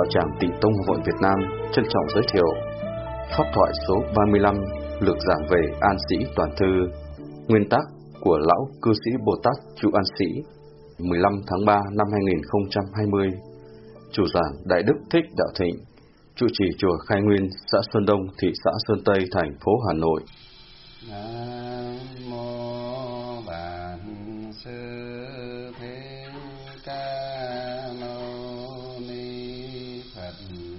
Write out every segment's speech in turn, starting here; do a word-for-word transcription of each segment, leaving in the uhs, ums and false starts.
tràng Tịnh Tông Hội Việt Nam trân trọng giới thiệu pháp thoại số ba mươi lăm, lược giảng về An Sĩ Toàn Thư, nguyên tác của lão cư sĩ Bồ Tát Chu An Sĩ, mười lăm tháng ba năm hai nghìn không trăm hai mươi. Chủ giảng Đại Đức Thích Đạo Thịnh, trụ trì chùa Khai Nguyên, xã Sơn Đông, thị xã Sơn Tây, thành phố Hà Nội. Nam mô Bản Sư Thích Ca Mâu Ni Phật.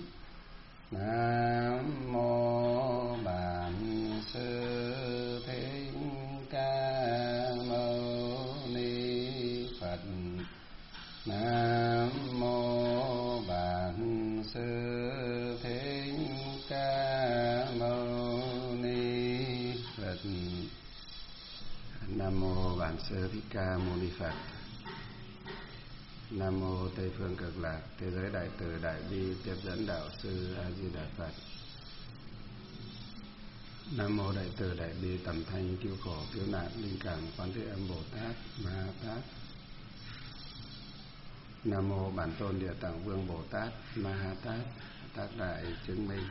Nam mô Bản Sư Thích Ca Mâu Ni Phật. Nam mô Bản Sư Thích Ca Mâu Ni Phật. Nam mô Bản Sư Thích Ca Mâu Ni Phật. Nam mô Tây phương Cực Lạc Thế giới Đại Từ Đại Bi Tiếp dẫn Đạo Sư A Di Đà Phật. Nam mô Đại Từ Đại Bi Tầm Thanh Cứu Khổ Cứu Nạn Linh Cảm Quán Thế Âm Bồ Tát Ma Ha Tát. Nam mô Bản Tôn Địa Tạng Vương Bồ Tát Ma Ha Tát, Tát Đại Chứng Minh.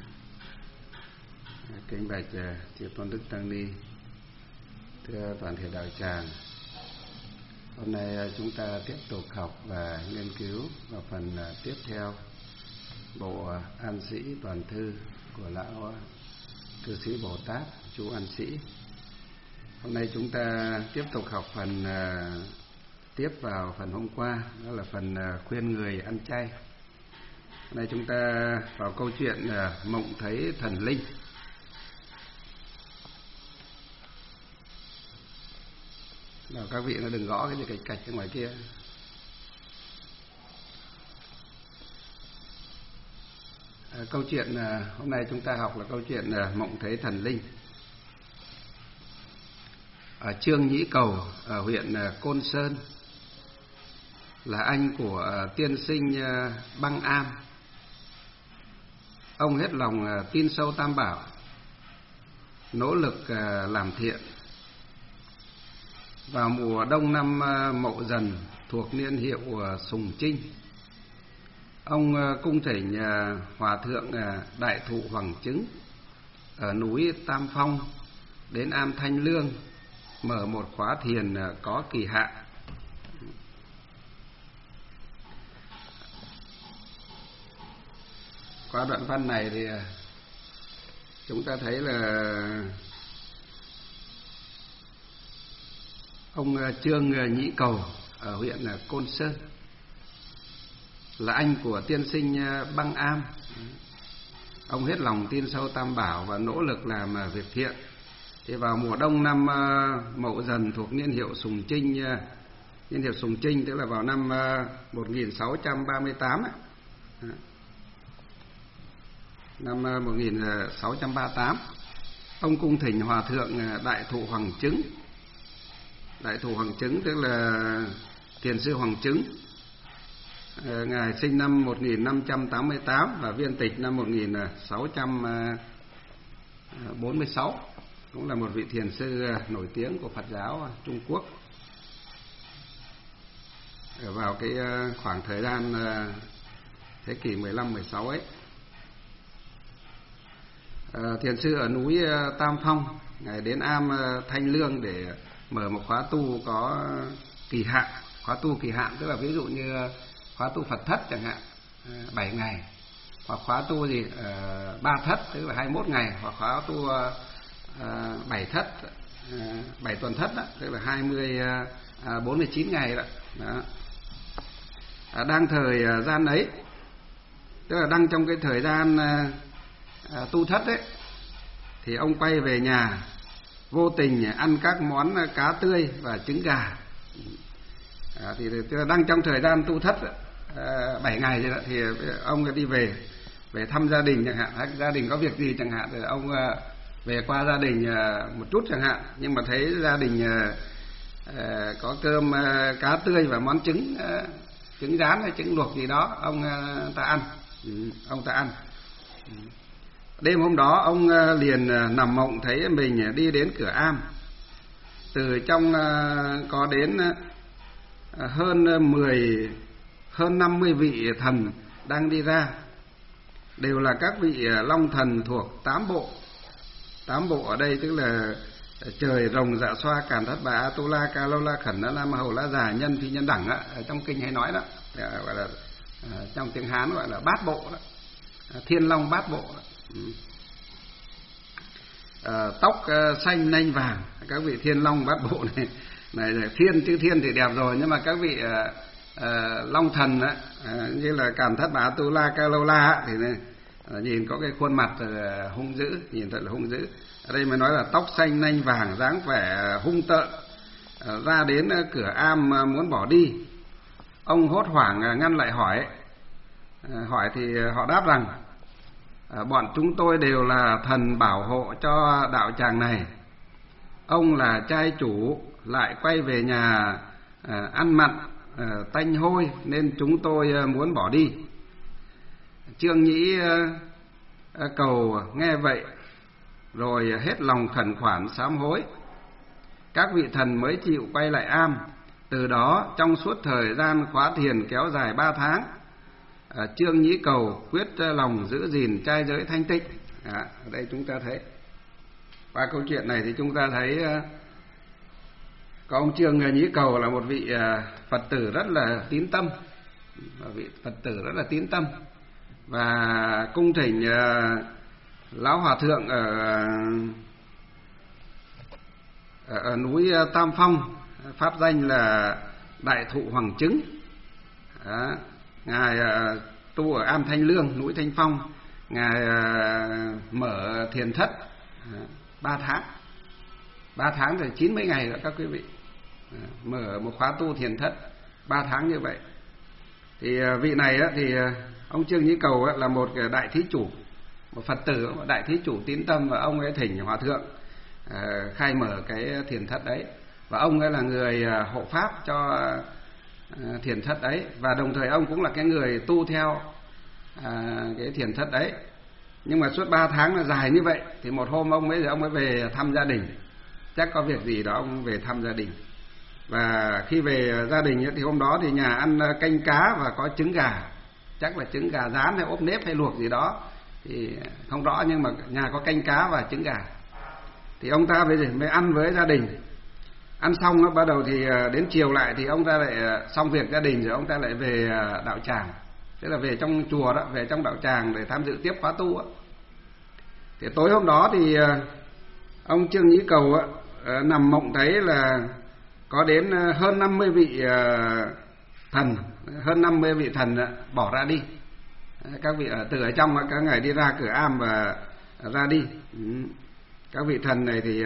Kính bạch chư tôn đức tăng ni, thưa toàn thể đạo tràng. Hôm nay chúng ta tiếp tục học và nghiên cứu vào phần tiếp theo bộ An Sĩ Toàn Thư của lão cư sĩ Bồ Tát Chu An Sĩ. Hôm nay chúng ta tiếp tục học phần tiếp vào phần hôm qua, đó là phần khuyên người ăn chay. Hôm nay chúng ta vào câu chuyện mộng thấy thần linh. Nào các vị nó đừng gõ cái gì cạch cạch ở ngoài kia. À, câu chuyện à, hôm nay chúng ta học là câu chuyện à, mộng thấy thần linh. Ở Trương Nhĩ Cầu ở huyện à, Côn Sơn là anh của à, tiên sinh à, Băng Am. Ông hết lòng à, tin sâu Tam Bảo, nỗ lực à, làm thiện. Vào mùa đông năm Mậu Dần thuộc niên hiệu Sùng Trinh, ông cung thỉnh Hòa thượng Đại Thụ Hoằng Chứng ở núi Tam Phong đến Am Thanh Lương mở một khóa thiền có kỳ hạn. Qua đoạn văn này thì chúng ta thấy là ông Trương Nhĩ Cầu ở huyện Côn Sơn là anh của tiên sinh Băng Am. Ông hết lòng tin sâu Tam Bảo và nỗ lực làm việc thiện. Thì vào mùa đông năm Mậu Dần thuộc niên hiệu Sùng Trinh, niên hiệu Sùng Trinh tức là vào năm một nghìn sáu trăm ba mươi tám, năm một nghìn sáu trăm ba mươi tám, ông cung thỉnh Hòa thượng Đại Thụ Hoằng Chứng. Đại Thụ Hoằng Chứng tức là thiền sư Hoằng Chứng. Ngài sinh năm một nghìn năm trăm tám mươi tám và viên tịch năm một nghìn sáu trăm bốn mươi sáu, cũng là một vị thiền sư nổi tiếng của Phật giáo Trung Quốc. Ở vào cái khoảng thời gian thế kỷ mười lăm mười sáu ấy. Thiền sư ở núi Tam Phong, Ngài đến Am Thanh Lương để mở một khóa tu có kỳ hạn. Khóa tu kỳ hạn tức là ví dụ như khóa tu Phật thất chẳng hạn, bảy ngày, hoặc khóa tu gì ba thất tức là hai mươi mốt ngày, hoặc khóa tu bảy thất, bảy tuần thất đó, tức là hai mươi bốn mươi chín ngày đó. Đó. À, đang thời gian ấy, tức là đang trong cái thời gian à, tu thất ấy, thì ông quay về nhà vô tình ăn các món cá tươi và trứng gà. À, thì đang trong thời gian tu thất bảy à, ngày rồi đó, thì ông đi về về thăm gia đình chẳng hạn, hay gia đình có việc gì chẳng hạn, rồi ông à, về qua gia đình à, một chút chẳng hạn, nhưng mà thấy gia đình à, à, có cơm à, cá tươi và món trứng à, trứng rán hay trứng luộc gì đó, ông à, ta ăn, ừ, ông ta ăn. Ừ. Đêm hôm đó ông liền nằm mộng thấy mình đi đến cửa am. Từ trong có đến hơn mười hơn năm mươi vị thần đang đi ra. đều là các vị long thần thuộc tám bộ. Tám bộ ở đây tức là trời, rồng, dạ xoa, càn thất bà, a tu la, ca lâu la, khẩn la, ma hầu, la già, nhân, phi, nhân, đẳng á, ở trong kinh hay nói đó, gọi là trong tiếng Hán gọi là bát bộ đó. Thiên long bát bộ đó. Ừ. À, tóc uh, xanh nanh vàng, các vị thiên long bát bộ này, này thiên chữ thiên thì đẹp rồi, nhưng mà các vị uh, uh, long thần á, uh, như là Càn Thất Bà, Tu La, Ca Lâu La thì này, uh, nhìn có cái khuôn mặt uh, hung dữ, nhìn thật là hung dữ. Ở đây mới nói là tóc xanh nanh vàng, dáng vẻ hung tợn, uh, ra đến uh, cửa am uh, muốn bỏ đi. Ông hốt hoảng uh, ngăn lại hỏi, uh, hỏi thì uh, họ đáp rằng À, bọn chúng tôi đều là thần bảo hộ cho đạo tràng này. Ông là trai chủ lại quay về nhà à, ăn mặn à, tanh hôi nên chúng tôi à, muốn bỏ đi. Trương Nhĩ à, à, Cầu nghe vậy rồi hết lòng khẩn khoản sám hối. Các vị thần mới chịu quay lại am. Từ đó trong suốt thời gian khóa thiền kéo dài ba tháng, À, Trương Nhĩ Cầu quyết lòng giữ gìn trai giới thanh tịnh. À, ở đây chúng ta thấy qua câu chuyện này thì chúng ta thấy uh, có ông Trương Nhĩ Cầu là một vị uh, Phật tử rất là tín tâm, một vị Phật tử rất là tín tâm và cung thỉnh uh, lão hòa thượng ở, ở, ở núi Tam Phong, pháp danh là Đại Thụ Hoàng Chứng. Đó. Ngài uh, tu ở am Thanh Lương, núi Thanh Phong. Ngài uh, mở thiền thất uh, ba tháng, ba tháng thì chín mươi ngày rồi các quý vị. Uh, mở một khóa tu thiền thất ba tháng như vậy. Thì uh, vị này uh, thì uh, ông Trương Nhĩ Cầu uh, là một uh, đại thí chủ, một Phật tử, một đại thí chủ tín tâm, và ông ấy thỉnh hòa thượng uh, khai mở cái thiền thất đấy, và ông ấy là người uh, hộ pháp cho uh, thiền thất ấy, và đồng thời ông cũng là cái người tu theo à, cái thiền thất đấy. Nhưng mà suốt ba tháng là dài như vậy, thì một hôm ông ấy ông ấy về thăm gia đình, chắc có việc gì đó ông về thăm gia đình. Và khi về gia đình ấy, thì hôm đó thì nhà ăn canh cá và có trứng gà, chắc là trứng gà rán hay ốp nếp hay luộc gì đó thì không rõ, nhưng mà nhà có canh cá và trứng gà. Thì ông ta mới mới ăn với gia đình. Ăn xong nó bắt đầu thì đến chiều lại thì ông ta lại xong việc gia đình rồi ông ta lại về đạo tràng, tức là về trong chùa đó, về trong đạo tràng để tham dự tiếp khóa tu á. Thì tối hôm đó thì ông Trương Nhĩ Cầu á, nằm mộng thấy là có đến hơn năm mươi vị thần, hơn năm mươi vị thần bỏ ra đi. Các vị ở từ ở trong các ngài đi ra cửa am và ra đi. Các vị thần này thì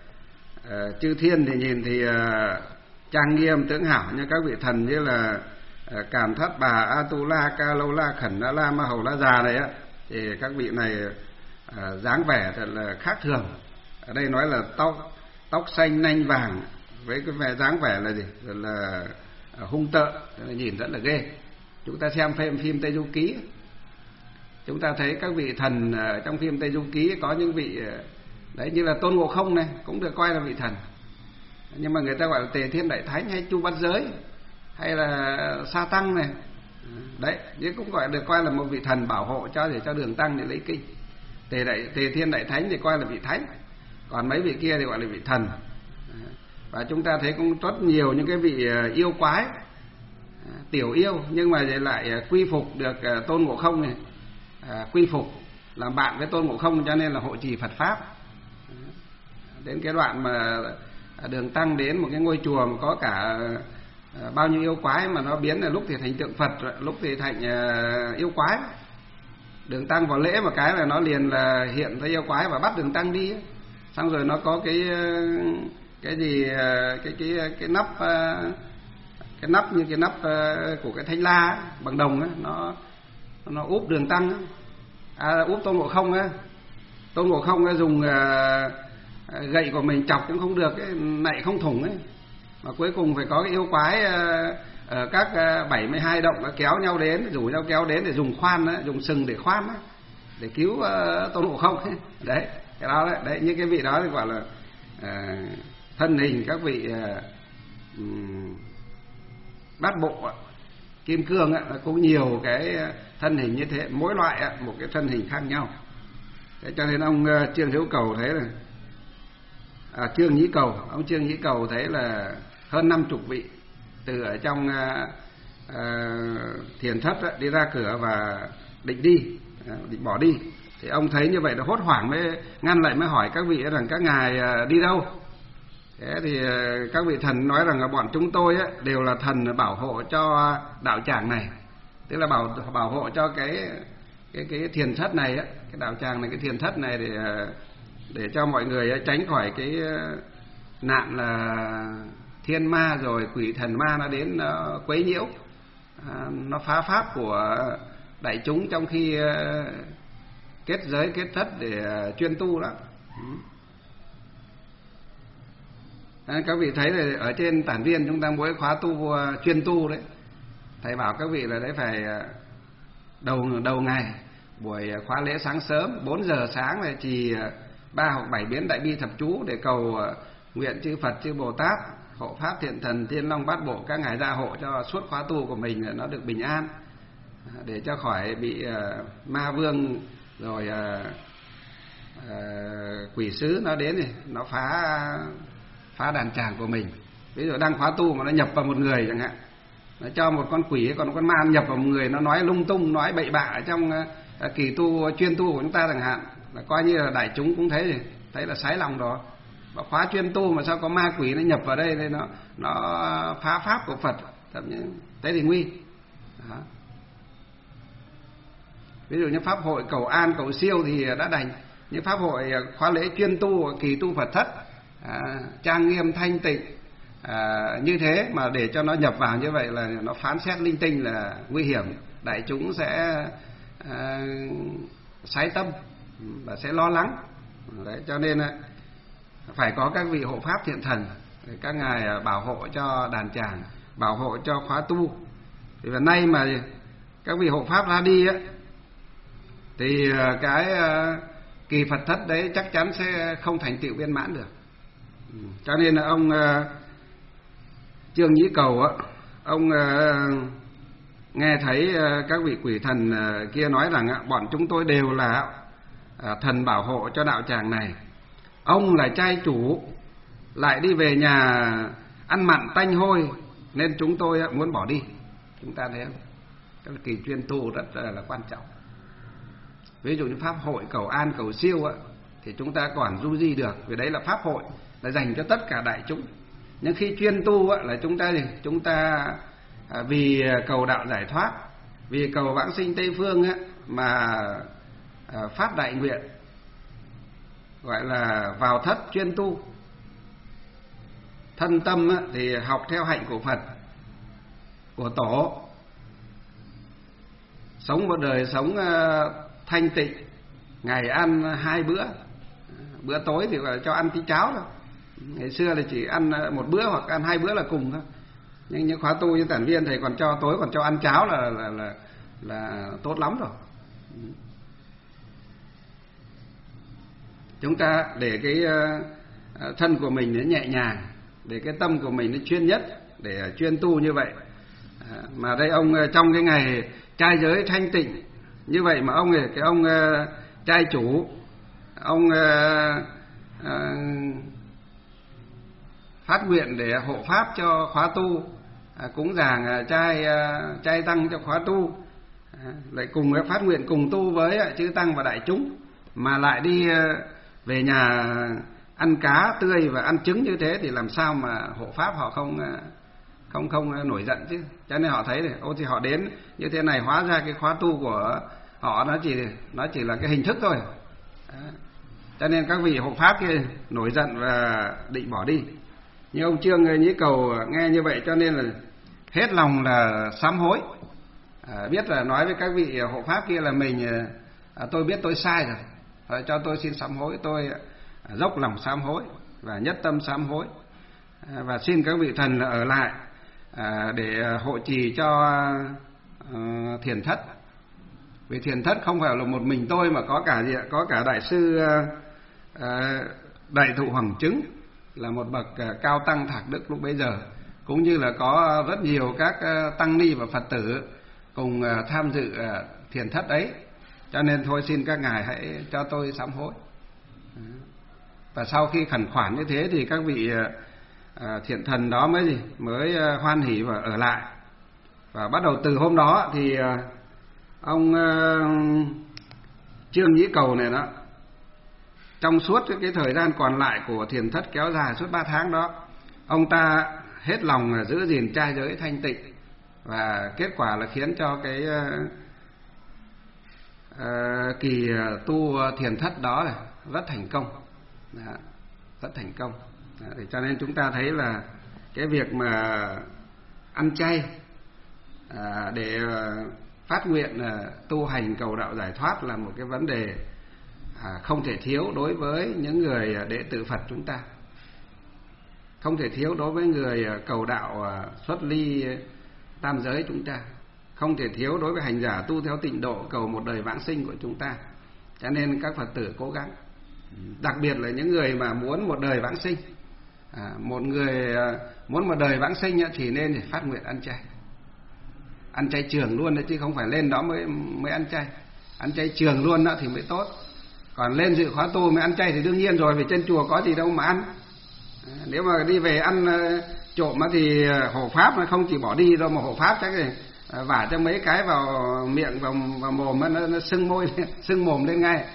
Uh, chư thiên thì nhìn thì uh, trang nghiêm tướng hảo, như các vị thần như là uh, Càn Thất Bà, A Tu La, Ca Lâu La, Khẩn La La, Ma Hầu La Già này á, thì các vị này uh, dáng vẻ thật là khác thường. Ở đây nói là tóc tóc xanh nanh vàng với cái vẻ dáng vẻ là gì, rất là uh, hung tợn, là nhìn rất là ghê. Chúng ta xem phim phim Tây Du Ký, chúng ta thấy các vị thần uh, trong phim Tây Du Ký có những vị uh, đấy, như là Tôn Ngộ Không này cũng được coi là vị thần, nhưng mà người ta gọi là Tề Thiên Đại Thánh hay Chu Bát Giới hay là Sa Tăng này, đấy, nhưng cũng gọi được coi là một vị thần bảo hộ cho để cho Đường Tăng để lấy kinh. Tề Đại Tề Thiên Đại Thánh thì coi là vị thánh, còn mấy vị kia thì gọi là vị thần. Và chúng ta thấy cũng rất nhiều những cái vị yêu quái, tiểu yêu, nhưng mà lại quy phục được Tôn Ngộ Không này, quy phục làm bạn với Tôn Ngộ Không, cho nên là hộ trì Phật pháp. Đến cái đoạn mà Đường Tăng đến một cái ngôi chùa mà có cả bao nhiêu yêu quái, mà nó biến là lúc thì thành tượng Phật, lúc thì thành yêu quái. Đường Tăng vào lễ một cái là nó liền là hiện ra yêu quái và bắt Đường Tăng đi. Xong rồi nó có cái cái gì cái cái cái nắp cái nắp như cái nắp của cái thanh la bằng đồng ấy, nó nó úp Đường Tăng, à, úp Tôn Ngộ Không á. Tôn Ngộ Không dùng gậy của mình chọc cũng không được, cái nạy không thủng ấy, mà cuối cùng phải có cái yêu quái ở các bảy mươi hai động kéo nhau đến, rủ nhau kéo đến để dùng khoan, dùng sừng để khoan để cứu Tôn Ngộ Không ấy. Đấy, cái đó đấy, đấy, những cái vị đó thì gọi là à, thân hình các vị à, bát bộ. kim cương á, nó cũng nhiều cái thân hình như thế, mỗi loại á, một cái thân hình khác nhau. Thế cho nên ông Trương Hữu Cầu thấy là à, Trương Nhĩ Cầu, ông Trương Nhĩ Cầu thấy là hơn năm chục vị từ ở trong à, à, thiền thất á, đi ra cửa và định đi, à, định bỏ đi. Thì ông thấy như vậy là hốt hoảng mới ngăn lại, mới hỏi các vị rằng các ngài à, đi đâu. Thế thì à, các vị thần nói rằng là bọn chúng tôi á, đều là thần bảo hộ cho đạo tràng này, tức là bảo bảo hộ cho cái cái cái thiền thất này á, cái đạo tràng này, cái thiền thất này để để cho mọi người tránh khỏi cái nạn là thiên ma rồi quỷ thần ma nó đến nó quấy nhiễu, nó phá pháp của đại chúng trong khi kết giới kết thất để chuyên tu đó. Các vị thấy là ở trên tản viên chúng ta mỗi khóa tu chuyên tu đấy, thầy bảo các vị là đấy phải đầu đầu ngày buổi khóa lễ sáng sớm bốn giờ sáng này trì ba hoặc bảy biến đại bi thập chú để cầu nguyện chư Phật chư Bồ Tát hộ pháp thiện thần thiên long bát bộ các ngài gia hộ cho suốt khóa tu của mình nó được bình an, để cho khỏi bị ma vương rồi quỷ sứ nó đến này nó phá phá đàn tràng của mình. Ví dụ đang khóa tu mà nó nhập vào một người chẳng hạn, nó cho một con quỷ còn con ma nhập vào một người, nó nói lung tung nói bậy bạ ở trong uh, kỳ tu chuyên tu của chúng ta chẳng hạn, là coi như là đại chúng cũng thấy thấy là sái lòng đó. Và khóa chuyên tu mà sao có ma quỷ nó nhập vào đây nên nó nó phá pháp của Phật, thậm chí thế thì nguy. Đó. Ví dụ như pháp hội cầu an cầu siêu thì đã đành, như pháp hội khóa lễ chuyên tu kỳ tu Phật thất à, trang nghiêm thanh tịnh à, như thế mà để cho nó nhập vào như vậy là nó phán xét linh tinh là nguy hiểm, đại chúng sẽ à, sái tâm và sẽ lo lắng. Đấy, cho nên phải có các vị hộ pháp thiện thần để các ngài bảo hộ cho đàn tràng, bảo hộ cho khóa tu. Thì và nay mà các vị hộ pháp ra đi á, thì cái kỳ Phật thất đấy chắc chắn sẽ không thành tựu viên mãn được. Cho nên là ông Trương Nhĩ Cầu á, ông nghe thấy các vị quỷ thần kia nói rằng bọn chúng tôi đều là thần bảo hộ cho đạo tràng này, ông là trai chủ lại đi về nhà ăn mặn tanh hôi nên chúng tôi muốn bỏ đi. Chúng ta thấy không? Cái kỳ chuyên tu rất là quan trọng. Ví dụ như pháp hội cầu an cầu siêu á, thì chúng ta còn du di được, vì đấy là pháp hội là dành cho tất cả đại chúng. Nhưng khi chuyên tu á, là chúng ta gì? Chúng ta vì cầu đạo giải thoát, vì cầu vãng sinh Tây Phương á, mà phát đại nguyện, gọi là vào thất chuyên tu. Thân tâm á, thì học theo hạnh của Phật, của Tổ, sống một đời sống thanh tịnh, ngày ăn hai bữa, bữa tối thì gọi là cho ăn tí cháo thôi. Ngày xưa là chỉ ăn một bữa hoặc ăn hai bữa là cùng thôi. Nhưng những khóa tu như tản viên thầy còn cho tối còn cho ăn cháo là là là, là tốt lắm rồi. Chúng ta để cái thân của mình nó nhẹ nhàng, để cái tâm của mình nó chuyên nhất để chuyên tu như vậy. Mà đây ông trong cái ngày trai giới thanh tịnh như vậy mà ông này, cái ông trai chủ, ông phát nguyện để hộ pháp cho khóa tu, cúng dường trai trai tăng cho khóa tu, lại cùng phát nguyện cùng tu với chư tăng và đại chúng, mà lại đi về nhà ăn cá tươi và ăn trứng như thế thì làm sao mà hộ pháp họ không không không nổi giận chứ. Cho nên họ thấy này, ô thì họ đến như thế này, hóa ra cái khóa tu của họ nó chỉ nó chỉ là cái hình thức thôi. Đó. Cho nên các vị hộ pháp kia nổi giận và định bỏ đi. Nhưng ông Trương Nhĩ Cầu nghe như vậy cho nên là hết lòng là sám hối, à, biết là nói với các vị hộ pháp kia là mình à, tôi biết tôi sai rồi, à, cho tôi xin sám hối, tôi à, dốc lòng sám hối và nhất tâm sám hối, à, và xin các vị thần ở lại à, để hộ trì cho à, thiền thất. Vì thiền thất không phải là một mình tôi mà có cả gì, có cả đại sư à, Đại Thụ Hoằng Chứng là một bậc cao tăng thạc đức lúc bấy giờ, cũng như là có rất nhiều các tăng ni và Phật tử cùng tham dự thiền thất ấy. Cho nên thôi xin các ngài hãy cho tôi sám hối. Và sau khi khẩn khoản như thế thì các vị thiện thần đó mới gì mới hoan hỉ và ở lại. Và bắt đầu từ hôm đó thì ông Trương Nhĩ Cầu này đó, trong suốt cái thời gian còn lại của thiền thất kéo dài suốt ba tháng đó, ông ta hết lòng giữ gìn trai giới thanh tịnh, và kết quả là khiến cho cái uh, kỳ tu thiền thất đó này rất thành công, đó, rất thành công. Đó, thì cho nên chúng ta thấy là cái việc mà ăn chay uh, để uh, phát nguyện uh, tu hành cầu đạo giải thoát là một cái vấn đề uh, không thể thiếu đối với những người đệ tử Phật chúng ta, không thể thiếu đối với người cầu đạo xuất ly tam giới chúng ta, không thể thiếu đối với hành giả tu theo tịnh độ cầu một đời vãng sinh của chúng ta. Cho nên các Phật tử cố gắng, đặc biệt là những người mà muốn một đời vãng sinh, à, một người muốn một đời vãng sinh thì nên phát nguyện ăn chay, ăn chay trường luôn đấy, chứ không phải lên đó mới mới ăn chay. Ăn chay trường luôn đó thì mới tốt. Còn lên dự khóa tu mới ăn chay thì đương nhiên rồi, vì trên chùa có gì đâu mà ăn. Nếu mà đi về ăn trộm thì hộ pháp nó không chỉ bỏ đi đâu, mà hộ pháp chắc thì vả cho mấy cái vào miệng, vào, vào mồm nó, nó sưng môi sưng mồm lên ngay.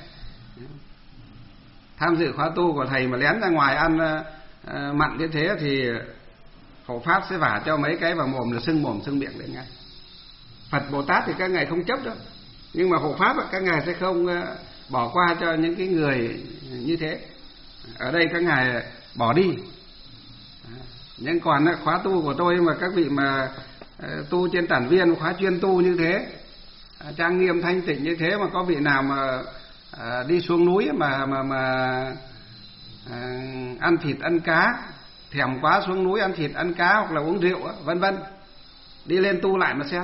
Tham dự khóa tu của thầy mà lén ra ngoài ăn mặn như thế thì hộ pháp sẽ vả cho mấy cái vào mồm là sưng mồm sưng miệng lên ngay. Phật Bồ Tát thì các ngài không chấp đâu, nhưng mà hộ pháp các ngài sẽ không bỏ qua cho những cái người như thế. Ở đây các ngài bỏ đi. Nhưng còn khóa tu của tôi mà các vị mà tu trên tản viên, khóa chuyên tu như thế, trang nghiêm thanh tịnh như thế, mà có vị nào mà đi xuống núi mà mà mà ăn thịt ăn cá, thèm quá xuống núi ăn thịt ăn cá hoặc là uống rượu vân vân, đi lên tu lại mà xem,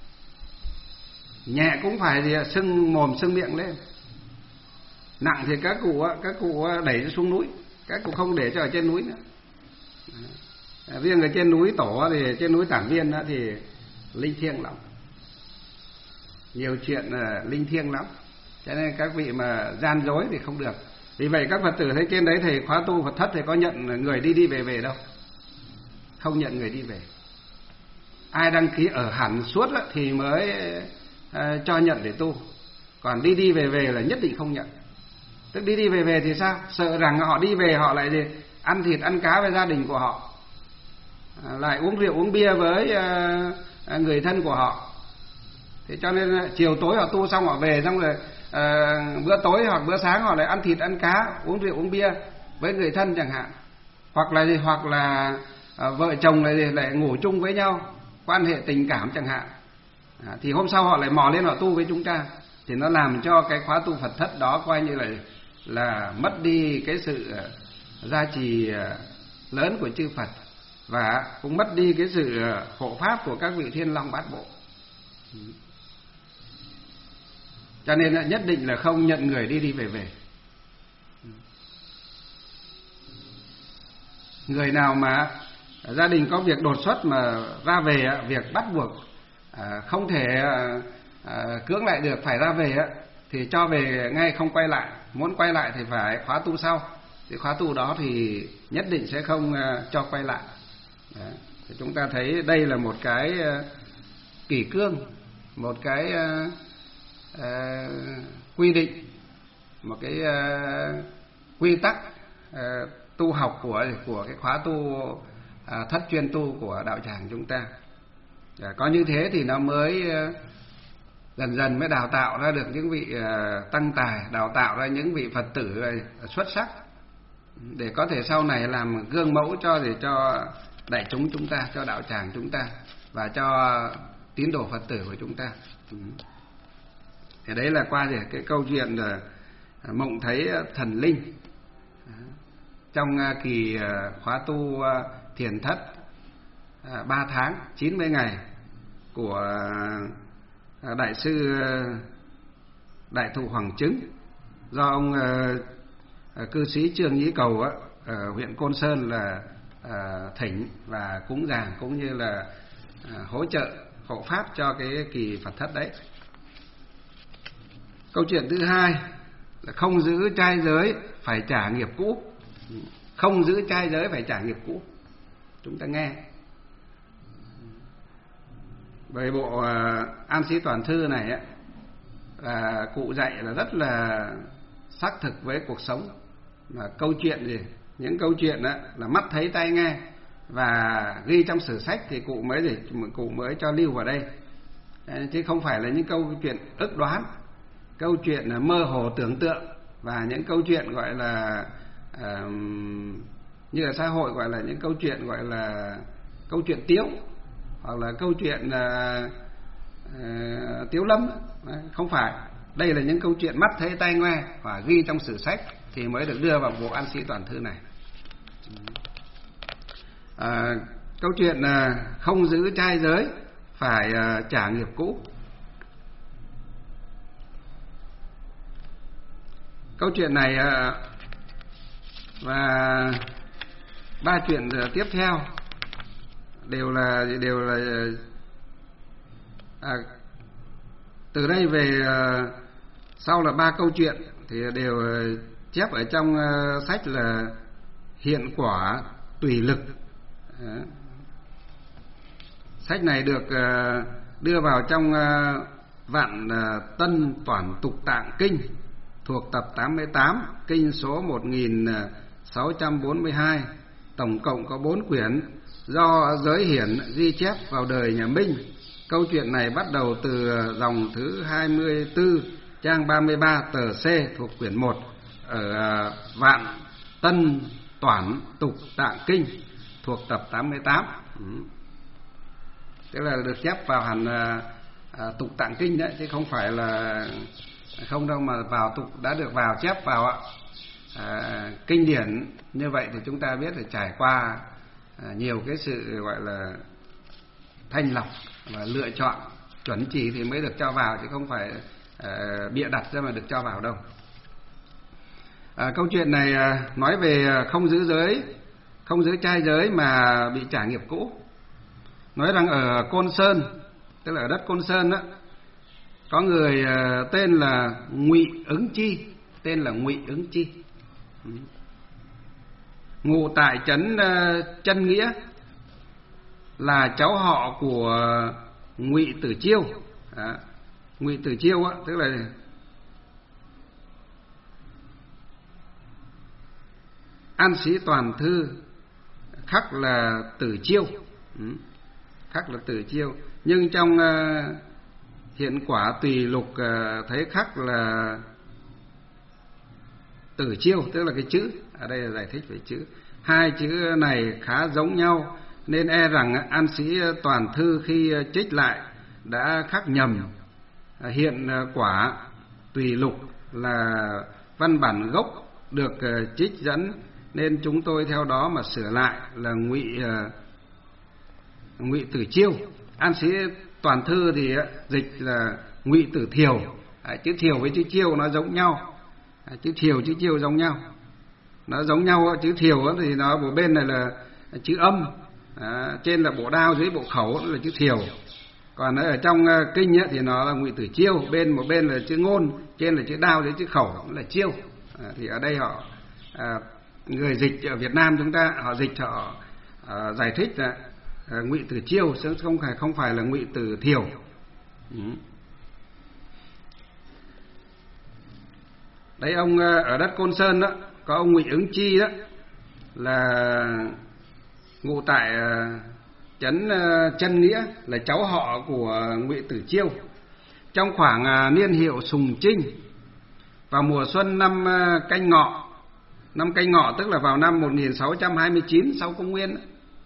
nhẹ cũng phải thì sưng mồm sưng miệng lên, nặng thì các cụ các cụ đẩy xuống núi, các cụ không để cho ở trên núi nữa. Riêng ở trên núi Tổ thì trên núi Tản Viên đó thì linh thiêng lắm, nhiều chuyện linh thiêng lắm. Cho nên các vị mà gian dối thì không được. Vì vậy các Phật tử thấy trên đấy thầy khóa tu Phật thất thì có nhận người đi đi về về đâu, không nhận người đi về. Ai đăng ký ở hẳn suốt thì mới cho nhận để tu, còn đi đi về về là nhất định không nhận. Tức đi đi về về thì sao? Sợ rằng họ đi về họ lại gì ăn thịt ăn cá với gia đình của họ, lại uống rượu uống bia với người thân của họ. Thế cho nên chiều tối họ tu xong họ về, xong rồi uh, bữa tối hoặc bữa sáng họ lại ăn thịt ăn cá, uống rượu uống bia với người thân chẳng hạn, hoặc là gì hoặc là uh, vợ chồng lại lại ngủ chung với nhau, quan hệ tình cảm chẳng hạn. À, thì hôm sau họ lại mò lên họ tu với chúng ta, thì nó làm cho cái khóa tu Phật thất đó coi như là là mất đi cái sự gia trì lớn của chư Phật, và cũng mất đi cái sự hộ pháp của các vị Thiên Long Bát Bộ. Cho nên nhất định là không nhận người đi đi về về. Người nào mà gia đình có việc đột xuất mà ra về, việc bắt buộc không thể cưỡng lại được, phải ra về thì cho về ngay, không quay lại. Muốn quay lại thì phải khóa tu sau, thì khóa tu đó thì nhất định sẽ không cho quay lại. Đấy. Thì chúng ta thấy đây là một cái kỷ cương, một cái uh, uh, quy định, một cái uh, quy tắc uh, tu học của của cái khóa tu uh, thất chuyên tu của đạo tràng chúng ta. Để có như thế thì nó mới uh, dần dần mới đào tạo ra được những vị uh, tăng tài, đào tạo ra những vị Phật tử uh, xuất sắc, để có thể sau này làm gương mẫu cho để cho đại chúng chúng ta, cho đạo tràng chúng ta và cho tín đồ Phật tử của chúng ta. Thì đấy là qua thì cái câu chuyện là mộng thấy thần linh trong kỳ khóa tu thiền thất ba tháng chín mươi ngày của đại sư Đại Thụ Hoàng Chứng, do ông cư sĩ Trương Nhĩ Cầu ở huyện Côn Sơn là à, thỉnh và cúng dường cũng như là à, hỗ trợ hộ pháp cho cái kỳ Phật thất đấy. Câu chuyện thứ hai là không giữ trai giới phải trả nghiệp cũ. Không giữ trai giới phải trả nghiệp cũ. Chúng ta nghe. Bởi bộ uh, An Sĩ Toàn Thư này á, là cụ dạy là rất là xác thực với cuộc sống. Là câu chuyện gì? Những câu chuyện đó là mắt thấy tai nghe và ghi trong sử sách thì cụ mới để cụ mới cho lưu vào đây, chứ không phải là những câu chuyện ức đoán, câu chuyện là mơ hồ tưởng tượng, và những câu chuyện gọi là uh, như ở xã hội gọi là những câu chuyện gọi là câu chuyện tiếu, hoặc là câu chuyện uh, uh, tiếu lâm. Không phải, đây là những câu chuyện mắt thấy tai nghe và ghi trong sử sách thì mới được đưa vào bộ An Sĩ Toàn Thư này. À, câu chuyện uh, không giữ trai giới phải uh, trả nghiệp cũ. Câu chuyện này uh, và ba chuyện uh, tiếp theo đều là đều là à, từ đây về uh, sau là ba câu chuyện thì đều uh, chép ở trong uh, sách là hiện quả tùy lực. Đó. Sách này được uh, đưa vào trong uh, Vạn uh, Tân Toản Tục Tạng Kinh thuộc tập tám mươi tám, kinh số một nghìn sáu trăm bốn mươi hai, tổng cộng có bốn quyển, do Giới Hiển ghi chép vào đời nhà Minh. Câu chuyện này bắt đầu từ dòng thứ hai mươi tư, trang ba mươi ba, tờ C thuộc quyển một ở uh, Vạn Tân Toản Tục Tạng Kinh thuộc tập tám mươi tám. Ừ. Tức là được chép vào hẳn uh, uh, Tục Tạng Kinh đấy, chứ không phải là không đâu, mà vào tục đã được vào chép vào ạ. À, kinh điển như vậy thì chúng ta biết là trải qua à, nhiều cái sự gọi là thanh lọc và lựa chọn chuẩn chỉ thì mới được cho vào, chứ không phải à, bịa đặt ra mà được cho vào đâu. À, câu chuyện này à, nói về không giữ giới, không giữ trai giới mà bị trả nghiệp cũ. Nói rằng ở Côn Sơn, tức là ở đất Côn Sơn đó, có người uh, tên là Ngụy Ứng Chi, tên là Ngụy Ứng Chi, ngụ tại trấn uh, Chân Nghĩa, là cháu họ của Ngụy Tử Chiêu. À, Ngụy Tử Chiêu á, tức là An Sĩ Toàn Thư khắc là Tử Chiêu, ừ, khắc là Tử Chiêu, nhưng trong uh, hiện quả tùy lục thấy khắc là Tử Chiêu, tức là cái chữ ở đây là giải thích về chữ. Hai chữ này khá giống nhau nên e rằng An Sĩ Toàn Thư khi trích lại đã khắc nhầm. Hiện quả tùy lục là văn bản gốc được trích dẫn, nên chúng tôi theo đó mà sửa lại là Ngụy Ngụy Tử Chiêu. An Sĩ Toàn Thư thì dịch là Ngụy Tử Thiều. À, chữ Thiều với chữ Chiêu nó giống nhau. À, chữ Thiều chữ Chiêu giống nhau, nó giống nhau. Chữ Thiều thì nó một bên này là chữ âm, à, trên là bộ đao, dưới bộ khẩu là chữ Thiều. Còn ở trong uh, kinh ấy, thì nó là Ngụy Tử Chiêu, bên một bên là chữ ngôn, trên là chữ đao, dưới chữ khẩu là Chiêu. À, thì ở đây họ à, người dịch ở Việt Nam chúng ta họ dịch họ à, giải thích là à, Ngụy Tử Chiêu, chứ không phải không phải là Ngụy Tử Thiều. Ừ. Đấy, ông ở đất Côn Sơn đó có ông Ngụy Ứng Chi đó, là ngụ tại trấn Chân Nghĩa, là cháu họ của Ngụy Tử Chiêu. Trong khoảng niên hiệu Sùng Trinh, vào mùa xuân năm Canh Ngọ, năm Canh Ngọ tức là vào năm một nghìn sáu trăm hai mươi chín sau công nguyên,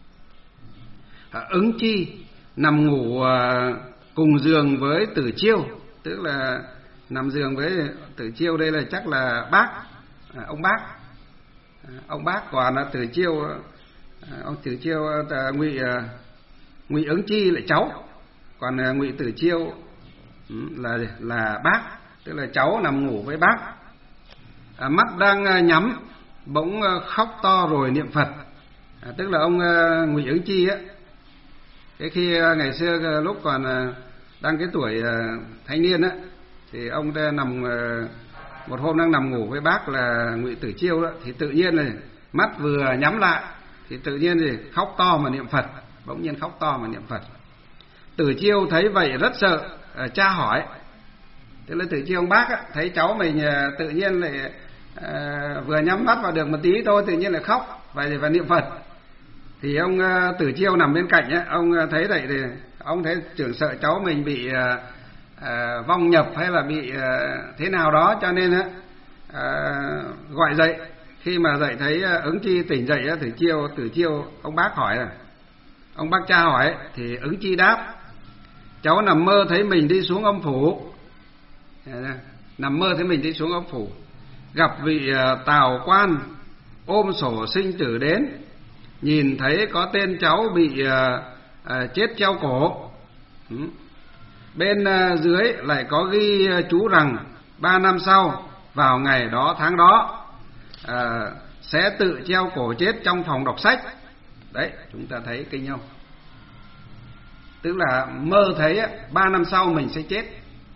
Ứng Chi nằm ngủ cùng giường với Tử Chiêu, tức là nằm giường với Tử Chiêu. Đây là chắc là bác, à, ông bác, à, ông bác. Còn là Tử Chiêu, à, ông Tử Chiêu à, Ngụy Ngụy Ứng Chi là cháu, còn à, Ngụy Tử Chiêu là là bác, tức là cháu nằm ngủ với bác. À, mắt đang nhắm, bỗng khóc to rồi niệm Phật. à, tức là ông uh, Ngụy Ứng Chi á, cái khi uh, ngày xưa uh, lúc còn uh, đang cái tuổi uh, thanh niên á, thì ông ta nằm uh, một hôm đang nằm ngủ với bác là Ngụy Tử Chiêu đó, thì tự nhiên này mắt vừa nhắm lại thì tự nhiên thì khóc to mà niệm Phật, bỗng nhiên khóc to mà niệm Phật. Tử Chiêu thấy vậy rất sợ, uh, cha hỏi, tức là Tử Chiêu ông bác á, thấy cháu mình uh, tự nhiên lại uh, vừa nhắm mắt vào được một tí thôi tự nhiên lại khóc và và niệm Phật. Thì ông uh, Tử Chiêu nằm bên cạnh á, ông uh, thấy vậy thì ông thấy tưởng sợ cháu mình bị uh, uh, vong nhập hay là bị uh, thế nào đó, cho nên uh, uh, gọi dậy. Khi mà dậy thấy uh, Ứng Chi tỉnh dậy á, Tử Chiêu Tử Chiêu ông bác hỏi là ông bác cha hỏi thì Ứng Chi đáp: cháu nằm mơ thấy mình đi xuống âm phủ, nằm mơ thấy mình đi xuống âm phủ, gặp vị uh, tào quan ôm sổ sinh tử đến, nhìn thấy có tên cháu bị uh, uh, chết treo cổ. ừ. Bên uh, dưới lại có ghi uh, chú rằng ba năm sau vào ngày đó tháng đó uh, sẽ tự treo cổ chết trong phòng đọc sách. Đấy, chúng ta thấy kinh không? Tức là mơ thấy ba năm sau mình sẽ chết,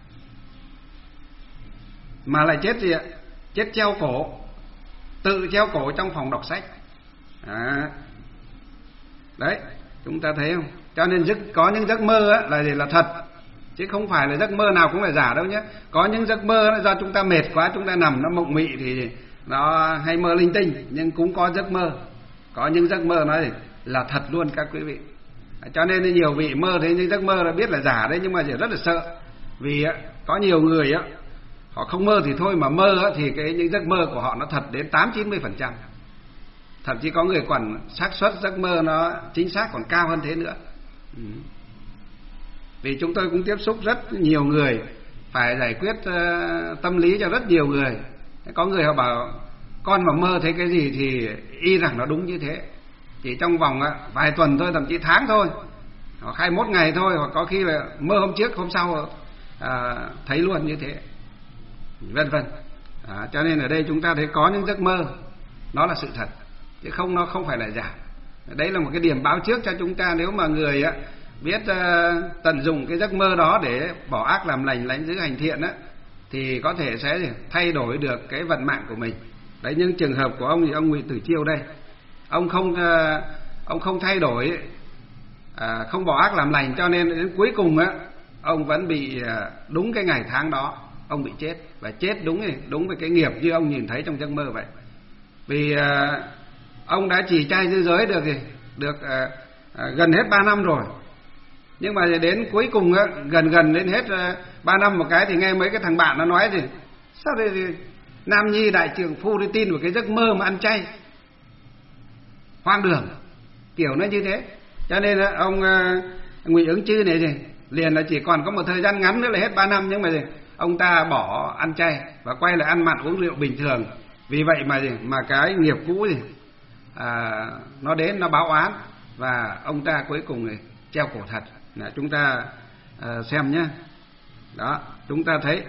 mà lại chết gì ạ? Chết treo cổ, tự treo cổ trong phòng đọc sách. À, đấy, chúng ta thấy không? Cho nên giấc, có những giấc mơ á, là là thật, chứ không phải là giấc mơ nào cũng là giả đâu nhé. Có những giấc mơ đó, do chúng ta mệt quá, chúng ta nằm nó mộng mị thì nó hay mơ linh tinh, nhưng cũng có giấc mơ, có những giấc mơ nói là thật luôn các quý vị. Cho nên nhiều vị mơ thấy những giấc mơ là biết là giả đấy, nhưng mà chỉ rất là sợ, vì có nhiều người á, họ không mơ thì thôi, mà mơ á, thì cái những giấc mơ của họ nó thật đến tám chín mươi phần trăm, thậm chí có người còn xác suất giấc mơ nó chính xác còn cao hơn thế nữa. ừ. Vì chúng tôi cũng tiếp xúc rất nhiều người, phải giải quyết uh, tâm lý cho rất nhiều người. Có người họ bảo con mà mơ thấy cái gì thì y rằng nó đúng như thế, chỉ trong vòng uh, vài tuần thôi, thậm chí tháng thôi, hoặc hai mươi mốt ngày thôi, hoặc có khi là mơ hôm trước hôm sau uh, thấy luôn như thế, vân vân. À, cho nên ở đây chúng ta thấy có những giấc mơ nó là sự thật, chứ không nó không phải là giả. Đấy là một cái điểm báo trước cho chúng ta, nếu mà người á, biết uh, tận dụng cái giấc mơ đó để bỏ ác làm lành, lánh giữ hành thiện á, thì có thể sẽ thay đổi được cái vận mạng của mình. Đấy, nhưng trường hợp của ông thì ông Ngụy Tử Chiêu đây, ông không uh, ông không thay đổi, uh, không bỏ ác làm lành, cho nên đến cuối cùng á, ông vẫn bị uh, đúng cái ngày tháng đó ông bị chết, và chết đúng đúng với cái nghiệp như ông nhìn thấy trong giấc mơ vậy. Vì uh, ông đã trì trai giữ giới được gì được uh, uh, gần hết ba năm rồi, nhưng mà đến cuối cùng á, gần gần đến hết uh, ba năm một cái thì nghe mấy cái thằng bạn nó nói gì sao đây, nam nhi đại trượng phu đi tin vào cái giấc mơ mà ăn chay, hoang đường, kiểu nó như thế. Cho nên uh, ông uh, Ngụy Ứng Chi này gì liền là chỉ còn có một thời gian ngắn nữa là hết ba năm, nhưng mà gì ông ta bỏ ăn chay và quay lại ăn mặn uống rượu bình thường. Vì vậy mà gì mà cái nghiệp cũ gì à, nó đến nó báo oán, và ông ta cuối cùng này treo cổ thật. Là chúng ta à, xem nhé. Đó, chúng ta thấy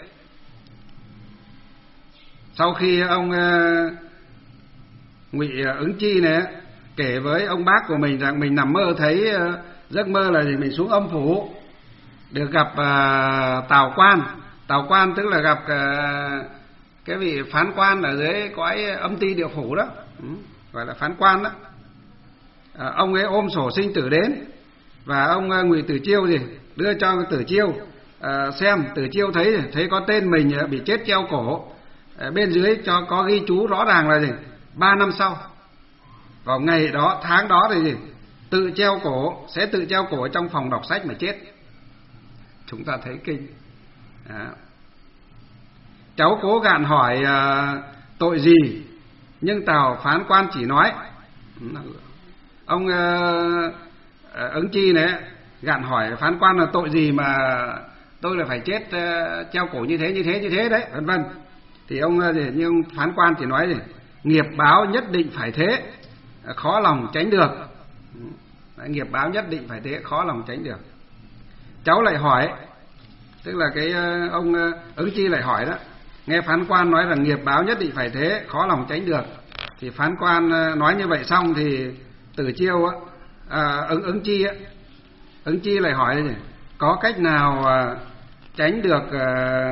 sau khi ông à, Ngụy Ứng Chi này kể với ông bác của mình rằng mình nằm mơ thấy à, giấc mơ là gì mình xuống âm phủ, được gặp à, Tào Quan. Tào Quan tức là gặp uh, cái vị phán quan ở dưới cõi âm ti địa phủ đó, ừ, gọi là phán quan đó. À, ông ấy ôm sổ sinh tử đến, và ông uh, Ngụy Tử Chiêu gì đưa cho Tử Chiêu uh, xem. Tử Chiêu thấy thấy có tên mình uh, bị chết treo cổ, uh, bên dưới cho có ghi chú rõ ràng là gì ba năm sau vào ngày đó tháng đó thì gì tự treo cổ, sẽ tự treo cổ trong phòng đọc sách mà chết. Chúng ta thấy kinh. À, cháu cố gạn hỏi uh, tội gì, nhưng Tào phán quan chỉ nói, ông uh, Ứng Chi này gạn hỏi phán quan là tội gì mà tôi là phải chết uh, treo cổ như thế như thế như thế đấy, vân vân. Thì ông uh, nhưng ông phán quan chỉ nói gì nghiệp báo nhất định phải thế, uh, khó lòng tránh được. Đấy, nghiệp báo nhất định phải thế, khó lòng tránh được. Cháu lại hỏi, tức là cái ông Ứng Chi lại hỏi đó, nghe phán quan nói rằng nghiệp báo nhất định phải thế, khó lòng tránh được, thì phán quan nói như vậy xong thì Tử Chiêu á, à, ứng ứng chi á, ứng chi lại hỏi là có cách nào à, tránh được à,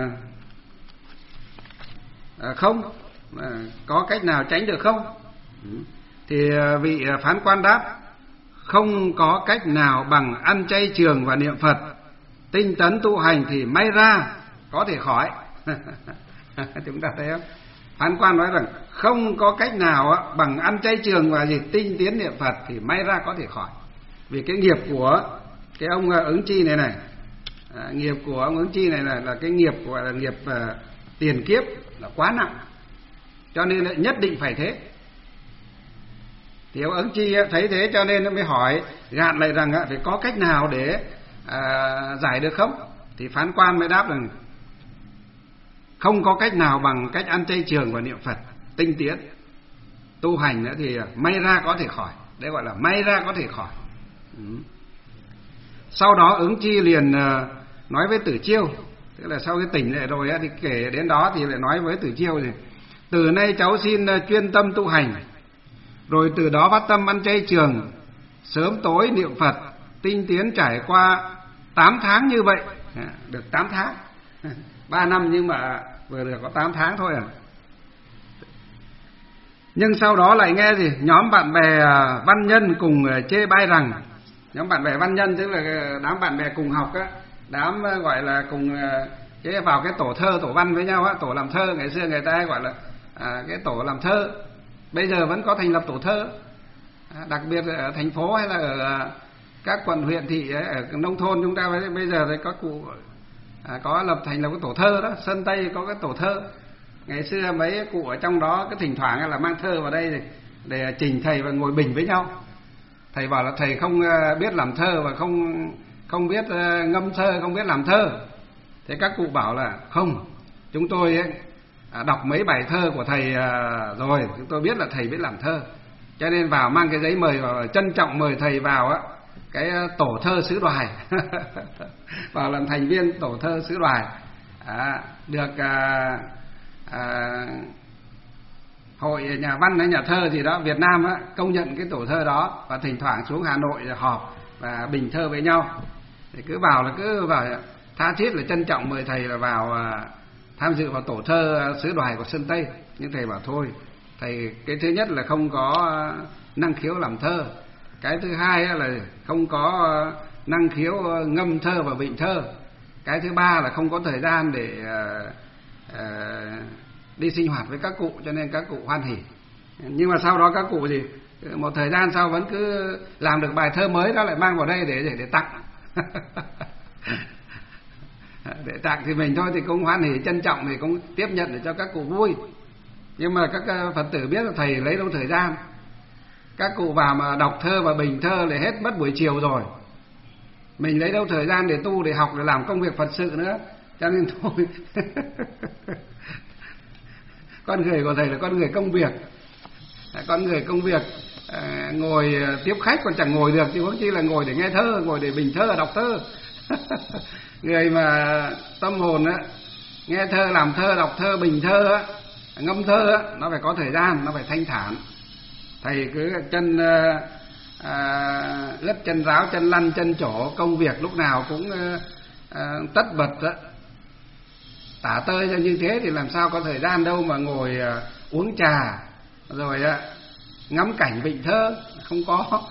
à, không? À, có cách nào tránh được không? Thì à, vị phán quan đáp: không có cách nào bằng ăn chay trường và niệm Phật, tinh tấn tu hành thì may ra có thể khỏi. Chúng ta thấy không? Phán quan nói rằng không có cách nào bằng ăn chay trường và gì tinh tiến niệm Phật thì may ra có thể khỏi. Vì cái nghiệp của cái ông ứng chi này này, à, nghiệp của ông ứng chi này là, là cái nghiệp gọi là nghiệp uh, tiền kiếp là quá nặng, cho nên là nhất định phải thế. Thì ông ứng chi thấy thế cho nên nó mới hỏi gạn lại rằng phải có cách nào để à, giải được không? Thì phán quan mới đáp rằng không có cách nào bằng cách ăn chay trường và niệm Phật, tinh tiến tu hành nữa thì may ra có thể khỏi. Đấy gọi là may ra có thể khỏi. Ừ. Sau đó ứng chi liền uh, nói với Tử Chiêu, tức là sau cái tỉnh lại rồi thì kể đến đó thì lại nói với Tử Chiêu thì từ nay cháu xin uh, chuyên tâm tu hành, rồi từ đó phát tâm ăn chay trường, sớm tối niệm Phật, tinh tiến trải qua tám tháng như vậy. À, được tám tháng, ba năm nhưng mà vừa được có tám tháng thôi à. Nhưng sau đó lại nghe gì nhóm bạn bè văn nhân cùng chê bai rằng, nhóm bạn bè văn nhân tức là đám bạn bè cùng học á, đám gọi là cùng chế vào cái tổ thơ tổ văn với nhau á, tổ làm thơ ngày xưa người ta gọi là à, cái tổ làm thơ, bây giờ vẫn có thành lập tổ thơ, à, đặc biệt là ở thành phố hay là ở các quận huyện thị ấy, ở nông thôn chúng ta bây giờ thì có cụ à, có lập thành lập cái tổ thơ đó. Sơn Tây có cái tổ thơ, ngày xưa mấy cụ ở trong đó cái thỉnh thoảng là mang thơ vào đây để, để trình thầy và ngồi bình với nhau. Thầy bảo là thầy không biết làm thơ và không không biết ngâm thơ, không biết làm thơ. Thế các cụ bảo là không, chúng tôi ấy, đọc mấy bài thơ của thầy rồi, chúng tôi biết là thầy biết làm thơ, cho nên vào mang cái giấy mời vào, trân trọng mời thầy vào á cái tổ thơ xứ Đoài. Vào làm thành viên tổ thơ xứ Đoài, à, được à, à, hội nhà văn hay nhà thơ gì đó Việt Nam á, công nhận cái tổ thơ đó, và thỉnh thoảng xuống Hà Nội họp và bình thơ với nhau. Thì cứ vào là cứ vào tha thiết là trân trọng mời thầy là vào à, tham dự vào tổ thơ xứ Đoài của Sơn Tây. Nhưng thầy bảo thôi, thầy cái thứ nhất là không có năng khiếu làm thơ, cái thứ hai là không có năng khiếu ngâm thơ và vịnh thơ, cái thứ ba là không có thời gian để uh, uh, đi sinh hoạt với các cụ, cho nên các cụ hoan hỉ. Nhưng mà sau đó các cụ gì một thời gian sau vẫn cứ làm được bài thơ mới đó lại mang vào đây để để, để tặng. Để tặng thì mình thôi thì cũng hoan hỉ trân trọng thì cũng tiếp nhận để cho các cụ vui. Nhưng mà các Phật tử biết là thầy lấy đâu thời gian, các cụ vào mà đọc thơ và bình thơ là hết mất buổi chiều rồi, mình lấy đâu thời gian để tu, để học, để làm công việc Phật sự nữa, cho nên thôi. Con người của thầy là con người công việc, con người công việc, à, ngồi tiếp khách còn chẳng ngồi được, chứ huống chi là ngồi để nghe thơ, ngồi để bình thơ, đọc thơ. Người mà tâm hồn á, nghe thơ, làm thơ, đọc thơ, bình thơ á, ngâm thơ á, nó phải có thời gian, nó phải thanh thản. Thầy cứ chân à, ướt chân ráo, chân lăn, chân trổ, công việc lúc nào cũng à, tất bật á, tả tơi ra như thế thì làm sao có thời gian đâu mà ngồi à, uống trà rồi à, ngắm cảnh vịnh thơ, không có.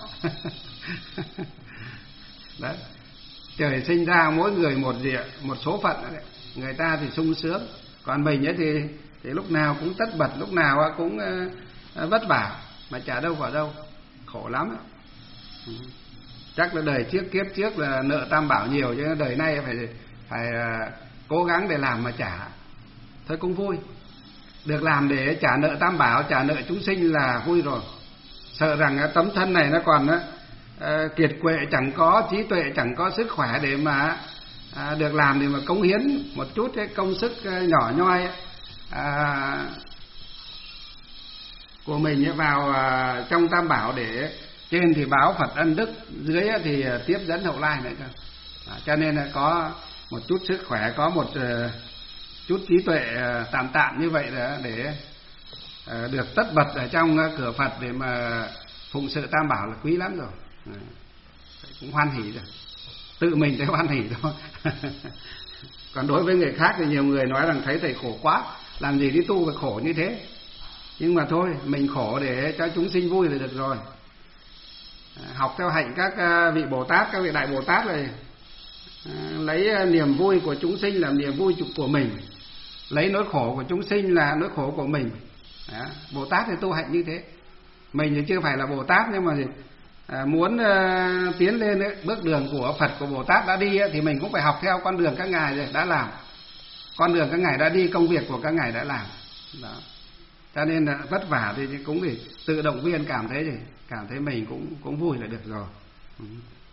Đấy, trời sinh ra mỗi người một địa, một số phận đấy. Người ta thì sung sướng, còn mình ấy thì thì lúc nào cũng tất bật, lúc nào cũng uh, vất vả mà chả đâu vào đâu, khổ lắm ấy. Ừ. Chắc là đời trước kiếp trước là nợ tam bảo nhiều, chứ đời nay phải phải uh, cố gắng để làm mà trả. Thôi cũng vui, được làm để trả nợ tam bảo, trả nợ chúng sinh là vui rồi. Sợ rằng uh, tấm thân này nó còn uh, kiệt quệ, chẳng có trí tuệ, chẳng có sức khỏe để mà uh, được làm để mà cống hiến một chút cái công sức uh, nhỏ nhoi À, của mình vào à, trong tam bảo, để trên thì báo Phật ân đức, dưới thì tiếp dẫn hậu lai nữa cơ. À, cho nên là có một chút sức khỏe, có một uh, chút trí tuệ uh, tạm tạm như vậy đó, để uh, được tất bật ở trong uh, cửa Phật để mà phụng sự Tam Bảo là quý lắm rồi, à, cũng hoan hỉ rồi, tự mình thấy hoan hỉ thôi. Còn đối với người khác thì nhiều người nói rằng thấy thầy khổ quá, làm gì đi tu phải khổ như thế. Nhưng mà thôi, mình khổ để cho chúng sinh vui là được rồi. À, học theo hạnh các vị Bồ Tát, các vị Đại Bồ Tát này, à, lấy niềm vui của chúng sinh làm niềm vui của mình, lấy nỗi khổ của chúng sinh là nỗi khổ của mình. À, Bồ Tát thì tu hạnh như thế. Mình thì chưa phải là Bồ Tát, nhưng mà gì? À, muốn uh, tiến lên ấy, bước đường của Phật, của Bồ Tát đã đi ấy, thì mình cũng phải học theo con đường các ngài rồi đã làm, con đường các ngài đã đi, công việc của các ngài đã làm đó. Cho nên là vất vả thì cũng thì tự động viên, cảm thấy gì, cảm thấy mình cũng cũng vui là được rồi. Ừ.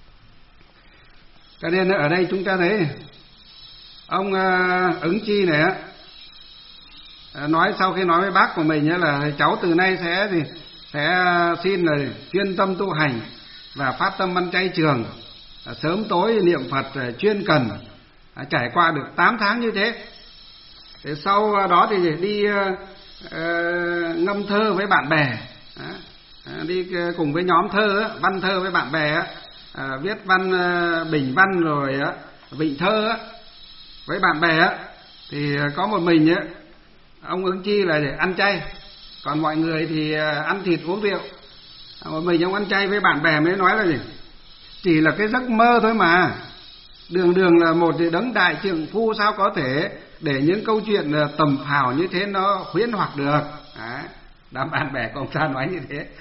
Cho nên ở đây chúng ta thấy ông uh, Ứng Chi này á, nói sau khi nói với bác của mình ấy là cháu từ nay sẽ thì sẽ xin là chuyên tâm tu hành và phát tâm ăn chay trường, sớm tối niệm Phật chuyên cần, trải qua được tám tháng như thế. Thế sau đó thì đi uh, ngâm thơ với bạn bè, đi cùng với nhóm thơ, văn thơ với bạn bè, viết văn bình văn rồi vịnh thơ với bạn bè. Thì có một mình ấy, ông Ứng Chi là để ăn chay, còn mọi người thì ăn thịt uống rượu. Một mình ông ăn chay với bạn bè mới nói là gì? Chỉ là cái giấc mơ thôi mà. Đường đường là một đấng đại trượng phu, sao có thể để những câu chuyện tầm phào như thế nó huyễn hoặc được. Đấy, đám bạn bè của ông ta nói như thế.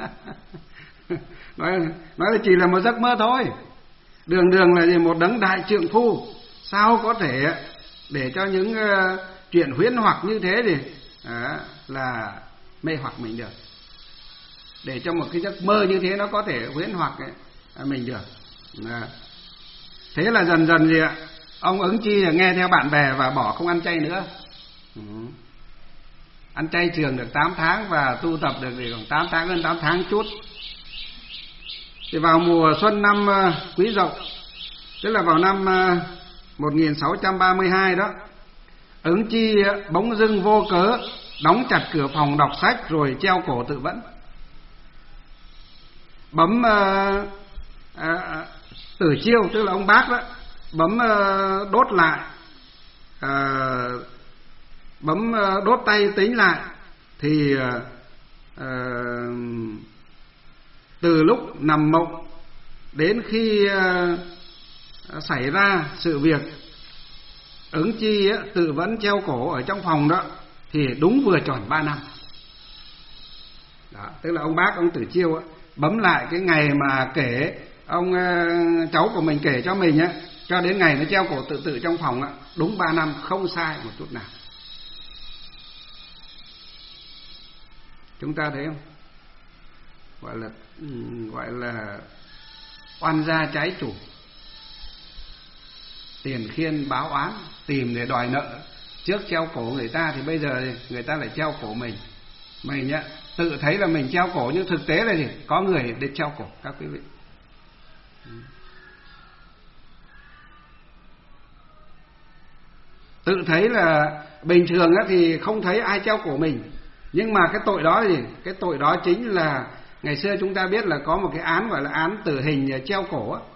nói, nói là chỉ là một giấc mơ thôi. Đường đường là gì? Một đấng đại trượng phu, sao có thể để cho những uh, chuyện huyễn hoặc như thế thì à, là mê hoặc mình được, để cho một cái giấc mơ như thế nó có thể huyễn hoặc ấy, à, mình được. À. Thế là dần dần gì ạ, ông Ứng Chi nghe theo bạn bè và bỏ không ăn chay nữa. Ừ. Ăn chay trường được tám tháng và tu tập được thì khoảng tám tháng, hơn tám tháng chút. Thì vào mùa xuân năm uh, Quý Dậu, tức là vào năm uh, một nghìn sáu trăm ba mươi hai đó, Ứng Chi bỗng dưng vô cớ đóng chặt cửa phòng đọc sách rồi treo cổ tự vẫn. Bấm uh, uh, Tử Chiêu, tức là ông bác đó, bấm uh, đốt lại, uh, bấm uh, đốt tay tính lại thì uh, uh, từ lúc nằm mộng đến khi uh, xảy ra sự việc Ứng Chi ấy, tự vẫn treo cổ ở trong phòng đó thì đúng vừa tròn ba năm. Đó, tức là ông bác, ông Tử Chiêu ấy, bấm lại cái ngày mà kể ông uh, cháu của mình kể cho mình ấy, cho đến ngày nó treo cổ tự tử trong phòng ấy, đúng ba năm, không sai một chút nào. Chúng ta thấy không? Gọi là gọi là oan gia trái chủ, tiền khiên báo oán, tìm để đòi nợ. Trước treo cổ người ta thì bây giờ người ta lại treo cổ mình. Mình nhá, tự thấy là mình treo cổ nhưng thực tế là gì? Có người để treo cổ các quý vị. Tự thấy là bình thường thì không thấy ai treo cổ mình, nhưng mà cái tội đó là gì? Cái tội đó chính là ngày xưa chúng ta biết là có một cái án gọi là án tử hình treo cổ á.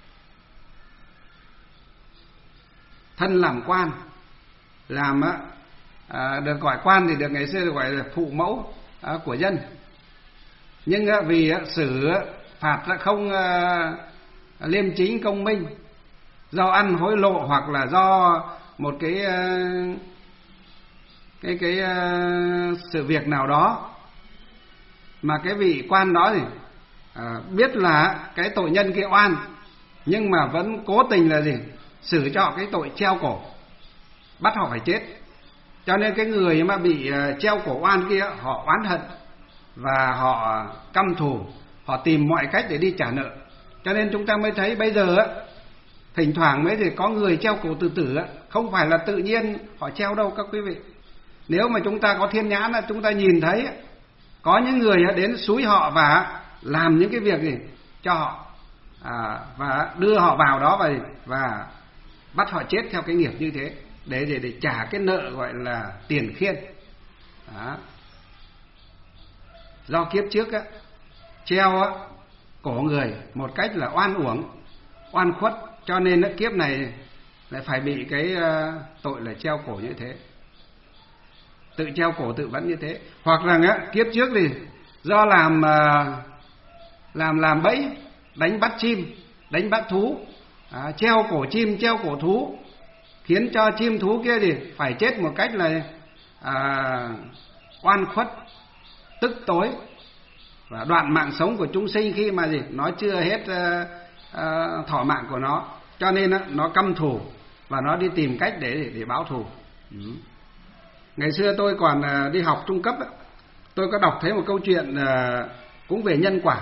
Thân làm quan, làm á, à, được gọi quan thì được ngày xưa được gọi là phụ mẫu à, của dân. Nhưng á, vì á, xử phạt không à, liêm chính công minh, do ăn hối lộ hoặc là do một cái à, cái cái à, sự việc nào đó mà cái vị quan đó thì à, biết là cái tội nhân kia oan, nhưng mà vẫn cố tình là gì? Xử cho cái tội treo cổ, bắt họ phải chết. Cho nên cái người mà bị treo cổ oan kia họ oán hận và họ căm thù, họ tìm mọi cách để đi trả nợ. Cho nên chúng ta mới thấy bây giờ á, thỉnh thoảng mới thì có người treo cổ tự tử á, không phải là tự nhiên họ treo đâu các quý vị. Nếu mà chúng ta có thiên nhãn là chúng ta nhìn thấy có những người đến xúi họ và làm những cái việc gì cho họ, à, và đưa họ vào đó và và bắt họ chết theo cái nghiệp như thế, để để để trả cái nợ gọi là tiền khiên. Đó. Do kiếp trước á, treo á, cổ người một cách là oan uổng, oan khuất, cho nên á, kiếp này lại phải bị cái tội là treo cổ như thế, tự treo cổ tự vẫn như thế. Hoặc rằng á, kiếp trước thì do làm làm làm bẫy đánh bắt chim, đánh bắt thú, à, treo cổ chim, treo cổ thú, khiến cho chim thú kia thì phải chết một cách là à, oan khuất, tức tối và đoạn mạng sống của chúng sinh khi mà gì nó chưa hết à, à, thọ mạng của nó, cho nên á, nó căm thù và nó đi tìm cách để để, để báo thù. Ừ. Ngày xưa tôi còn à, đi học trung cấp á, tôi có đọc thấy một câu chuyện à, cũng về nhân quả.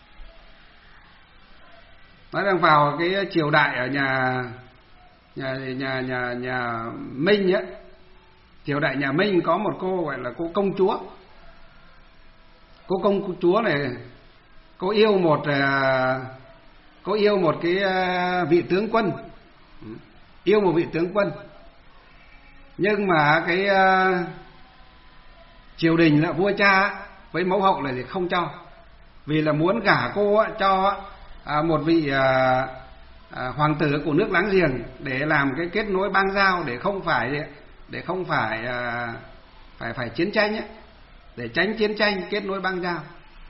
Nói rằng vào cái triều đại ở nhà nhà nhà nhà nhà Minh á, triều đại nhà Minh có một cô gọi là cô công chúa. Cô công chúa này cô yêu một cô yêu một cái vị tướng quân, yêu một vị tướng quân. Nhưng mà cái triều đình là vua cha với mẫu hậu là không cho, vì là muốn gả cô cho À, một vị à, à, hoàng tử của nước láng giềng để làm cái kết nối bang giao, để không phải để không phải à, phải phải chiến tranh ấy, để tránh chiến tranh, kết nối bang giao.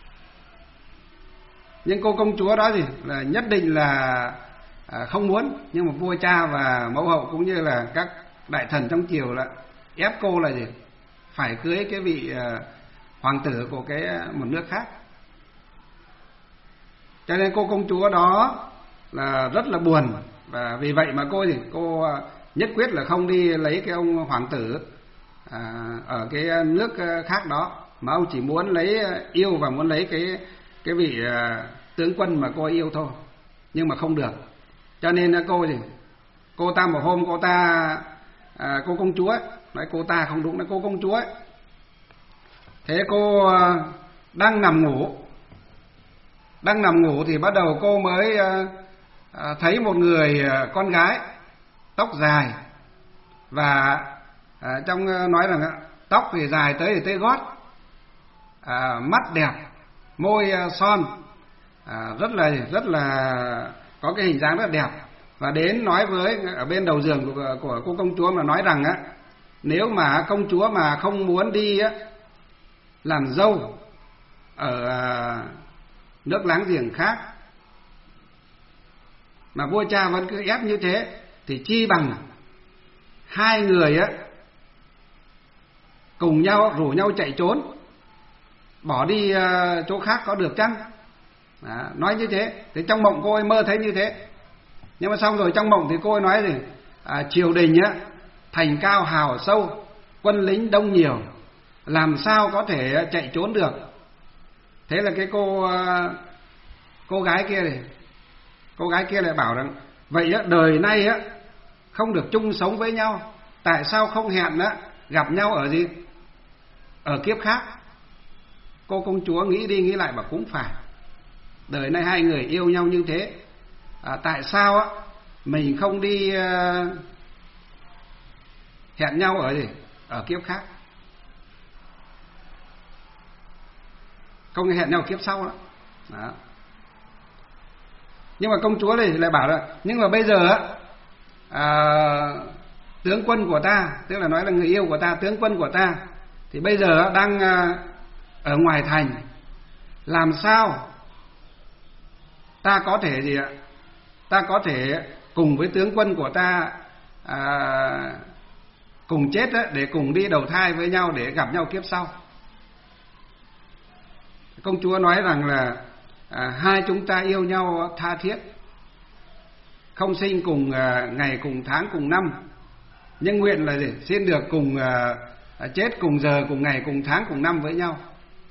Nhưng cô công chúa đó thì là nhất định là à, không muốn, nhưng mà vua cha và mẫu hậu cũng như là các đại thần trong triều là ép cô là gì phải cưới cái vị à, hoàng tử của cái một nước khác. Cho nên cô công chúa đó là rất là buồn, và vì vậy mà cô thì cô nhất quyết là không đi lấy cái ông hoàng tử à, ở cái nước khác đó, mà ông chỉ muốn lấy yêu và muốn lấy cái cái vị à, tướng quân mà cô yêu thôi, nhưng mà không được. Cho nên cô thì cô ta một hôm cô ta à, cô công chúa ấy, nói cô ta không đúng, là cô công chúa ấy. Thế cô à, đang nằm ngủ. Đang nằm ngủ thì bắt đầu cô mới à, thấy một người à, con gái tóc dài, và à, trong nói rằng à, tóc thì dài tới thì tới gót, à, mắt đẹp, môi à, son, à, rất là rất là có cái hình dáng rất là đẹp, và đến nói với ở bên đầu giường của, của cô công chúa mà nói rằng á, nếu mà công chúa mà không muốn đi á, làm dâu ở à, nước láng giềng khác mà vua cha vẫn cứ ép như thế, thì chi bằng hai người á cùng nhau rủ nhau chạy trốn, bỏ đi uh, chỗ khác có được chăng? Đó, nói như thế. Thì trong mộng cô ấy mơ thấy như thế. Nhưng mà xong rồi trong mộng thì cô ấy nói gì? À, triều đình á thành cao hào sâu, quân lính đông nhiều, làm sao có thể chạy trốn được. Thế là cái cô cô gái kia này, cô gái kia lại bảo rằng vậy á, đời nay á không được chung sống với nhau, tại sao không hẹn á gặp nhau ở gì ở kiếp khác? Cô công chúa nghĩ đi nghĩ lại bảo cũng phải, đời nay hai người yêu nhau như thế, à, tại sao á mình không đi uh, hẹn nhau ở gì ở kiếp khác, không hẹn nhau kiếp sau đó. Đó. Nhưng mà công chúa này lại bảo là nhưng mà bây giờ á à, tướng quân của ta, tức là nói là người yêu của ta, tướng quân của ta thì bây giờ đang à, ở ngoài thành, làm sao ta có thể gì ạ ta có thể cùng với tướng quân của ta à, cùng chết á, để cùng đi đầu thai với nhau để gặp nhau kiếp sau. Công chúa nói rằng là à, hai chúng ta yêu nhau tha thiết, không sinh cùng à, ngày cùng tháng cùng năm, nhưng nguyện là gì? Xin được cùng à, chết cùng giờ cùng ngày cùng tháng cùng năm với nhau.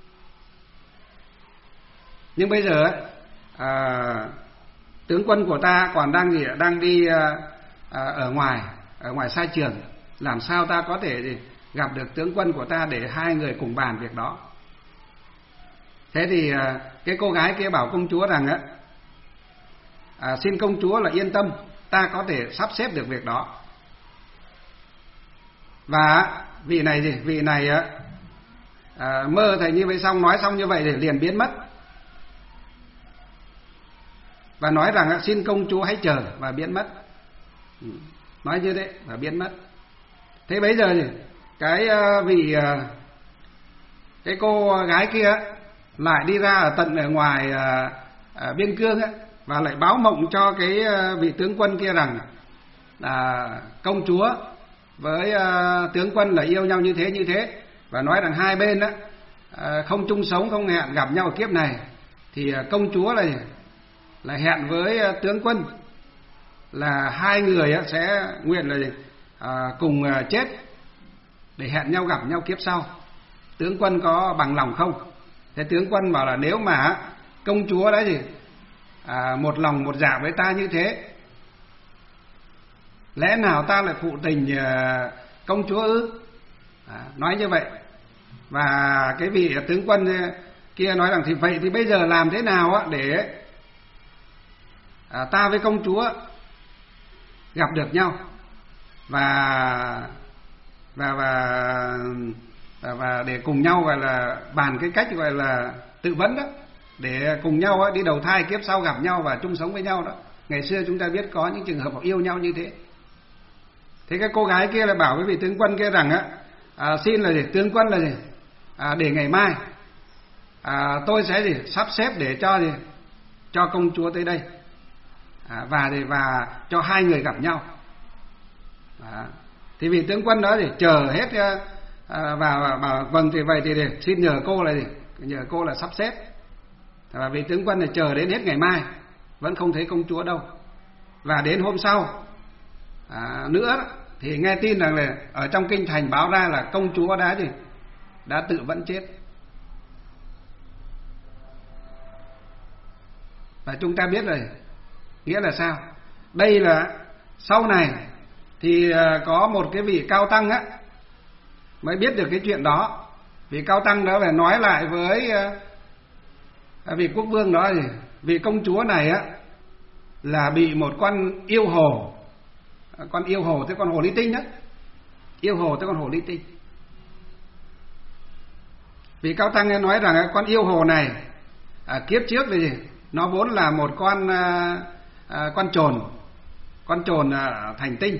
Nhưng bây giờ à, tướng quân của ta còn đang gì đang đi à, à, ở ngoài ở ngoài sai trường, làm sao ta có thể gì gặp được tướng quân của ta để hai người cùng bàn việc đó. Thế thì cái cô gái kia bảo công chúa rằng á, à, xin công chúa là yên tâm, ta có thể sắp xếp được việc đó. Và vị này gì vị này á à, mơ thầy như vậy xong, nói xong như vậy thì liền biến mất. và nói rằng xin công chúa hãy chờ và biến mất. Nói như thế và biến mất. Thế bây giờ thì cái vị cái cô gái kia lại đi ra ở tận ở ngoài ở biên cương ấy, và lại báo mộng cho cái vị tướng quân kia rằng là công chúa với tướng quân là yêu nhau như thế như thế, và nói rằng hai bên đó không chung sống, không hẹn gặp nhau ở kiếp này, thì công chúa này là hẹn với tướng quân là hai người sẽ nguyện là cùng chết để hẹn nhau gặp nhau kiếp sau. Tướng quân có bằng lòng không? Thế tướng quân bảo là nếu mà công chúa đấy thì à, một lòng một dạ với ta như thế, lẽ nào ta lại phụ tình à, công chúa ư? À, nói như vậy. Và cái vị tướng quân kia nói rằng thì vậy thì bây giờ làm thế nào để à, ta với công chúa gặp được nhau và và và và, và để cùng nhau gọi là bàn cái cách gọi là tự vấn đó, để cùng nhau đi đầu thai kiếp sau gặp nhau và chung sống với nhau đó. Ngày xưa chúng ta biết có những trường hợp họ yêu nhau như thế. Thế cái cô gái kia là bảo với vị tướng quân kia rằng á, à, xin là gì tướng quân là gì à, để ngày mai à, tôi sẽ gì sắp xếp để cho gì cho công chúa tới đây à, và thì và cho hai người gặp nhau. À, thì vị tướng quân đó thì chờ hết à, và bảo vâng thì vậy thì để, xin nhờ cô là gì nhờ cô là sắp xếp. Và vị tướng quân này chờ đến hết ngày mai vẫn không thấy công chúa đâu. Và đến hôm sau à, nữa thì nghe tin rằng là ở trong kinh thành báo ra là công chúa đã gì đã tự vẫn chết. Và chúng ta biết rồi, nghĩa là sao? Đây là sau này thì có một cái vị cao tăng á mới biết được cái chuyện đó. Vị cao tăng đó phải nói lại với vị quốc vương đó thì vị công chúa này á là bị một con yêu hồ, con yêu hồ tức con hồ ly tinh đó, yêu hồ tức con hồ ly tinh. Vị cao tăng nói rằng con yêu hồ này à, kiếp trước thì nó vốn là một con à, à, con trồn, con trồn à, thành tinh.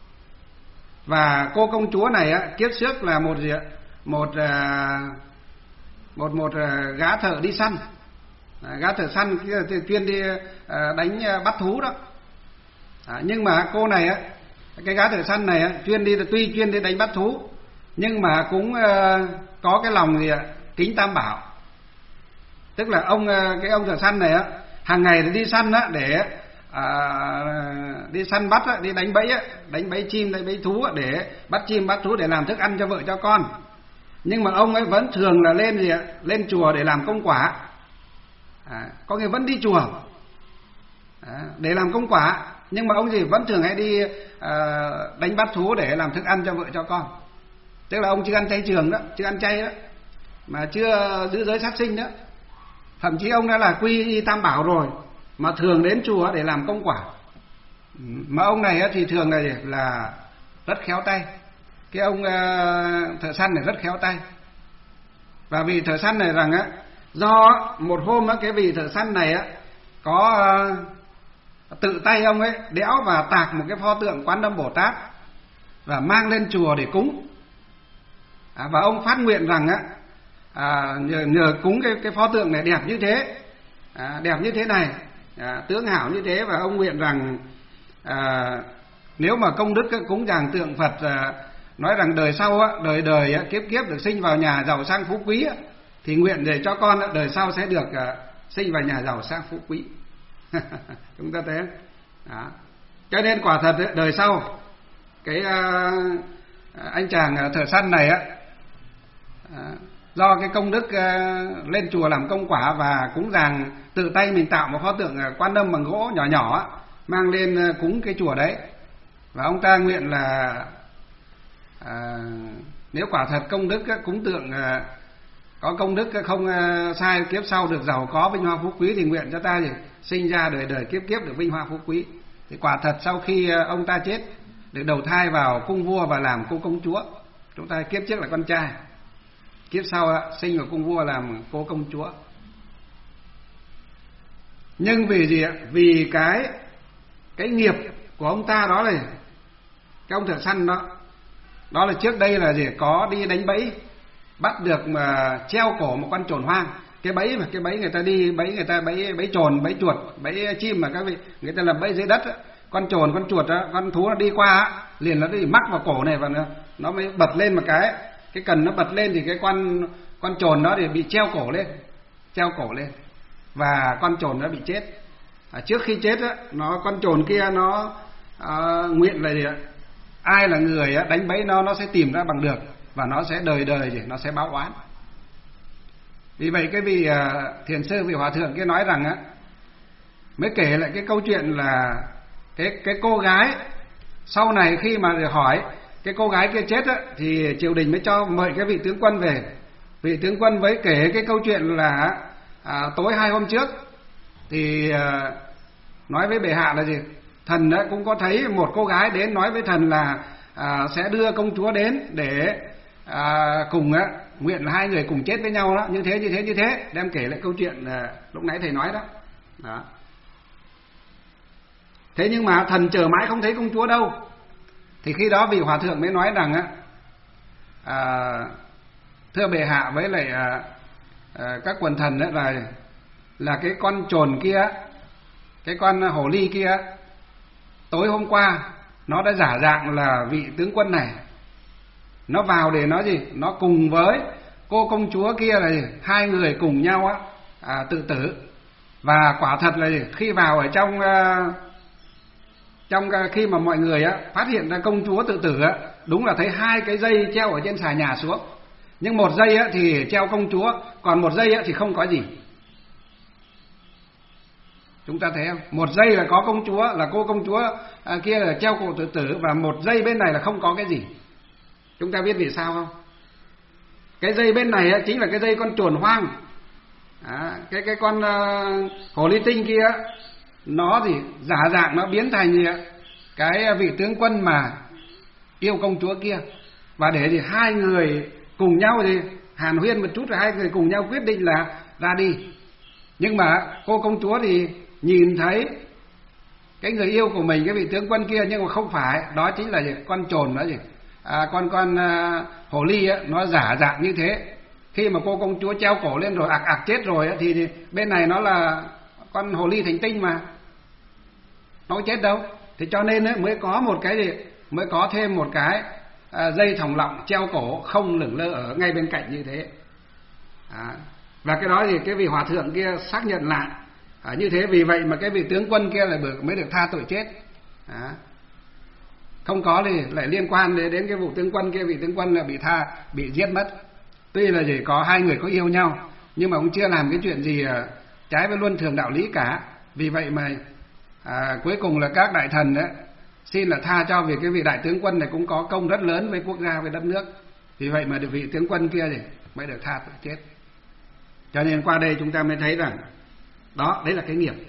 Và cô công chúa này á, kiếp trước là một gì ạ? Một à, một một à, gã thợ đi săn, à, gã thợ săn chuyên đi à, đánh bắt thú đó. À, nhưng mà cô này á, cái gã thợ săn này á, chuyên đi tuy chuyên đi đánh bắt thú, nhưng mà cũng à, có cái lòng gì ạ? Kính tam bảo. Tức là ông cái ông thợ săn này á, hàng ngày đi săn á để à, đi săn bắt á, đi đánh bẫy á, đánh bẫy chim, đánh bẫy thú á, để bắt chim bắt thú để làm thức ăn cho vợ cho con. Nhưng mà ông ấy vẫn thường là lên gì ạ? Lên chùa để làm công quả. À, có người vẫn đi chùa à, để làm công quả, nhưng mà ông gì vẫn thường hay đi à, đánh bắt thú để làm thức ăn cho vợ cho con. Tức là ông chưa ăn chay trường đó, chưa ăn chay đó, mà chưa giữ giới sát sinh đó. Thậm chí ông đã là quy y tam bảo rồi mà thường đến chùa để làm công quả. Mà ông này thì thường là là rất khéo tay. Cái ông thợ săn này rất khéo tay. Và vị thợ săn này rằng á, do một hôm á, cái vị thợ săn này á có tự tay ông ấy đẽo và tạc một cái pho tượng Quán Âm Bồ Tát và mang lên chùa để cúng. À, và ông phát nguyện rằng á, à, nhờ, nhờ cúng cái cái pho tượng này đẹp như thế, à, đẹp như thế này, à, tướng hảo như thế, và ông nguyện rằng à, nếu mà công đức cúng dường tượng Phật, à, nói rằng đời sau á, đời đời á, kiếp kiếp được sinh vào nhà giàu sang phú quý á, thì nguyện để cho con á, đời sau sẽ được à, sinh vào nhà giàu sang phú quý. Chúng ta thấy đó. Cho nên quả thật ấy, đời sau cái à, anh chàng thợ săn này á, à, do cái công đức uh, lên chùa làm công quả và cúng dường tự tay mình tạo một pho tượng uh, Quan Âm bằng gỗ nhỏ nhỏ uh, mang lên uh, cúng cái chùa đấy. Và ông ta nguyện là uh, nếu quả thật công đức uh, cúng tượng uh, có công đức uh, không uh, sai, kiếp sau được giàu có vinh hoa phú quý, thì nguyện cho ta thì sinh ra đời đời kiếp kiếp được vinh hoa phú quý. Thì quả thật sau khi uh, ông ta chết được đầu thai vào cung vua và làm cô công chúa. Chúng ta kiếp trước là con trai, kiếp sau sinh vào cung vua làm cô công chúa. Nhưng vì gì ạ? Vì cái cái nghiệp của ông ta đó là cái ông thợ săn đó, đó là trước đây là gì, có đi đánh bẫy, bắt được mà treo cổ một con chồn hoang. Cái bẫy mà cái bẫy người ta đi bẫy, người ta bẫy bẫy chồn, bẫy chuột, bẫy chim mà các vị, người ta làm bẫy dưới đất á. Con chồn, con chuột đó, con thú nó đi qua á, liền nó đi mắc vào cổ này và nó, nó mới bật lên một cái, cái cần nó bật lên thì cái con con chồn đó thì bị treo cổ lên, treo cổ lên và con chồn nó bị chết. À, trước khi chết á, nó con chồn kia nó à, nguyện là gì ạ? Ai là người á, đánh bẫy nó, nó sẽ tìm ra bằng được và nó sẽ đời đời gì, nó sẽ báo oán. Vì vậy cái vị uh, thiền sư, vị hòa thượng kia nói rằng á, mới kể lại cái câu chuyện là cái cái cô gái sau này khi mà được hỏi cái cô gái kia chết á, thì triều đình mới cho mời cái vị tướng quân về. Vị tướng quân mới kể cái câu chuyện là à, tối hai hôm trước thì à, nói với bệ hạ là gì, thần á, cũng có thấy một cô gái đến nói với thần là à, sẽ đưa công chúa đến để à, cùng á, nguyện là hai người cùng chết với nhau đó, như thế như thế như thế, đem kể lại câu chuyện à, lúc nãy thầy nói đó. Đó. Thế nhưng mà thần chờ mãi không thấy công chúa đâu, thì khi đó vị hòa thượng mới nói rằng á, à, thưa bệ hạ với lại à, à, các quần thần ấy là là cái con chồn kia, cái con hổ ly kia, tối hôm qua nó đã giả dạng là vị tướng quân này, nó vào để nói gì, nó cùng với cô công chúa kia là gì, hai người cùng nhau á à, tự tử. Và quả thật là gì, khi vào ở trong à, trong khi mà mọi người á phát hiện ra công chúa tự tử á, đúng là thấy hai cái dây treo ở trên xà nhà xuống, nhưng một dây á thì treo công chúa, còn một dây á thì không có gì. Chúng ta thấy không? Một dây là có công chúa, là cô công chúa à, kia là treo cổ tự tử, và một dây bên này là không có cái gì. Chúng ta biết vì sao không? Cái dây bên này á, chính là cái dây con chồn hoang. À, cái cái con uh, hồ ly tinh kia, nó thì giả dạng nó biến thành gì ạ? Cái vị tướng quân mà yêu công chúa kia, và để thì hai người cùng nhau thì hàn huyên một chút, rồi hai người cùng nhau quyết định là ra đi. Nhưng mà cô công chúa thì nhìn thấy cái người yêu của mình, cái vị tướng quân kia, nhưng mà không phải, đó chính là gì? Con chồn đó gì? À, con con uh, hồ ly á, nó giả dạng như thế. Khi mà cô công chúa treo cổ lên rồi ạc ạc chết rồi á, thì, thì bên này nó là con hồ ly thành tinh mà, nó có chết đâu. Thì cho nên ấy, mới có một cái gì, mới có thêm một cái à, dây thòng lọng treo cổ không lửng lơ ở ngay bên cạnh như thế. À, và cái đó thì cái vị hòa thượng kia xác nhận lại à, như thế. Vì vậy mà cái vị tướng quân kia lại mới được tha tội chết. À, không có thì lại liên quan đến, đến cái vụ tướng quân kia, vị tướng quân là bị tha, bị giết mất. Tuy là chỉ có hai người có yêu nhau, nhưng mà cũng chưa làm cái chuyện gì à, trái với luân thường đạo lý cả. Vì vậy mà à, cuối cùng là các đại thần đấy xin là tha cho, vì cái vị đại tướng quân này cũng có công rất lớn với quốc gia, với đất nước. Vì vậy mà vị tướng quân kia thì mới được tha tội chết. Cho nên qua đây chúng ta mới thấy rằng đó, đấy là cái nghiệp.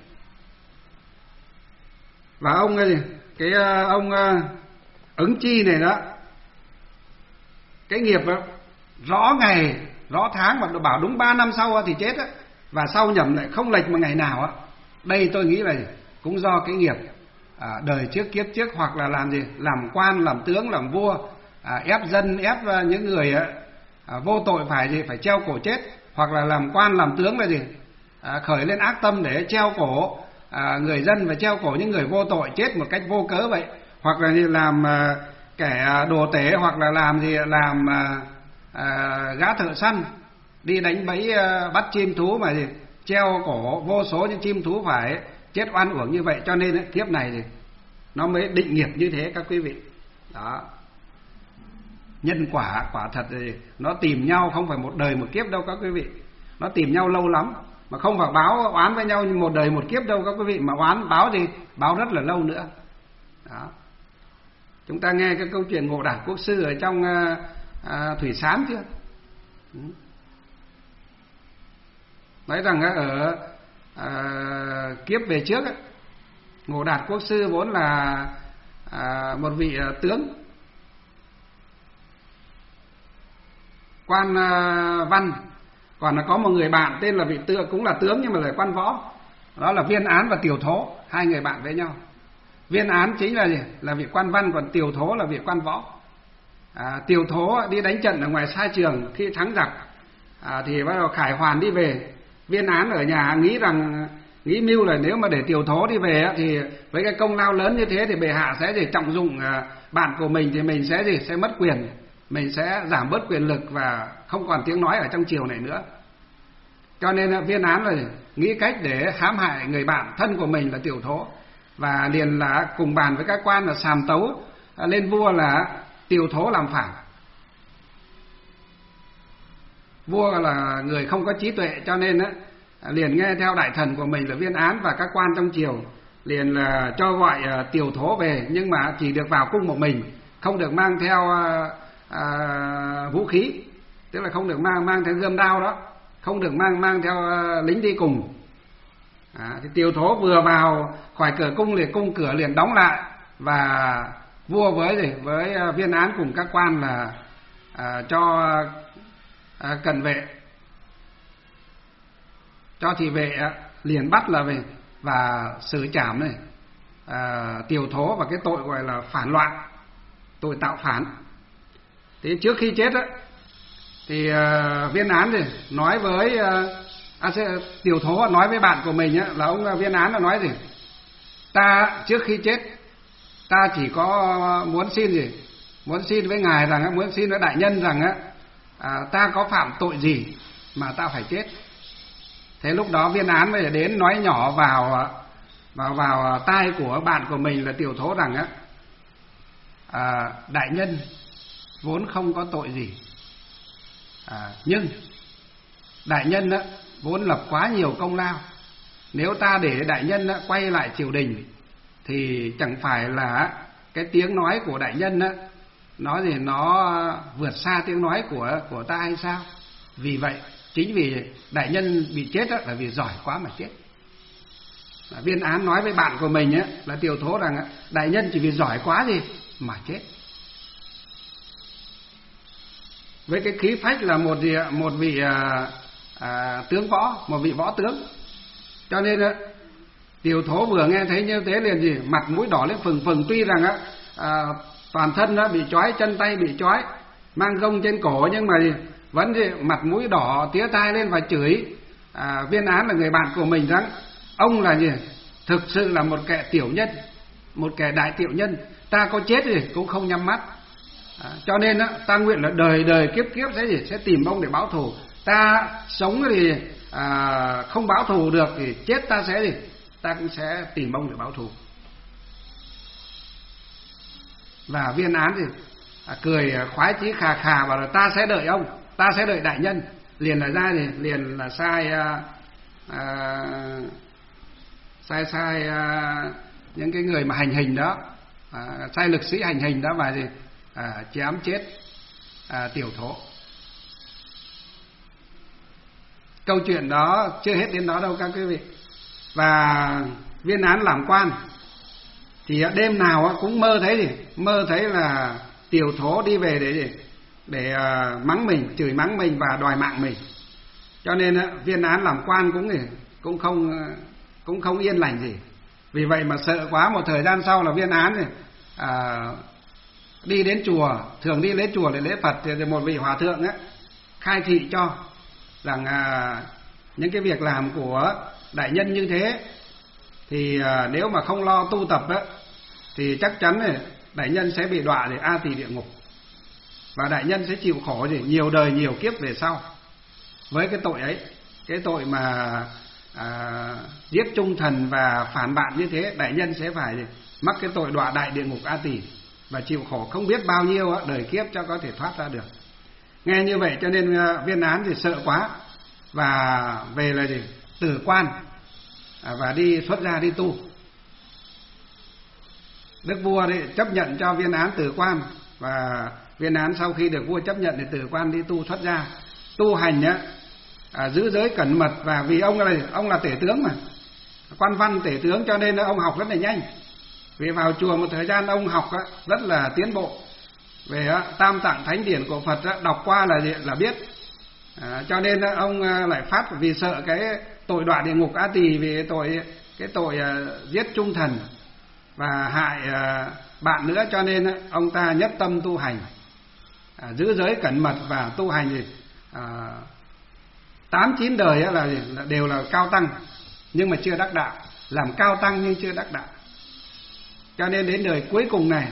Và ông cái gì, cái ông Ứng Chi này đó, cái nghiệp đó, rõ ngày rõ tháng, mà bảo đúng ba năm sau thì chết á, và sau nhầm lại không lệch một ngày nào á. Đây tôi nghĩ là cũng do cái nghiệp à, đời trước kiếp trước, hoặc là làm gì, làm quan, làm tướng, làm vua, à, ép dân, ép những người à, vô tội phải gì, phải treo cổ chết, hoặc là làm quan làm tướng là gì, à, khởi lên ác tâm để treo cổ à, người dân, và treo cổ những người vô tội chết một cách vô cớ vậy, hoặc là làm à, kẻ đồ tể, hoặc là làm gì, làm à, à, gã thợ săn đi đánh bẫy à, bắt chim thú mà gì, treo cổ vô số những chim thú phải chết oan uổng như vậy. Cho nên ấy, kiếp này thì nó mới định nghiệp như thế các quý vị. Đó, nhân quả quả thật thì nó tìm nhau không phải một đời một kiếp đâu các quý vị, nó tìm nhau lâu lắm, mà không phải báo oán với nhau một đời một kiếp đâu các quý vị, mà oán báo thì báo rất là lâu nữa. Đó, chúng ta nghe cái câu chuyện Ngộ Đạt Quốc Sư ở trong à, à, Thủy Sám chưa? Ừ. Nói rằng ở à, kiếp về trước ấy, Ngộ Đạt Quốc Sư vốn là à, một vị à, tướng quan à, văn, còn là có một người bạn tên là vị tướng, cũng là tướng nhưng mà là quan võ. Đó là Viên Án và Tiều Thố, hai người bạn với nhau. Viên Án chính là gì? Là vị quan văn, còn Tiều Thố là vị quan võ. À, Tiều Thố đi đánh trận ở ngoài xa trường, khi thắng giặc à, thì bắt đầu khải hoàn đi về. Viên Án ở nhà nghĩ rằng nghĩ mưu là nếu mà để Tiều Thố đi về thì với cái công lao lớn như thế thì bệ hạ sẽ gì trọng dụng bạn của mình, thì mình sẽ gì sẽ mất quyền, mình sẽ giảm bớt quyền lực và không còn tiếng nói ở trong triều này nữa. Cho nên Viên Án là nghĩ cách để hãm hại người bạn thân của mình là Tiều Thố, và liền là cùng bàn với các quan là sàm tấu lên vua là Tiều Thố làm phản. Vua là người không có trí tuệ, cho nên á liền nghe theo đại thần của mình là Viên Án và các quan trong triều, liền là cho gọi uh, Tiều Thố về, nhưng mà chỉ được vào cung một mình, không được mang theo uh, uh, vũ khí, tức là không được mang mang theo gươm đao đó, không được mang mang theo uh, lính đi cùng. À, thì Tiều Thố vừa vào khỏi cửa cung liền cung cửa liền đóng lại, và vua với gì với uh, Viên Án cùng các quan là uh, cho uh, cận vệ, cho thị vệ liền bắt là về và xử trảm này à, Tiều Thố và cái tội gọi là phản loạn, tội tạo phản. Thì trước khi chết á thì à, Viên Án thì nói với à, à, Tiều Thố nói với bạn của mình á, là ông Viên Án là nói gì: ta trước khi chết ta chỉ có muốn xin gì muốn xin với ngài rằng muốn xin với đại nhân rằng á à, ta có phạm tội gì mà ta phải chết. Thế lúc đó Viên Án mới đến nói nhỏ vào vào vào tai của bạn của mình là Tiều Thố rằng á à, đại nhân vốn không có tội gì, à, nhưng đại nhân á vốn lập quá nhiều công lao, nếu ta để đại nhân á, quay lại triều đình thì chẳng phải là cái tiếng nói của đại nhân á nó gì nó vượt xa tiếng nói của của ta hay sao? Vì vậy chính vì đại nhân bị chết đó là vì giỏi quá mà chết. Viên Án nói với bạn của mình á, là Tiều Thố rằng đại nhân chỉ vì giỏi quá gì mà chết. Với cái khí phách là một gì một vị à, à, tướng võ, một vị võ tướng, cho nên á, Tiều Thố vừa nghe thấy như thế liền gì mặt mũi đỏ lên phừng phừng. Tuy rằng á à, toàn thân nó bị trói, chân tay bị trói, mang gông trên cổ, nhưng mà gì vẫn gì mặt mũi đỏ tía tai lên và chửi à, Viên Án là người bạn của mình rằng ông là gì thực sự là một kẻ tiểu nhân, một kẻ đại tiểu nhân, ta có chết thì cũng không nhắm mắt. À, cho nên á, ta nguyện là đời đời kiếp kiếp sẽ gì sẽ tìm ông để báo thù. Ta sống thì à, không báo thù được thì chết ta sẽ gì ta cũng sẽ tìm ông để báo thù. Và Viên Án thì à, cười khoái chí khà khà bảo là ta sẽ đợi ông, ta sẽ đợi đại nhân. Liền là ra thì liền là sai à, à, sai sai à, những cái người mà hành hình đó, à, sai lực sĩ hành hình đó và gì à, chém chết à, Tiều Thố. Câu chuyện đó chưa hết đến đó đâu các quý vị. Và Viên Án làm quan thì đêm nào cũng mơ thấy gì mơ thấy là Tiều Thố đi về để gì để uh, mắng mình, chửi mắng mình và đòi mạng mình. Cho nên uh, Viên Án làm quan cũng gì cũng không uh, cũng không yên lành gì. Vì vậy mà sợ quá, một thời gian sau là Viên Án này uh, đi đến chùa, thường đi đến chùa để lễ Phật, thì một vị hòa thượng ấy khai thị cho rằng uh, những cái việc làm của đại nhân như thế thì uh, nếu mà không lo tu tập ấy, thì chắc chắn này, đại nhân sẽ bị đọa để A Tỳ địa ngục, và đại nhân sẽ chịu khổ gì nhiều đời nhiều kiếp về sau với cái tội ấy. Cái tội mà à, giết trung thần và phản bạn như thế, đại nhân sẽ phải gì? Mắc cái tội đọa đại địa ngục A Tỳ và chịu khổ không biết bao nhiêu đời kiếp cho có thể thoát ra được. Nghe như vậy cho nên Viên Án thì sợ quá và về là gì từ quan và đi xuất gia đi tu. Đức vua thì chấp nhận cho Viên Án từ quan, và Viên Án sau khi được vua chấp nhận thì từ quan đi tu xuất gia, tu hành á, à, giữ giới cẩn mật. Và vì ông là ông là tể tướng mà, quan văn tể tướng, cho nên ông học rất là nhanh. Vì vào chùa một thời gian ông học á, rất là tiến bộ về á, tam tạng thánh điển của Phật á, đọc qua là là biết. À, cho nên á, ông lại phát vì sợ cái tội đọa địa ngục A Tỳ vì tội cái tội uh, giết trung thần và hại uh, bạn nữa, cho nên uh, ông ta nhất tâm tu hành, uh, giữ giới cẩn mật và tu hành gì uh, tám chín đời uh, là, là đều là cao tăng nhưng mà chưa đắc đạo, làm cao tăng nhưng chưa đắc đạo. Cho nên đến đời cuối cùng này,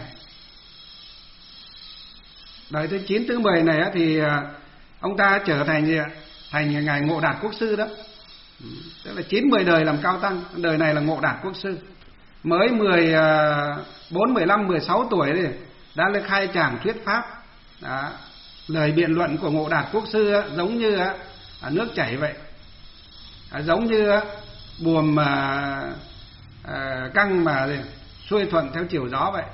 đời thứ chín thứ mười này uh, thì uh, ông ta trở thành gì ạ? Thành ngài Ngộ Đạt Quốc Sư đó. Tức là chín mười đời làm cao tăng, đời này là Ngộ Đạt Quốc Sư. Mới mười bốn, mười lăm, mười sáu tuổi thì đã lên khai tràng thuyết pháp. Đó. Lời biện luận của Ngộ Đạt Quốc Sư giống như nước chảy vậy, giống như buồm căng mà xuôi thuận theo chiều gió vậy.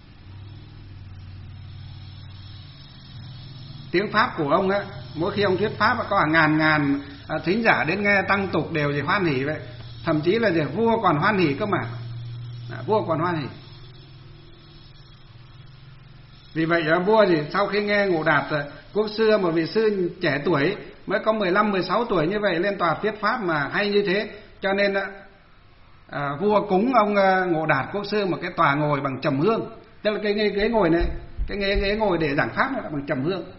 Tiếng pháp của ông á, mỗi khi ông thuyết pháp có hàng ngàn ngàn thính giả đến nghe tăng tục đều gì hoan hỉ vậy, thậm chí là gì vua còn hoan hỉ cơ mà, à, vua còn hoan hỉ. Vì vậy vua thì sau khi nghe Ngộ Đạt Quốc Sư, một vị sư trẻ tuổi mới có mười lăm, mười sáu tuổi như vậy lên tòa thuyết pháp mà hay như thế, cho nên à, vua cúng ông Ngộ Đạt Quốc Sư một cái tòa ngồi bằng trầm hương, tức là cái ghế, ghế ngồi này, cái ghế, ghế ngồi để giảng pháp này là bằng trầm hương.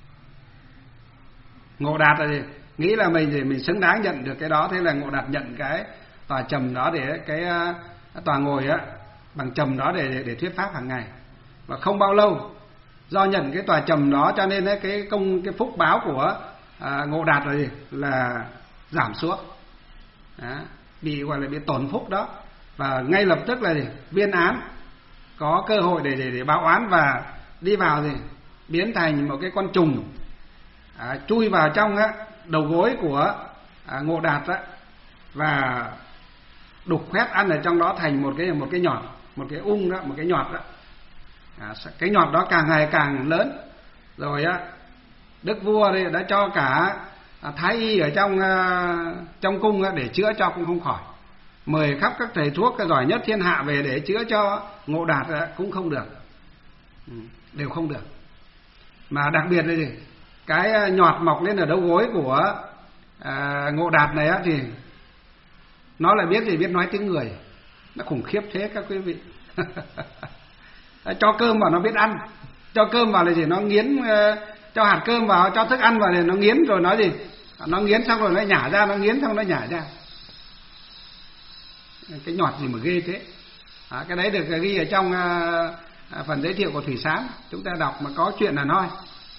Ngộ Đạt là gì? Nghĩ là mình thì mình xứng đáng nhận được cái đó, thế là Ngộ Đạt nhận cái tòa trầm đó để cái, cái tòa ngồi á bằng trầm đó để, để để thuyết pháp hàng ngày. Và không bao lâu do nhận cái tòa trầm đó cho nên cái công cái phúc báo của à, Ngộ Đạt là gì? Là giảm xuống. Đó, bị gọi là bị tổn phúc đó, và ngay lập tức là gì? Viên án, có cơ hội để để để báo oán và đi vào gì? Biến thành một cái con trùng. À, chui vào trong á, đầu gối của à, Ngộ Đạt á, và đục khoét ăn ở trong đó thành một cái một cái nhọt, một cái ung đó, một cái nhọt đó. À, cái nhọt đó càng ngày càng lớn, rồi á, đức vua đây đã cho cả à, thái y ở trong à, trong cung á, để chữa cho cũng không khỏi, mời khắp các thầy thuốc giỏi nhất thiên hạ về để chữa cho Ngộ Đạt á, cũng không được, ừ, đều không được. Mà đặc biệt là gì? Cái nhọt mọc lên ở đầu gối của à, Ngộ Đạt này á, thì nó lại biết gì? Biết nói tiếng người. Nó khủng khiếp thế các quý vị. Cho cơm vào nó biết ăn, cho cơm vào là gì? Nó nghiến, cho hạt cơm vào, cho thức ăn vào thì nó nghiến, rồi nói gì? Nó nghiến xong rồi nó nhả ra, nó nghiến xong nó nhả ra. Cái nhọt gì mà ghê thế. À, cái đấy được ghi ở trong à, phần giới thiệu của Thủy Sám, chúng ta đọc mà có chuyện là nói.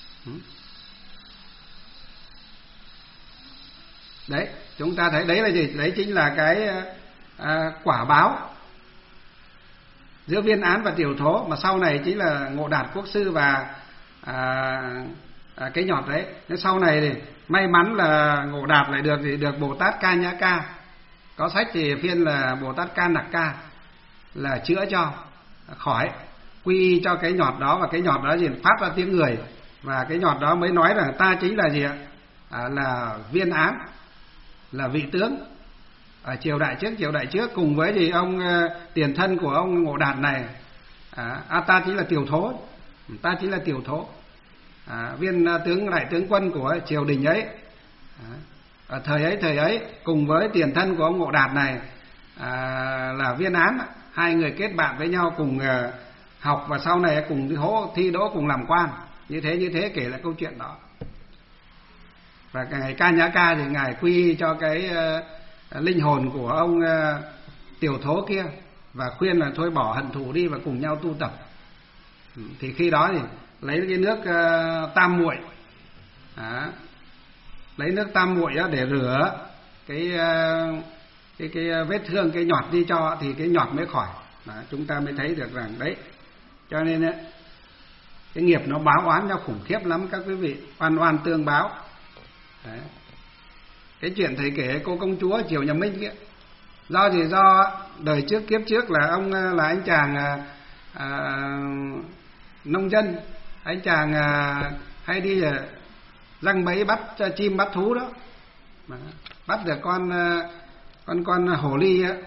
Đấy, chúng ta thấy đấy là gì? Đấy chính là cái à, quả báo giữa viên án và tiểu thố, mà sau này chính là Ngộ Đạt Quốc Sư và à, à, cái nhọt đấy. Nên sau này thì may mắn là Ngộ Đạt lại được thì được Bồ Tát Ca Nhã Ca, có sách thì phiên là Bồ Tát Ca Nặc Ca, là chữa cho khỏi, quy y cho cái nhọt đó, và cái nhọt đó gì phát ra tiếng người, và cái nhọt đó mới nói rằng ta chính là gì ạ? À, là viên án, là vị tướng ở triều đại trước, triều đại trước cùng với gì ông uh, tiền thân của ông Ngộ Đạt này, à, à, ta chính là tiểu thố, ta chính là tiểu thố, à, viên uh, tướng đại tướng quân của triều đình ấy, à, ở thời ấy thời ấy cùng với tiền thân của ông Ngộ Đạt này à, là viên án, hai người kết bạn với nhau cùng uh, học và sau này cùng thi, thi đỗ cùng làm quan, như thế như thế kể lại câu chuyện đó. Và ngài Ca Nhã Ca thì ngài quy cho cái uh, linh hồn của ông uh, tiểu thố kia, và khuyên là thôi bỏ hận thù đi và cùng nhau tu tập. Thì khi đó thì lấy cái nước uh, tam muội, à, lấy nước tam muội để rửa cái, uh, cái cái vết thương, cái nhọt đi cho, thì cái nhọt mới khỏi. Đó, chúng ta mới thấy được rằng đấy, cho nên ấy, cái nghiệp nó báo oán nhau khủng khiếp lắm các quý vị, oan oan tương báo. Đấy. Cái chuyện thầy kể cô công chúa triều nhà Minh kia, do gì do đời trước kiếp trước là ông là anh chàng à, nông dân, anh chàng à, hay đi à, răng bẫy bắt chim bắt thú đó, mà bắt được con con con hổ ly á,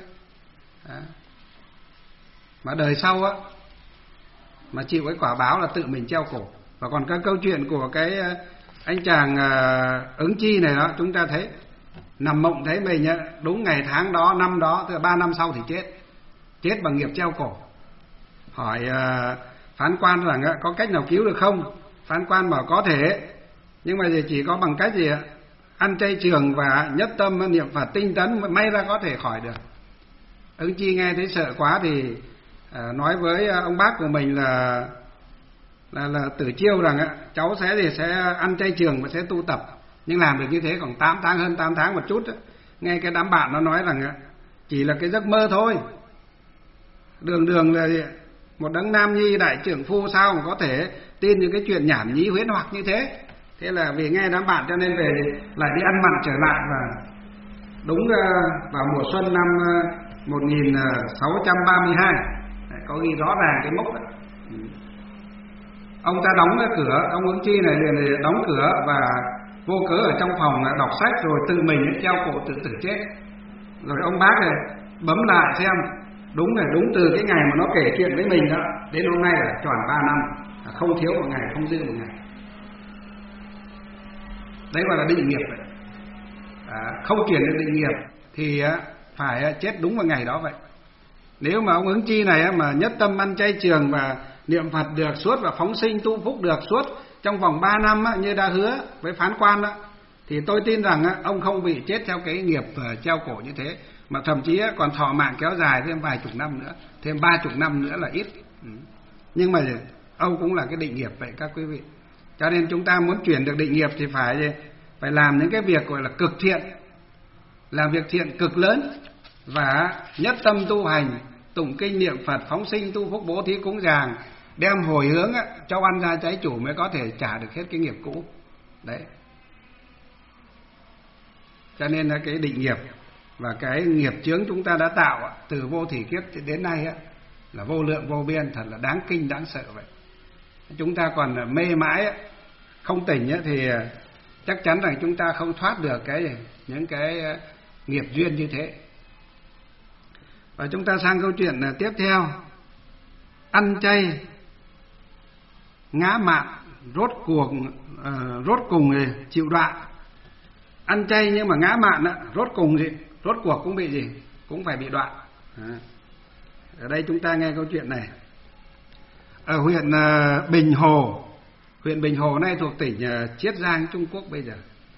mà đời sau á mà chịu cái quả báo là tự mình treo cổ. Và còn các câu chuyện của cái anh chàng uh, ứng chi này đó, chúng ta thấy nằm mộng thấy mình á, đúng ngày tháng đó, năm đó, tức là ba năm sau thì chết, chết bằng nghiệp treo cổ. Hỏi uh, phán quan rằng uh, có cách nào cứu được không? Phán quan bảo có thể, nhưng mà chỉ có bằng cách gì ạ? Ăn chay trường và nhất tâm niệm Phật tinh tấn, may ra có thể khỏi được. Ứng Chi nghe thấy sợ quá thì uh, nói với uh, ông bác của mình là là, là Tử Chiêu rằng uh, cháu sẽ thì sẽ ăn chay trường và sẽ tu tập, nhưng làm được như thế khoảng tám tháng, hơn tám tháng một chút đó. Nghe cái đám bạn nó nói rằng uh, chỉ là cái giấc mơ thôi, đường đường là một đấng nam nhi đại trưởng phu sao mà có thể tin những cái chuyện nhảm nhí huyễn hoặc như thế. Thế là vì nghe đám bạn cho nên về lại đi ăn mặn trở lại, và đúng vào mùa xuân năm một nghìn sáu trăm ba mươi hai, có ghi rõ ràng cái mốc đó. Ông ta đóng cái cửa, ông Ứng Chi này liền đóng cửa và vô cớ ở trong phòng đọc sách, rồi tự mình treo cổ tự tử chết. Rồi ông bác này bấm lại xem, đúng là đúng từ cái ngày mà nó kể chuyện với mình đó đến hôm nay là tròn ba năm, không thiếu một ngày, không dư một ngày. Đấy gọi là định nghiệp vậy. À, không chuyển được định nghiệp thì phải chết đúng vào ngày đó vậy. Nếu mà ông Ứng Chi này mà nhất tâm ăn chay trường và niệm Phật được suốt và phóng sinh tu phúc được suốt trong vòng ba năm như đã hứa với phán quan đó, thì tôi tin rằng ông không bị chết theo cái nghiệp treo cổ như thế, mà thậm chí còn thọ mạng kéo dài thêm vài chục năm nữa, thêm ba chục năm nữa là ít. Nhưng mà ông cũng là cái định nghiệp vậy các quý vị. Cho nên chúng ta muốn chuyển được định nghiệp thì phải phải làm những cái việc gọi là cực thiện, làm việc thiện cực lớn và nhất tâm tu hành, tụng kinh niệm Phật, phóng sinh tu phúc, bố thí cúng dường, đem hồi hướng cho oan gia trái chủ mới có thể trả được hết cái nghiệp cũ. Đấy. Cho nên là cái định nghiệp và cái nghiệp chướng chúng ta đã tạo từ vô thủy kiếp đến nay là vô lượng vô biên, thật là đáng kinh đáng sợ vậy. Chúng ta còn mê mãi không tỉnh thì chắc chắn rằng chúng ta không thoát được cái những cái nghiệp duyên như thế. Và chúng ta sang câu chuyện tiếp theo. Ăn chay ngã mạn, rốt cuộc uh, rốt cùng thì chịu đọa. Ăn chay nhưng mà ngã mạn đó, rốt cùng gì, rốt cuộc cũng bị gì, cũng phải bị đọa. À. Ở đây chúng ta nghe câu chuyện này. Ở huyện uh, Bình Hồ, huyện Bình Hồ này thuộc tỉnh uh, Chiết Giang, Trung Quốc bây giờ,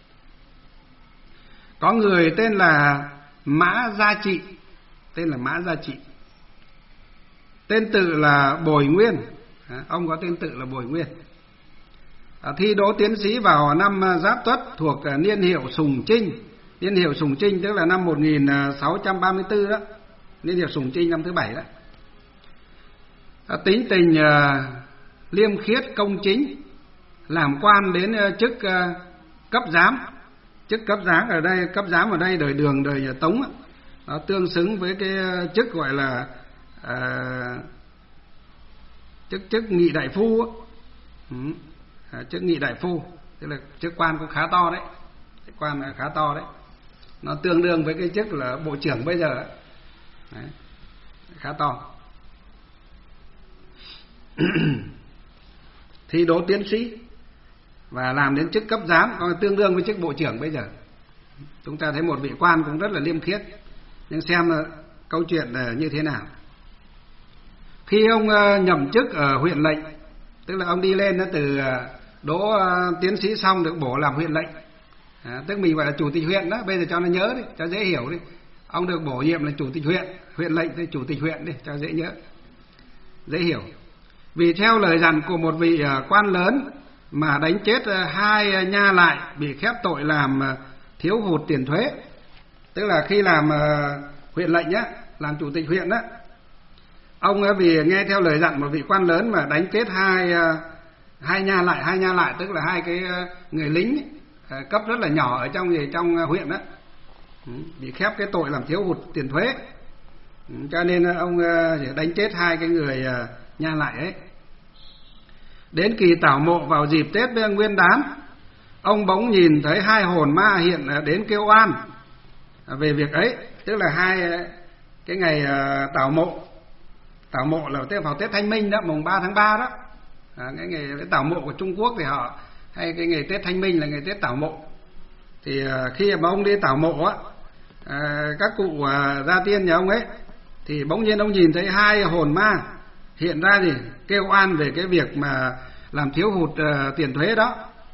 có người tên là Mã Gia Trị, tên là Mã Gia Trị, tên tự là Bồi Nguyên. À, ông có tên tự là Bồi Nguyên. À, thi đỗ tiến sĩ vào năm Giáp Tuất thuộc uh, niên hiệu Sùng Trinh. Niên hiệu Sùng Trinh tức là năm một nghìn sáu trăm ba mươi tư đó, niên hiệu Sùng Trinh năm thứ bảy đó. À, tính tình uh, liêm khiết công chính, làm quan đến uh, chức uh, cấp giám. Chức cấp giám ở đây, cấp giám ở đây đời Đường, đời Tống, nó tương xứng với cái chức gọi là uh, chức chức nghị đại phu. Ừ. À, chức nghị đại phu tức là chức quan cũng khá to đấy, chức quan khá to đấy, nó tương đương với cái chức là bộ trưởng bây giờ đấy, khá to. Thi đỗ tiến sĩ và làm đến chức cấp giám, còn tương đương với chức bộ trưởng bây giờ. Chúng ta thấy một vị quan cũng rất là liêm khiết. Nhưng xem câu chuyện như thế nào. Khi ông nhậm chức ở huyện lệnh, tức là ông đi lên từ đỗ tiến sĩ xong được bổ làm huyện lệnh, à, tức mình gọi là chủ tịch huyện đó, bây giờ cho nó nhớ đi, cho dễ hiểu đi. Ông được bổ nhiệm là chủ tịch huyện, huyện lệnh thì chủ tịch huyện đi, cho dễ nhớ, dễ hiểu. Vì theo lời dặn của một vị quan lớn mà đánh chết hai nha lại bị khép tội làm thiếu hụt tiền thuế. Tức là khi làm huyện lệnh á, làm chủ tịch huyện á, ông vì nghe theo lời dặn một vị quan lớn mà đánh chết hai hai nha lại, hai nha lại tức là hai cái người lính cấp rất là nhỏ ở trong gì trong huyện á, bị khép cái tội làm thiếu hụt tiền thuế, cho nên ông đánh chết hai cái người nha lại ấy. Đến kỳ tảo mộ vào dịp Tết Nguyên Đán, ông bỗng nhìn thấy hai hồn ma hiện đến kêu oan về việc ấy, tức là hai cái ngày tảo mộ. Tảo mộ là vào Tết Thanh Minh đó, mùng ba tháng ba đó. À, cái ngày tảo mộ của Trung Quốc thì họ hay cái ngày Tết Thanh Minh là ngày Tết tảo mộ. thì khi mà ông đi tảo mộ á, các cụ gia tiên nhà ông ấy, thì bỗng nhiên ông nhìn thấy hai hồn ma hiện ra gì kêu oan về cái việc mà làm thiếu hụt uh, tiền thuế đó.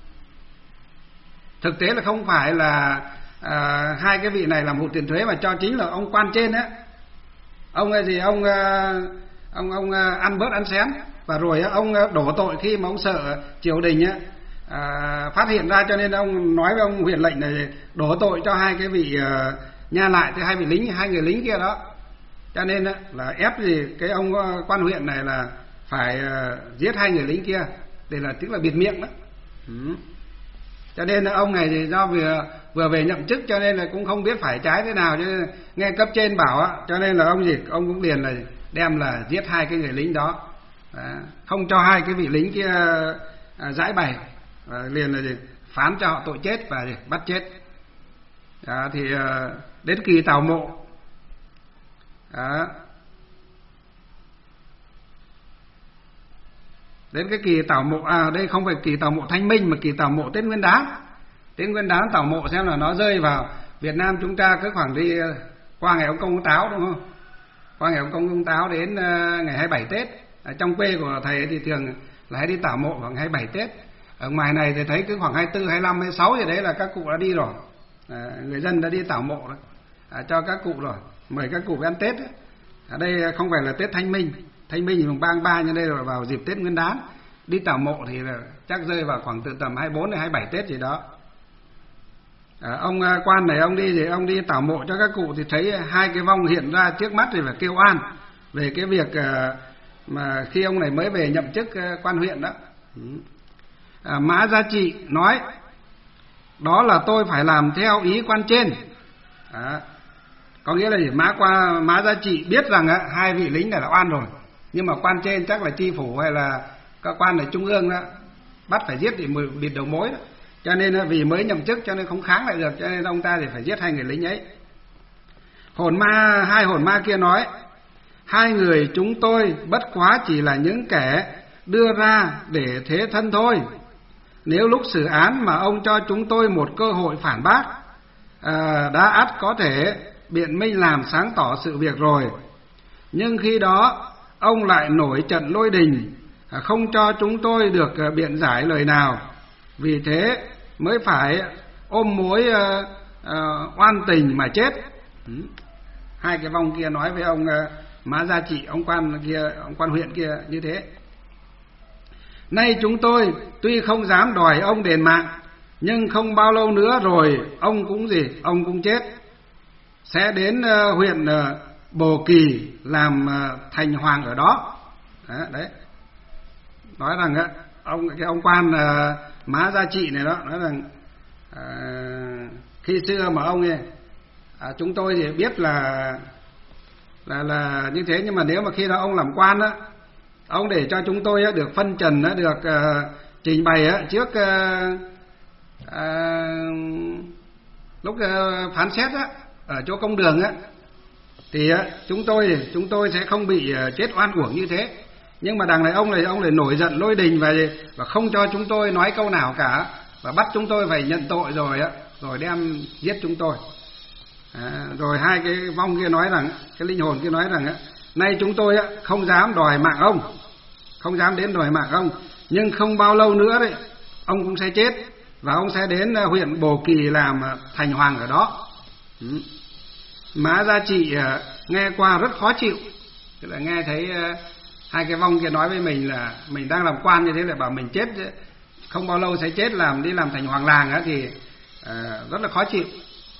Thực tế là không phải là uh, hai cái vị này làm hụt tiền thuế, mà cho chính là ông quan trên á. Ông là gì ông uh, ông ông uh, ăn bớt ăn xén, và rồi uh, ông uh, đổ tội khi mà ông sợ triều đình á uh, phát hiện ra, cho nên ông nói với ông huyện lệnh này đổ tội cho hai cái vị uh, nha lại, thì hai vị lính, hai người lính kia đó. Cho nên là ép gì cái ông quan huyện này là phải uh, giết hai người lính kia, để là tức là bịt miệng đó. Ừ. Cho nên ông này thì do vừa vừa về nhậm chức, cho nên là cũng không biết phải trái thế nào, cho nên nghe cấp trên bảo á, cho nên là ông gì ông cũng liền là đem là giết hai cái người lính đó, đó. Không cho hai cái vị lính kia uh, giải bày, và liền là gì phán cho họ tội chết và gì bắt chết. Đó, thì uh, đến kỳ tảo mộ đó, đến cái kỳ tảo mộ, à đây không phải kỳ tảo mộ Thanh Minh mà kỳ tảo mộ Tết Nguyên Đán. Tết Nguyên Đán tảo mộ xem là nó rơi vào Việt Nam chúng ta cứ khoảng đi qua ngày ông Công ông Táo, đúng không? Qua ngày ông Công ông Táo đến uh, ngày hai mươi bảy Tết. Ở trong quê của thầy thì thường là hay đi tảo mộ khoảng hai mươi bảy Tết. Ở ngoài này thì thấy cứ khoảng hai mươi tư, hai mươi lăm, hai mươi sáu gì đấy là các cụ đã đi rồi. À, người dân đã đi tảo mộ rồi. À, cho các cụ rồi, mời các cụ ăn Tết ấy. Ở đây không phải là Tết Thanh Minh, Thanh Minh thì mùng ba tháng ba, nhưng đây là vào dịp Tết Nguyên Đán. Đi tảo mộ thì là chắc rơi vào khoảng từ tầm hai mươi bốn đến hai mươi bảy Tết gì đó. À, ông quan này ông đi thì ông đi tảo mộ cho các cụ, thì thấy hai cái vong hiện ra trước mắt thì phải kêu oan về cái việc mà khi ông này mới về nhậm chức quan huyện đó. À, Mã Gia Trị nói đó là tôi phải làm theo ý quan trên. À, có nghĩa là gì? Mã qua Mã Gia Trị biết rằng á, hai vị lính này là oan rồi, nhưng mà quan trên chắc là chi phủ hay là các quan ở trung ương đó bắt phải giết để bịt đầu mối đó. Cho nên vì mới nhậm chức cho nên không kháng lại được, cho nên ông ta thì phải giết hai người lính ấy. Hồn ma hai hồn ma kia nói hai người chúng tôi bất quá chỉ là những kẻ đưa ra để thế thân thôi. Nếu lúc xử án mà ông cho chúng tôi một cơ hội phản bác, à, đã ắt có thể biện minh làm sáng tỏ sự việc rồi. Nhưng khi đó ông lại nổi trận lôi đình, không cho chúng tôi được biện giải lời nào. Vì thế mới phải ôm mối uh, uh, oan tình mà chết. Ừ. Hai cái vong kia nói với ông uh, Mã Gia Trị, ông quan kia, ông quan huyện kia như thế. Nay chúng tôi tuy không dám đòi ông đền mạng, nhưng không bao lâu nữa rồi ông cũng gì, ông cũng chết, sẽ đến uh, huyện uh, Bồ Kỳ làm uh, thành hoàng ở đó. Đấy, đấy. Nói rằng uh, ông cái ông quan uh, Mã Gia Trị này đó nói rằng uh, khi xưa mà ông ấy, uh, chúng tôi thì biết là là là như thế, nhưng mà nếu mà khi đó ông làm quan á, ông để cho chúng tôi á, được phân trần á, được uh, trình bày á, trước uh, uh, lúc uh, phán xét á, ở chỗ công đường á, thì uh, chúng tôi chúng tôi sẽ không bị uh, chết oan uổng như thế. Nhưng mà đằng này ông này ông lại nổi giận lôi đình và và không cho chúng tôi nói câu nào cả, và bắt chúng tôi phải nhận tội rồi á, rồi đem giết chúng tôi. À, rồi hai cái vong kia nói rằng, cái linh hồn kia nói rằng á, nay chúng tôi á không dám đòi mạng ông, không dám đến đòi mạng ông, nhưng không bao lâu nữa đấy ông cũng sẽ chết, và ông sẽ đến huyện Bồ Kỳ làm thành hoàng ở đó. Ừ. Mã Gia Trị nghe qua rất khó chịu, tức là nghe thấy hai cái vong kia nói với mình là mình đang làm quan như thế lại bảo mình chết không bao lâu sẽ chết, làm đi làm thành hoàng làng á, thì à, rất là khó chịu.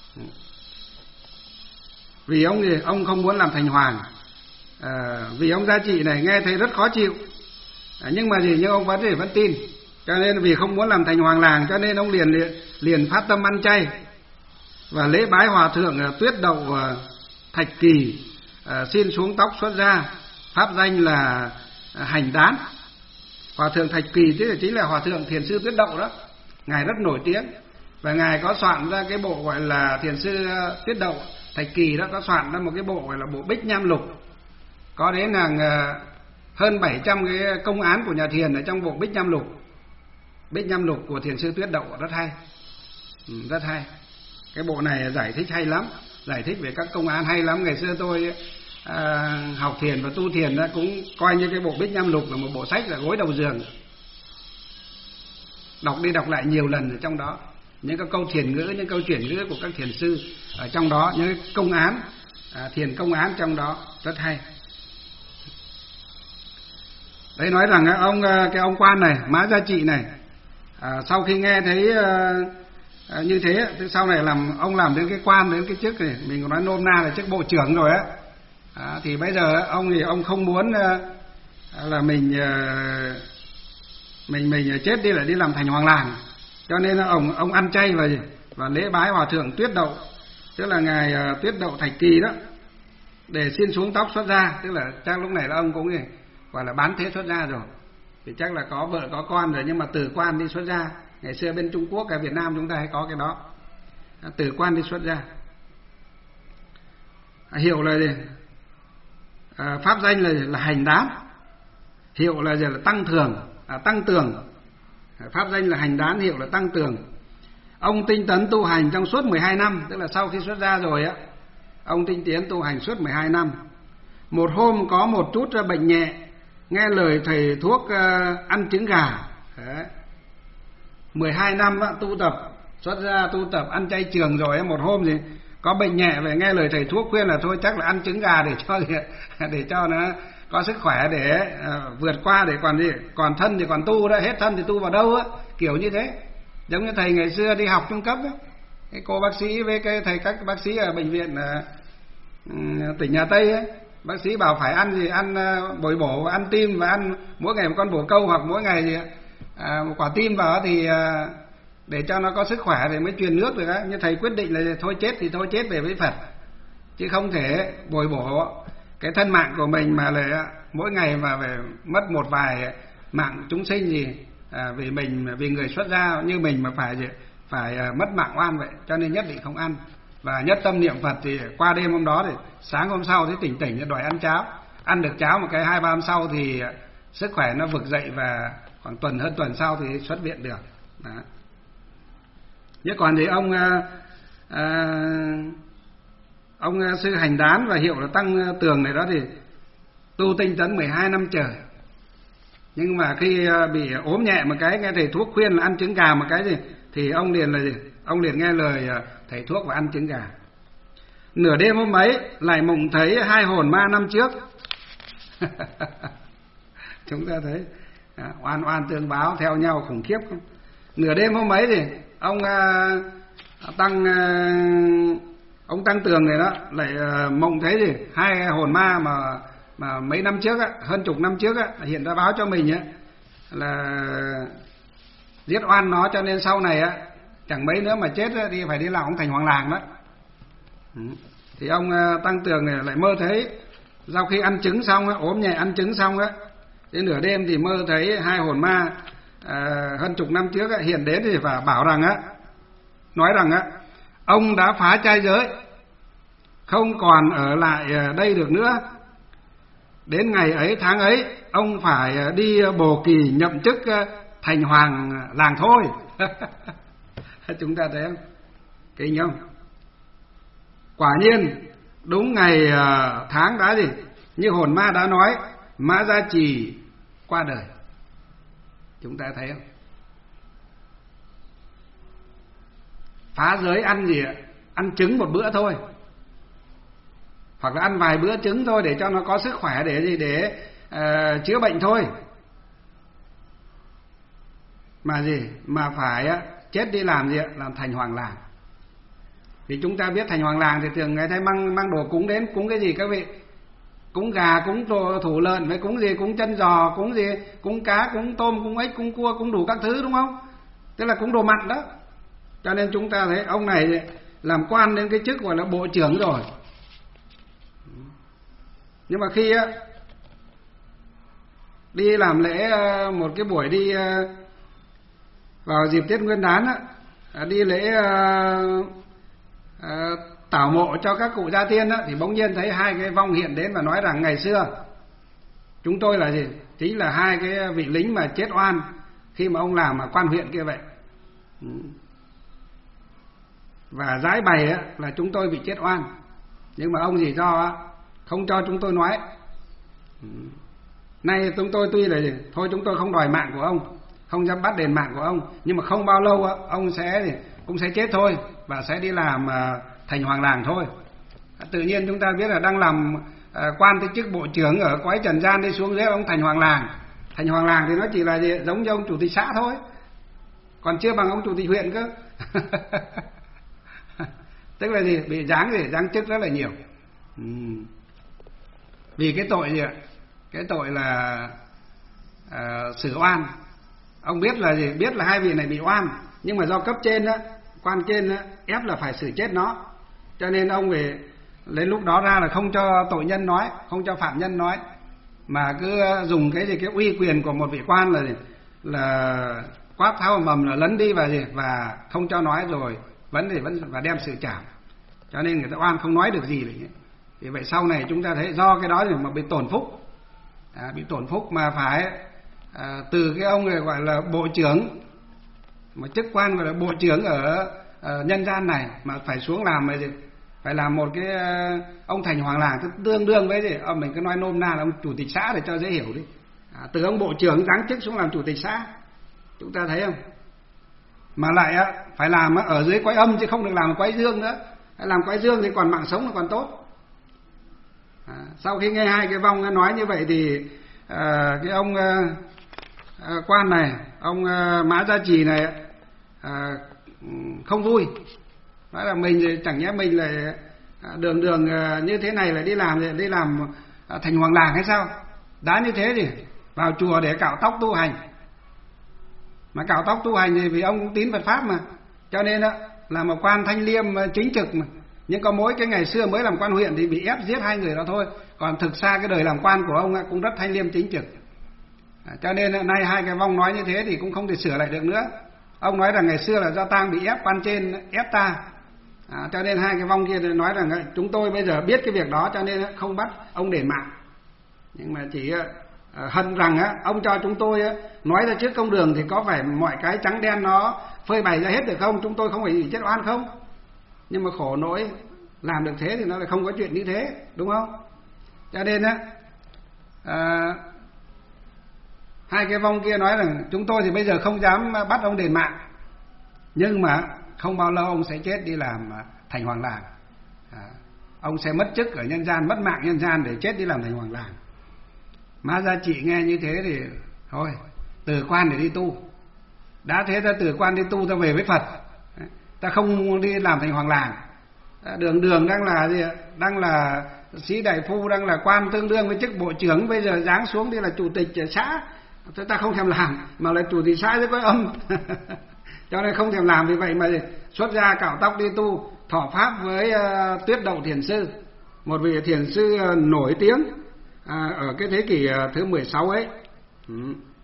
Vì ông gì ông không muốn làm thành hoàng, à, vì ông Gia Trị này nghe thấy rất khó chịu, à, nhưng mà gì nhưng ông vẫn thì vẫn tin, cho nên vì không muốn làm thành hoàng làng cho nên ông liền liền, liền phát tâm ăn chay và lễ bái hòa thượng Tuyết Đậu Thạch Kỳ, à, xin xuống tóc xuất gia, pháp danh là Hành Đán. Hòa thượng Thạch Kỳ tức là chính là hòa thượng Thiền sư Tuyết Đậu đó, ngài rất nổi tiếng, và ngài có soạn ra cái bộ gọi là Thiền sư Tuyết Đậu Thạch Kỳ đó, có soạn ra một cái bộ gọi là bộ Bích Nham Lục, có đến hàng hơn bảy trăm cái công án của nhà thiền ở trong bộ Bích Nham Lục. Bích Nham Lục của Thiền sư Tuyết Đậu rất hay, ừ, rất hay. cái bộ này giải thích hay lắm, giải thích về các công án hay lắm. Ngày xưa tôi à, học thiền và tu thiền đó, cũng coi như cái bộ Bích Nham Lục là một bộ sách là gối đầu giường, đọc đi đọc lại nhiều lần ở trong đó. Những cái câu thiền ngữ, những câu chuyển ngữ của các thiền sư ở trong đó, những cái công án, à, thiền công án trong đó rất hay. Đấy, nói rằng ông cái ông quan này, Mã Gia Trị này, à, sau khi nghe thấy à, à, như thế, thì sau này làm ông làm đến cái quan, đến cái chức này, mình còn nói nôm na là chức bộ trưởng rồi á, à, thì bây giờ ông thì ông không muốn à, là mình à, mình mình chết đi lại đi làm thành hoàng làng, cho nên là ông ông ăn chay và và lễ bái hòa thượng Tuyết Đậu, tức là ngài uh, Tuyết Đậu Thạch Kỳ đó, để xin xuống tóc xuất gia. Tức là chắc lúc này là ông cũng gọi là bán thế xuất gia rồi, thì chắc là có vợ có con rồi, nhưng mà từ quan đi xuất gia. Ngày xưa bên Trung Quốc, cả Việt Nam chúng ta hay có cái đó, từ quan đi xuất gia. À, hiệu là gì? À, pháp danh là là Hành Đán, hiệu là là Tăng Thường, à, Tăng Tường. Pháp danh là Hành Đán, hiệu là Tăng Tường. Ông tinh tấn tu hành trong suốt mười hai năm, tức là sau khi xuất gia rồi á, ông tinh tiến tu hành suốt mười hai năm. Một hôm có một chút bệnh nhẹ, nghe lời thầy thuốc uh, ăn trứng gà. Đấy. mười hai năm á, tu tập, xuất gia tu tập ăn chay trường rồi á, một hôm thì có bệnh nhẹ, về nghe lời thầy thuốc khuyên là thôi chắc là ăn trứng gà để cho để cho nó có sức khỏe để uh, vượt qua, để còn gì còn thân thì còn tu đó, hết thân thì tu vào đâu á, kiểu như thế. Giống như thầy ngày xưa đi học trung cấp đó, cái cô bác sĩ với cái thầy các bác sĩ ở bệnh viện uh, tỉnh Hà Tây ấy, bác sĩ bảo phải ăn gì, ăn uh, bồi bổ, ăn tim và ăn mỗi ngày một con bồ câu, hoặc mỗi ngày gì uh, một quả tim vào thì uh, để cho nó có sức khỏe để mới truyền nước được á. Nhưng thầy quyết định là thôi chết thì thôi chết về với Phật, chứ không thể bồi bổ cái thân mạng của mình mà là mỗi ngày mà phải mất một vài mạng chúng sinh gì à, vì mình, vì người xuất gia như mình mà phải phải mất mạng oan vậy, cho nên nhất định không ăn. Và nhất tâm niệm Phật thì qua đêm hôm đó thì sáng hôm sau thấy tỉnh tỉnh đòi ăn cháo, ăn được cháo một cái hai ba hôm sau thì sức khỏe nó vực dậy, và khoảng tuần hơn tuần sau thì xuất viện được. Đó. Chứ còn thì ông à, à, ông sư Hành Đán và hiệu là Tăng Tường này đó thì tu tinh tấn mười hai năm trời. Nhưng mà khi bị ốm nhẹ một cái, nghe thầy thuốc khuyên là ăn trứng gà một cái gì, thì ông liền là gì? Ông liền nghe lời thầy thuốc và ăn trứng gà. Nửa đêm hôm ấy lại mộng thấy hai hồn ma năm trước. Chúng ta thấy à, oan oan tương báo theo nhau khủng khiếp không? Nửa đêm hôm ấy thì ông à, Tăng à, ông Tăng Tường này đó lại à, mộng thấy gì? Hai hồn ma mà mà mấy năm trước á, hơn chục năm trước á, hiện ra báo cho mình á là giết oan nó, cho nên sau này á chẳng mấy nữa mà chết á, thì phải đi làm ông thành hoàng làng đó. Ừ. Thì ông Tăng Tường này lại mơ thấy sau khi ăn trứng xong á, ốm nhẹ ăn trứng xong á, đến nửa đêm thì mơ thấy hai hồn ma à, hơn chục năm trước á, hiện đến thì phải bảo rằng á, nói rằng á, ông đã phá trai giới, không còn ở lại đây được nữa. Đến ngày ấy tháng ấy, ông phải đi bồ kỳ nhậm chức thành hoàng làng thôi. Chúng ta thấy không? Kinh không? Quả nhiên đúng ngày tháng đã gì, như hồn ma đã nói, Mã Gia Trì qua đời. Chúng ta thấy không? Phá giới ăn gì ạ? Ăn trứng một bữa thôi, hoặc là ăn vài bữa trứng thôi để cho nó có sức khỏe để gì, để uh, chữa bệnh thôi. Mà gì mà phải uh, chết đi làm gì ạ? Làm thành hoàng làng. Vì chúng ta biết thành hoàng làng thì thường ngày thấy mang mang đồ cúng đến, cúng cái gì các vị? Cúng gà, cúng thủ lợn, với cúng gì? Cúng chân giò, cúng gì? Cúng cá, cúng tôm, cúng ếch, cúng cua, cúng đủ các thứ, đúng không? Tức là cúng đồ mặn đó. Cho nên chúng ta thấy ông này làm quan đến cái chức gọi là bộ trưởng rồi. Nhưng mà khi á đi làm lễ, một cái buổi đi vào dịp Tết Nguyên Đán á, đi lễ tảo mộ cho các cụ gia tiên á, thì bỗng nhiên thấy hai cái vong hiện đến và nói rằng ngày xưa chúng tôi là gì? Chính là hai cái vị lính mà chết oan khi mà ông làm ở quan huyện kia vậy. và giải bày á, là chúng tôi bị chết oan. Nhưng mà ông gì do á, không cho chúng tôi nói. Nay chúng tôi tuy là thôi chúng tôi không đòi mạng của ông, không dám bắt đền mạng của ông, nhưng mà không bao lâu á, ông sẽ cũng sẽ chết thôi và sẽ đi làm thành hoàng làng thôi. Tự nhiên chúng ta biết là đang làm quan tới chức bộ trưởng ở cõi trần gian, đi xuống dưới ông thành hoàng làng. Thành hoàng làng thì nó chỉ là gì? Giống như ông chủ tịch xã thôi, còn chưa bằng ông chủ tịch huyện cơ. Tức là gì? Bị giáng gì? Giáng chức rất là nhiều. Ừ. Vì cái tội gì ạ? Cái tội là uh, xử oan. Ông biết là gì? Biết là hai vị này bị oan, nhưng mà do cấp trên á, quan trên á, ép là phải xử chết nó, cho nên ông về đến lúc đó ra là không cho tội nhân nói, không cho phạm nhân nói, mà cứ dùng cái gì cái uy quyền của một vị quan là gì? Là quát tháo mầm là lấn đi và gì và không cho nói, rồi vấn đề vẫn và đem sự trảm, cho nên người ta oan không nói được gì đấy. Thì vậy sau này chúng ta thấy do cái đó thì mà bị tổn phúc, à, bị tổn phúc mà phải à, từ cái ông này gọi là bộ trưởng, mà chức quan gọi là bộ trưởng ở à, nhân gian này, mà phải xuống làm là gì? Phải làm một cái ông thành hoàng làng, tương đương với gì? À, mình cứ nói nôm na là ông chủ tịch xã để cho dễ hiểu đi. À, từ ông bộ trưởng giáng chức xuống làm chủ tịch xã, chúng ta thấy không? Mà lại á, phải làm á, ở dưới quái âm chứ không được làm quái dương nữa. Làm quái dương thì còn mạng sống là còn tốt. À, sau khi nghe hai cái vong nói như vậy thì à, cái ông à, à, quan này, ông à, Mã Gia Trì này à, không vui, nói là mình chẳng nhẽ mình lại đường đường à, như thế này là đi làm đi làm à, thành hoàng làng hay sao? Đã như thế thì vào chùa để cạo tóc tu hành, mà cạo tóc tu hành thì vì ông cũng tín Phật pháp mà, cho nên á là một quan thanh liêm chính trực mà. Nhưng có mỗi cái ngày xưa mới làm quan huyện thì bị ép giết hai người đó thôi, còn thực ra cái đời làm quan của ông cũng rất thanh liêm chính trực. À, cho nên nay hai cái vong nói như thế thì cũng không thể sửa lại được nữa. Ông nói rằng ngày xưa là do tang bị ép, quan trên ép ta, à, cho nên hai cái vong kia nói rằng chúng tôi bây giờ biết cái việc đó cho nên không bắt ông đền mạng, nhưng mà chỉ uh, hận rằng á, ông cho chúng tôi á, nói ra trước công đường thì có phải mọi cái trắng đen nó phơi bày ra hết được không? Chúng tôi không phải bị chết oan không? Nhưng mà khổ nỗi làm được thế thì nó lại không có chuyện như thế, đúng không? Cho nên á à, hai cái vong kia nói rằng chúng tôi thì bây giờ không dám bắt ông đền mạng, nhưng mà không bao lâu ông sẽ chết đi làm thành hoàng làng. À, ông sẽ mất chức ở nhân gian, mất mạng nhân gian để chết đi làm thành hoàng làng. Mã Gia Trị nghe như thế thì thôi, từ quan để đi tu. Đã thế ta từ quan đi tu, ta về với Phật, ta không đi làm thành hoàng làng. Đường đường đang là gì? Đang là sĩ đại phu, đang là quan tương đương với chức bộ trưởng, bây giờ giáng xuống đi là chủ tịch xã, ta không thèm làm, mà là chủ tịch xã với có âm. Cho nên không thèm làm. Vì vậy mà xuất gia cạo tóc đi tu, thọ pháp với uh, Tuyết Đậu Thiền Sư, một vị thiền sư uh, nổi tiếng à, ở cái thế kỷ uh, thứ mười sáu ấy. Ừ.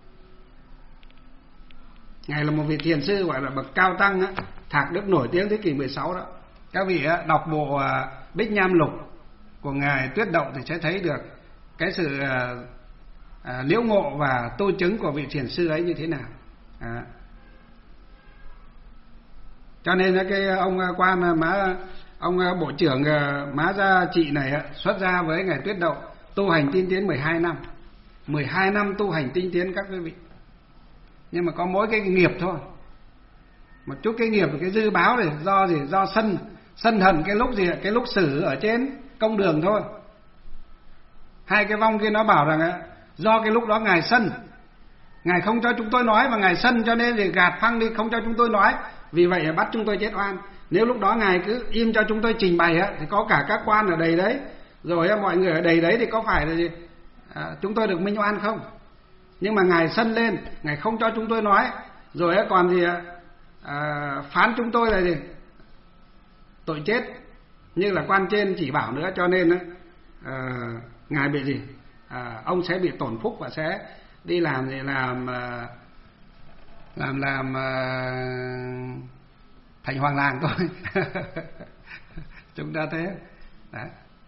Ngài là một vị thiền sư gọi là bậc cao tăng á, thạc đức nổi tiếng thế kỷ mười sáu đó. Các vị á, đọc bộ uh, Bích Nham Lục của ngài Tuyết Đậu thì sẽ thấy được cái sự uh, uh, liễu ngộ và tu chứng của vị thiền sư ấy như thế nào. À. Cho nên cái ông quan Mã, ông bộ trưởng Mã Gia Trị này xuất gia với ngài Tuyết Đậu, tu hành tinh tiến mười hai năm, mười hai năm tu hành tinh tiến các quý vị. Nhưng mà có mỗi cái nghiệp thôi, một chút cái nghiệp, cái dư báo này do gì? Do sân sân hận cái lúc gì? Cái lúc xử ở trên công đường thôi. Hai cái vong kia nó bảo rằng do cái lúc đó ngài sân, ngài không cho chúng tôi nói, và ngài sân cho nên thì gạt phăng đi, không cho chúng tôi nói, vì vậy bắt chúng tôi chết oan. Nếu lúc đó ngài cứ im cho chúng tôi trình bày á, thì có cả các quan ở đầy đấy, rồi mọi người ở đầy đấy, thì có phải là gì? À, chúng tôi được minh oan không? Nhưng mà ngài sân lên, ngài không cho chúng tôi nói, rồi còn gì à, phán chúng tôi là gì? Tội chết, như là quan trên chỉ bảo nữa. Cho nên à, ngài bị gì? À, ông sẽ bị tổn phúc và sẽ đi làm gì? Làm làm làm uh, thành hoàng làng thôi. Chúng ta thế. Đấy.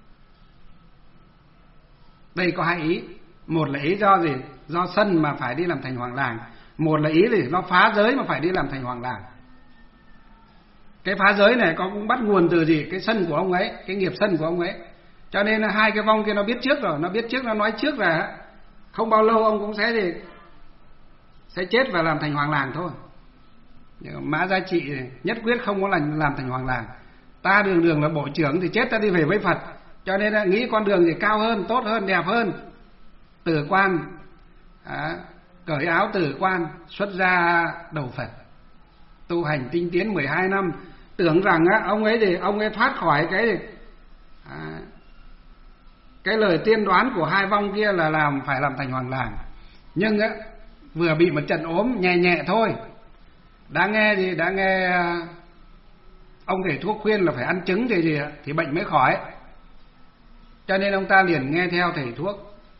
Đây có hai ý. Một là ý do gì? Do sân mà phải đi làm thành hoàng làng. Một là ý gì? Nó phá giới mà phải đi làm thành hoàng làng. Cái phá giới này có cũng bắt nguồn từ gì? Cái sân của ông ấy, cái nghiệp sân của ông ấy. Cho nên là hai cái vong kia nó biết trước rồi, nó biết trước, nó nói trước là không bao lâu ông cũng sẽ gì, sẽ chết và làm thành hoàng làng thôi. Mã Gia Trị nhất quyết không có làm làm thành hoàng làng. Ta đường đường là bộ trưởng thì chết ta đi về với Phật, cho nên là nghĩ con đường gì cao hơn, tốt hơn, đẹp hơn. Tử quan, à, cởi áo tử quan, xuất gia đầu Phật, tu hành tinh tiến mười hai năm, tưởng rằng á, ông ấy thì ông ấy thoát khỏi cái gì, à, cái lời tiên đoán của hai vong kia là làm phải làm thành hoàng làng. Nhưng á, vừa bị một trận ốm nhẹ nhẹ thôi, đã nghe gì đã nghe ông thầy thuốc khuyên là phải ăn trứng thì gì thì bệnh mới khỏi, cho nên ông ta liền nghe theo thầy thuốc,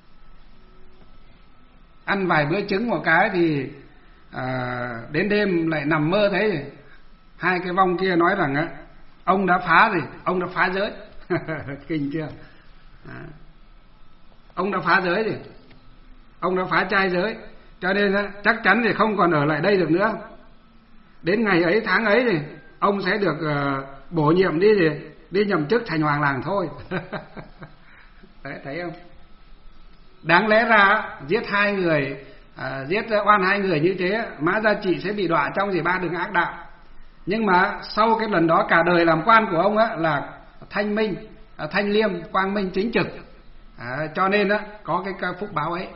ăn vài bữa trứng một cái thì à, đến đêm lại nằm mơ thấy gì hai cái vong kia nói rằng á, ông đã phá gì ông đã phá giới. Kinh chưa? À, ông đã phá giới gì ông đã phá trai giới, cho nên á, chắc chắn thì không còn ở lại đây được nữa. Đến ngày ấy tháng ấy thì ông sẽ được uh, bổ nhiệm đi thì đi nhậm chức thành hoàng làng thôi. Đấy, thấy không? Đáng lẽ ra giết hai người, à, giết oan hai người như thế, Mã Gia Trị sẽ bị đọa trong gì ba đường ác đạo. Nhưng mà sau cái lần đó cả đời làm quan của ông á là thanh minh, à, thanh liêm, quang minh, chính trực, à, cho nên á có cái phúc báo ấy.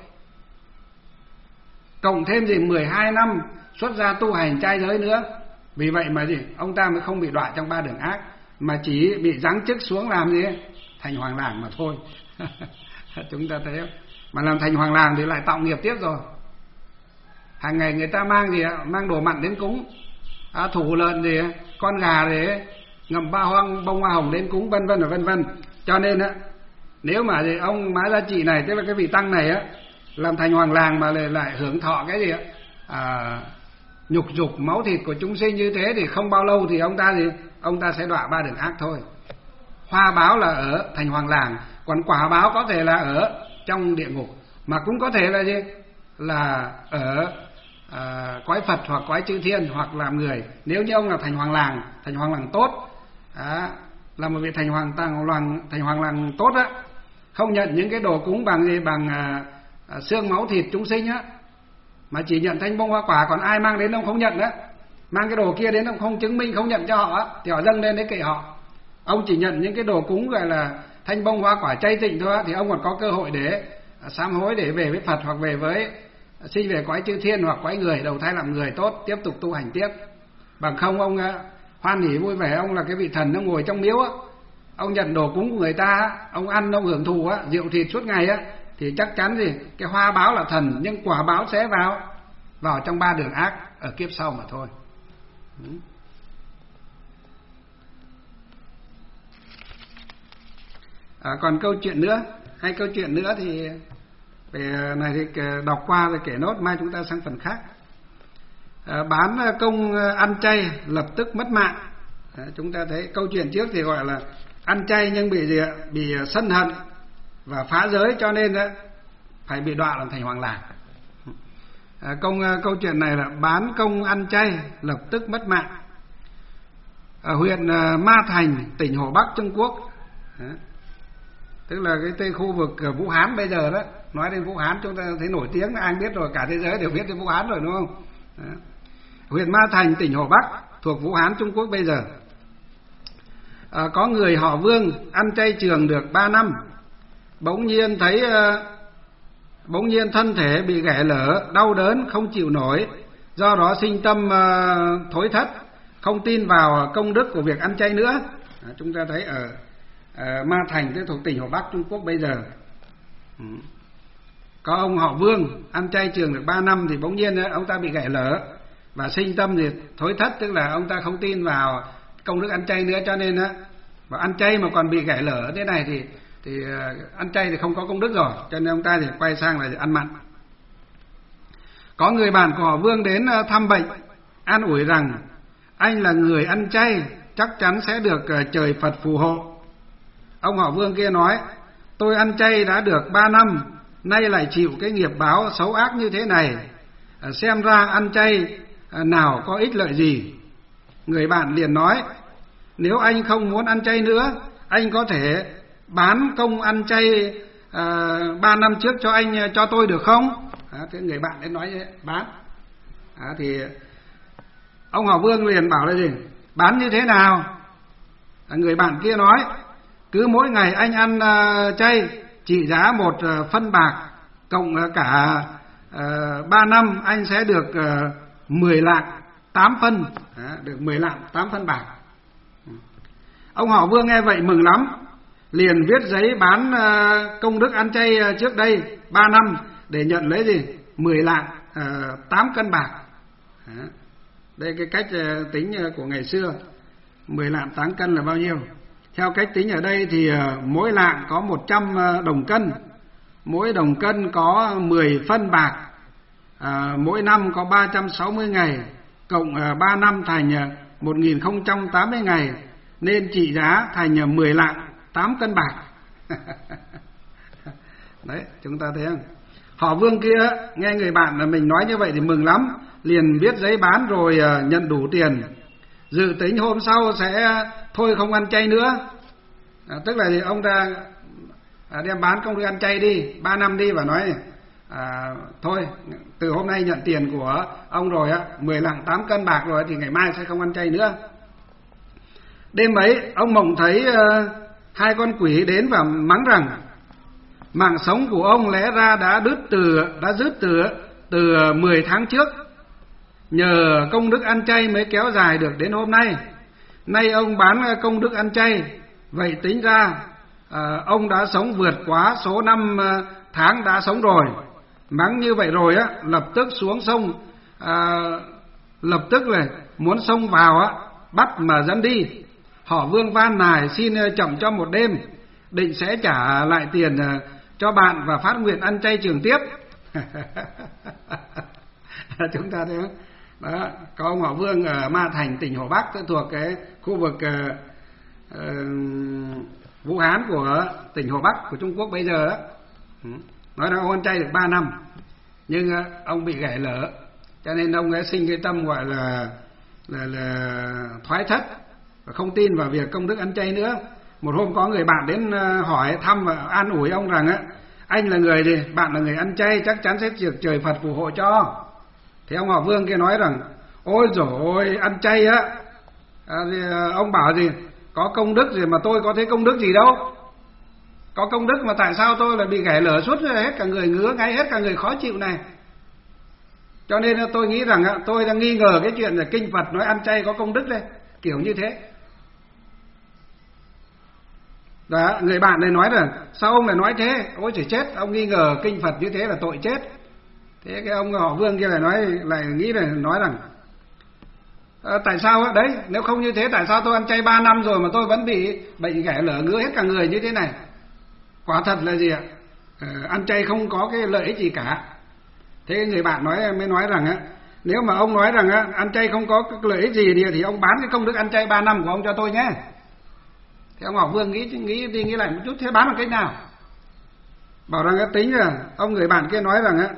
Cộng thêm gì mười hai năm xuất gia tu hành trai giới nữa, vì vậy mà gì ông ta mới không bị đọa trong ba đường ác, mà chỉ bị giáng chức xuống làm gì thành hoàng làng mà thôi. Chúng ta thấy không? Mà làm thành hoàng làng thì lại tạo nghiệp tiếp rồi. Hàng ngày người ta mang gì mang đồ mặn đến cúng, à, thủ lợn gì con gà để ngậm ba hoang bông hoa hồng đến cúng, vân vân và vân vân. Cho nên á, nếu mà gì ông Mã Gia Trị này, tức là cái vị tăng này á, làm thành hoàng làng mà lại, lại hưởng thọ cái gì á, à, nhục dục máu thịt của chúng sinh như thế thì không bao lâu thì ông ta gì ông ta sẽ đọa ba đường ác thôi. Hoa báo là ở thành hoàng làng, còn quả báo có thể là ở trong địa ngục, mà cũng có thể là gì là ở à, cõi Phật hoặc cõi chư thiên hoặc làm người. Nếu như ông là thành hoàng làng, thành hoàng làng tốt, à, là một vị thành hoàng tăng hoàng thành hoàng làng tốt á, không nhận những cái đồ cúng bằng gì bằng à, à, xương máu thịt chúng sinh á, mà chỉ nhận thanh bông hoa quả, còn ai mang đến ông không nhận á, mang cái đồ kia đến ông không chứng minh, không nhận cho họ á, thì họ dâng lên đấy kệ họ. Ông chỉ nhận những cái đồ cúng gọi là thanh bông hoa quả chay tịnh thôi á, thì ông còn có cơ hội để sám hối, để về với Phật hoặc về với sinh về cõi chư thiên hoặc cõi người, đầu thai làm người tốt, tiếp tục tu hành tiếp. Bằng không ông hoan hỉ vui vẻ, ông là cái vị thần, ông ngồi trong miếu á, ông nhận đồ cúng của người ta, ông ăn, ông hưởng thụ á, rượu thịt suốt ngày á, thì chắc chắn gì cái hoa báo là thần, nhưng quả báo sẽ vào vào trong ba đường ác ở kiếp sau mà thôi. À, còn câu chuyện nữa, hai câu chuyện nữa thì về này thì đọc qua rồi kể nốt, mai chúng ta sang phần khác. À, bán công ăn chay lập tức mất mạng. À, chúng ta thấy câu chuyện trước thì gọi là ăn chay nhưng bị gì ạ? Bị sân hận và phá giới, cho nên đó, phải bị đọa làm thành hoàng làng. À, công câu chuyện này là bán công ăn chay lập tức mất mạng. Ở huyện Ma Thành, tỉnh Hồ Bắc, Trung Quốc. À, tức là cái tây khu vực Vũ Hán bây giờ đó. Nói đến Vũ Hán chúng ta thấy nổi tiếng, ai biết rồi, cả thế giới đều biết đến Vũ Hán rồi đúng không? À, huyện Ma Thành, tỉnh Hồ Bắc, thuộc Vũ Hán, Trung Quốc bây giờ. À, có người họ Vương ăn chay trường được ba năm, bỗng nhiên thấy bỗng nhiên thân thể bị ghẻ lở, đau đớn không chịu nổi, do đó sinh tâm uh, thối thất, không tin vào công đức của việc ăn chay nữa. À, chúng ta thấy ở uh, Ma Thành, tức thuộc tỉnh Hồ Bắc, Trung Quốc bây giờ. Ừ. Có ông họ Vương ăn chay trường được ba năm thì bỗng nhiên ông ta bị ghẻ lở và sinh tâm thì thối thất, tức là ông ta không tin vào công đức ăn chay nữa, cho nên á, và ăn chay mà còn bị ghẻ lở thế này thì thì ăn chay thì không có công đức rồi, cho nên ông ta thì quay sang là ăn mặn. Có người bạn của họ Vương đến thăm bệnh, an ủi rằng anh là người ăn chay, chắc chắn sẽ được trời Phật phù hộ. Ông họ Vương kia nói, tôi ăn chay đã được ba năm, nay lại chịu cái nghiệp báo xấu ác như thế này, xem ra ăn chay nào có ích lợi gì. Người bạn liền nói: nếu anh không muốn ăn chay nữa, anh có thể bán công ăn chay à, ba năm trước cho anh cho tôi được không? À, thế người bạn ấy nói bán. À, thì ông họ Vương liền bảo là gì? Bán như thế nào? À, người bạn kia nói: cứ mỗi ngày anh ăn uh, chay trị giá một uh, phân bạc, cộng uh, cả uh, ba năm anh sẽ được uh, mười lạng tám phân, à, được mười lạng tám phân bạc. Ông họ Vương nghe vậy mừng lắm, liền viết giấy bán uh, công đức ăn chay uh, trước đây ba năm để nhận lấy gì? mười lạng uh, tám cân bạc. À, đây cái cách uh, tính uh, của ngày xưa. mười lạng tám cân là bao nhiêu? Theo cách tính ở đây thì uh, mỗi lạng có một trăm uh, đồng cân, mỗi đồng cân có mười phân bạc, uh, mỗi năm có ba trăm sáu mươi ngày, cộng uh, ba năm thành uh, một nghìn không trăm tám mươi ngày, nên trị giá thành uh, mười lạng tám cân bạc. Đấy, chúng ta thấy không? Họ Vương kia nghe người bạn là mình nói như vậy thì mừng lắm, liền viết giấy bán rồi uh, nhận đủ tiền, dự tính hôm sau sẽ thôi không ăn chay nữa. À, tức là thì ông ra à, đem bán công đức ăn chay đi ba năm đi, và nói à, thôi từ hôm nay nhận tiền của ông rồi á, mười lạng tám cân bạc rồi, thì ngày mai sẽ không ăn chay nữa. Đêm ấy ông mộng thấy uh, hai con quỷ đến và mắng rằng mạng sống của ông lẽ ra đã đứt từ đã dứt từ từ mười tháng trước, nhờ công đức ăn chay mới kéo dài được đến hôm nay. Nay ông bán công đức ăn chay, vậy tính ra à, ông đã sống vượt quá số năm à, tháng đã sống rồi. Mắng như vậy rồi á, lập tức xuống sông, à, lập tức là muốn xông vào á, bắt mà dẫn đi. Họ Vương van nài xin chậm cho một đêm, định sẽ trả lại tiền à, cho bạn và phát nguyện ăn chay trường tiếp. Chúng ta thấy không? Đó, có ông họ Vương ở Ma Thành, tỉnh Hồ Bắc, thuộc cái khu vực uh, uh, Vũ Hán của tỉnh Hồ Bắc của Trung Quốc bây giờ đó. Nói là ông ăn chay được ba năm, nhưng uh, ông bị gãy lở, cho nên ông ấy sinh cái tâm gọi là là, là thoái thất và không tin vào việc công đức ăn chay nữa. Một hôm có người bạn đến uh, hỏi thăm và an ủi ông rằng á, anh là người gì, bạn là người ăn chay, chắc chắn sẽ được trời Phật phù hộ cho. Thì ông họ Vương kia nói rằng: ôi dồi ôi, ăn chay á, à, thì, à, ông bảo gì có công đức gì mà tôi có thấy công đức gì đâu. Có công đức mà tại sao tôi lại bị gãy lở suốt hết cả người, ngứa ngáy hết cả người, khó chịu này. Cho nên tôi nghĩ rằng á, tôi đang nghi ngờ cái chuyện là kinh Phật nói ăn chay có công đức đây, kiểu như thế. Đó, người bạn này nói rằng sao ông lại nói thế, ôi trời chết, ông nghi ngờ kinh Phật như thế là tội chết. Thế cái ông họ Vương kia lại nói, lại nghĩ là nói rằng à, tại sao á, đấy, nếu không như thế tại sao tôi ăn chay ba năm rồi mà tôi vẫn bị bệnh ghẻ lở ngứa hết cả người như thế này. Quả thật là gì ạ? À, ăn chay không có cái lợi ích gì cả. Thế người bạn nói mới nói rằng á, nếu mà ông nói rằng á, ăn chay không có cái lợi ích gì thì, thì ông bán cái công đức ăn chay ba năm của ông cho tôi nhé. Thế ông họ Vương nghĩ nghĩ đi nghĩ lại một chút, thế bán bằng cách nào? Bảo rằng cái tính là ông người bạn kia nói rằng á,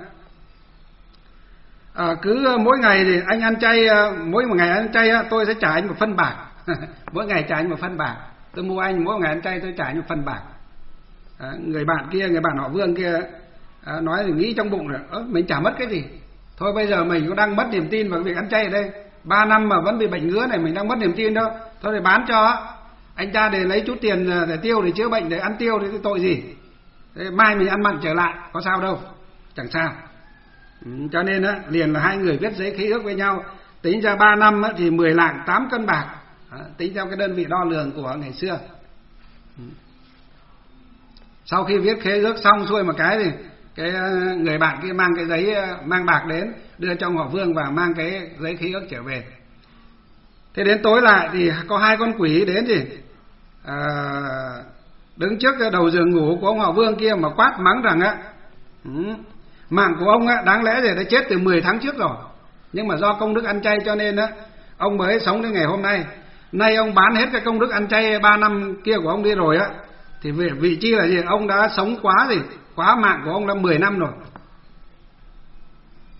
À, cứ mỗi ngày thì anh ăn chay, mỗi một ngày ăn chay tôi sẽ trả anh một phân bạc. Mỗi ngày trả anh một phân bạc. Tôi mua anh mỗi ngày ăn chay tôi trả anh một phân bạc. À, người bạn kia, người bạn họ Vương kia à, nói thì nghĩ trong bụng là mình chả mất cái gì. Thôi bây giờ mình cũng đang mất niềm tin vào việc ăn chay ở đây. Ba năm mà vẫn bị bệnh ngứa này, mình đang mất niềm tin đâu. Thôi thì bán cho anh ta để lấy chút tiền để tiêu, để chữa bệnh, để ăn tiêu thì tội gì. Thế mai mình ăn mặn trở lại, có sao đâu, chẳng sao. Ừ, cho nên á, liền là hai người viết giấy khế ước với nhau, tính ra ba năm á, thì mười lạng tám cân bạc, à, tính theo cái đơn vị đo lường của ngày xưa. Ừ. Sau khi viết khế ước xong xuôi một cái thì cái người bạn kia mang cái giấy, mang bạc đến đưa cho họ Vương và mang cái giấy khế ước trở về. Thế đến tối lại thì có hai con quỷ đến thì à, đứng trước cái đầu giường ngủ của ông họ Vương kia mà quát mắng rằng á, ừ, mạng của ông á, đáng lẽ thì đã chết từ mười tháng trước rồi, nhưng mà do công đức ăn chay cho nên á, ông mới sống đến ngày hôm nay. Nay ông bán hết cái công đức ăn chay ba năm kia của ông đi rồi á, thì vị, vị chi là gì? Ông đã sống quá gì? Quá mạng của ông đã mười năm rồi.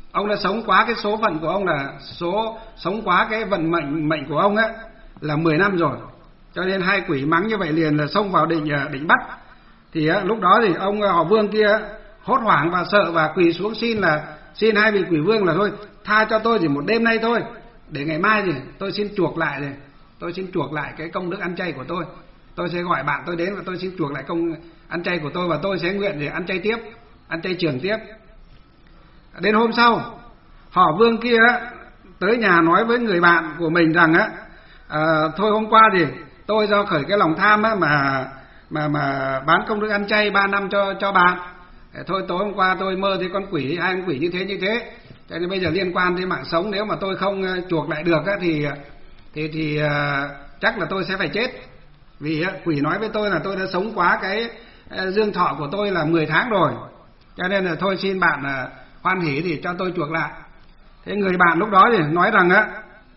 Ông đã sống quá cái số phận của ông, là số sống quá cái vận mệnh mệnh của ông ấy là mười năm rồi. Cho nên hai quỷ mắng như vậy liền là xông vào định định bắt. Thì lúc đó thì ông họ Vương kia hốt hoảng và sợ và quỳ xuống xin là xin hai vị quỷ vương là thôi tha cho tôi chỉ một đêm nay thôi, để ngày mai thì tôi xin chuộc lại rồi, tôi xin chuộc lại cái công đức ăn chay của tôi. Tôi sẽ gọi bạn tôi đến và tôi xin chuộc lại công ăn chay của tôi, và tôi sẽ nguyện để ăn chay tiếp, ăn chay trường tiếp. Đến hôm sau, họ Vương kia tới nhà nói với người bạn của mình rằng á, à, thôi hôm qua thì tôi do khởi cái lòng tham á mà mà mà bán công đức ăn chay ba năm cho cho bạn. Thôi tối hôm qua tôi mơ thấy con quỷ, hai con quỷ như thế như thế. Cho nên bây giờ liên quan đến mạng sống, nếu mà tôi không chuộc lại được á thì thì thì uh, chắc là tôi sẽ phải chết. Vì uh, quỷ nói với tôi là tôi đã sống quá cái uh, dương thọ của tôi là mười tháng rồi. Cho nên là thôi xin bạn uh, hoan hỉ thì cho tôi chuộc lại. Thế người bạn lúc đó thì nói rằng á,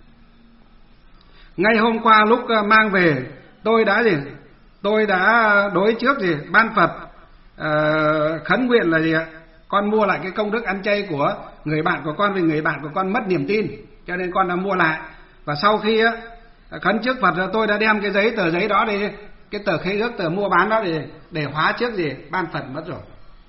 ngay hôm qua lúc uh, mang về tôi đã gì tôi đã đối trước gì ban Phật uh, khấn nguyện là gì ạ, con mua lại cái công đức ăn chay của người bạn của con, vì người bạn của con mất niềm tin, cho nên con đã mua lại. Và sau khi á khấn trước Phật rồi, tôi đã đem cái giấy tờ giấy đó đi, cái tờ khế ước, tờ mua bán đó để để hóa trước gì ban Phật mất rồi.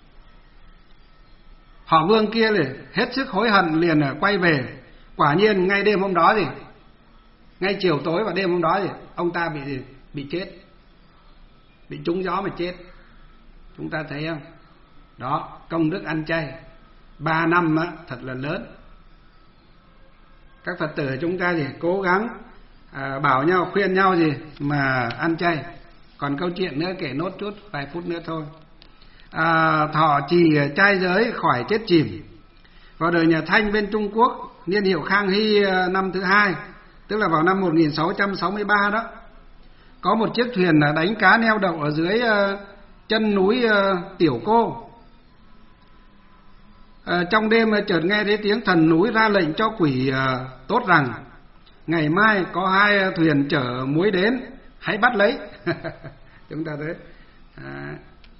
Họ Vương kia liền hết sức hối hận, liền quay về. Quả nhiên ngay đêm hôm đó gì, ngay chiều tối và đêm hôm đó gì, ông ta bị gì? bị chết, bị trúng gió mà chết. Chúng ta thấy không? Đó, công đức ăn chay ba năm á, thật là lớn. Các Phật tử chúng ta thì cố gắng à, bảo nhau, khuyên nhau gì mà ăn chay. Còn câu chuyện nữa kể nốt chút, vài phút nữa thôi. À, thọ trì trai giới khỏi chết chìm. Vào đời nhà Thanh bên Trung Quốc, niên hiệu Khang Hy năm thứ hai, tức là vào năm một nghìn sáu trăm sáu mươi ba đó, có một chiếc thuyền đánh cá neo đậu ở dưới uh, chân núi uh, Tiểu Cô. À, trong đêm chợt nghe thấy tiếng thần núi ra lệnh cho quỷ uh, tốt rằng ngày mai có hai thuyền chở muối đến, hãy bắt lấy. Chúng ta thấy à.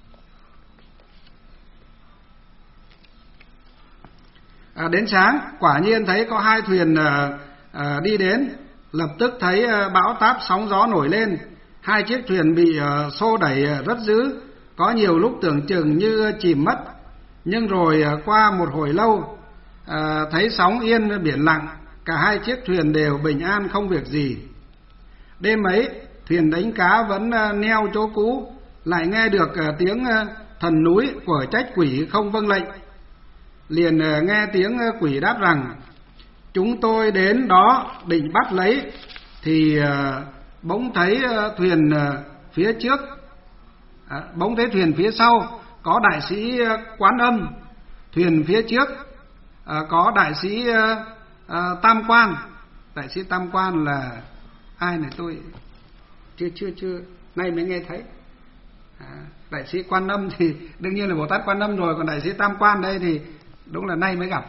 À, đến sáng quả nhiên thấy có hai thuyền uh, uh, đi đến. Lập tức thấy uh, bão táp sóng gió nổi lên, hai chiếc thuyền bị uh, xô đẩy uh, rất dữ, có nhiều lúc tưởng chừng như chìm mất. Nhưng rồi uh, qua một hồi lâu uh, thấy sóng yên biển lặng, cả hai chiếc thuyền đều bình an không việc gì. Đêm ấy thuyền đánh cá vẫn uh, neo chỗ cũ, lại nghe được uh, tiếng uh, thần núi của trách quỷ không vâng lệnh. Liền uh, nghe tiếng uh, quỷ đáp rằng chúng tôi đến đó định bắt lấy, thì uh, bỗng thấy uh, thuyền uh, phía trước, à, bỗng thấy thuyền phía sau có đại sĩ uh, Quán Âm, thuyền phía trước uh, có đại sĩ uh, uh, Tam Quan. Đại sĩ Tam Quan là ai này tôi chưa chưa chưa nay mới nghe thấy. À, đại sĩ Quan Âm thì đương nhiên là Bồ Tát Quan Âm rồi, còn đại sĩ Tam Quan đây thì đúng là nay mới gặp.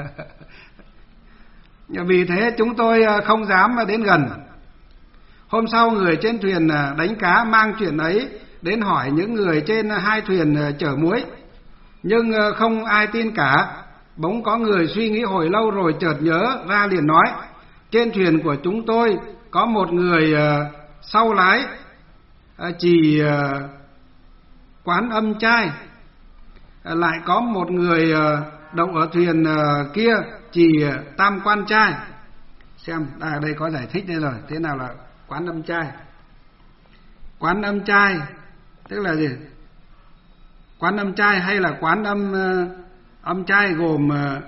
Vì thế chúng tôi không dám đến gần. Hôm sau người trên thuyền đánh cá mang chuyện ấy đến hỏi những người trên hai thuyền chở muối, nhưng không ai tin cả. Bỗng có người suy nghĩ hồi lâu rồi chợt nhớ ra, liền nói trên thuyền của chúng tôi có một người sau lái chỉ Quán Âm trai, lại có một người đậu ở thuyền kia chỉ Tam Quan trai. Xem à, đây có giải thích đây rồi. Thế nào là Quán Âm trai? Quán Âm trai tức là gì? Quán Âm trai hay là Quán Âm uh, âm trai gồm uh,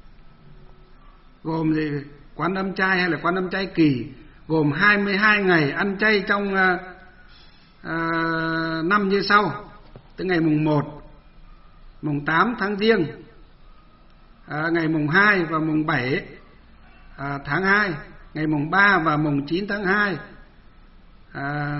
gồm gì? Quán Âm trai hay là Quán Âm trai kỳ, gồm hai mươi hai ngày ăn chay trong uh, uh, năm như sau. Từ ngày mùng một, mùng tám tháng Giêng, à, ngày mùng hai và mùng bảy à, tháng hai, ngày mùng ba và mùng chín tháng hai, à,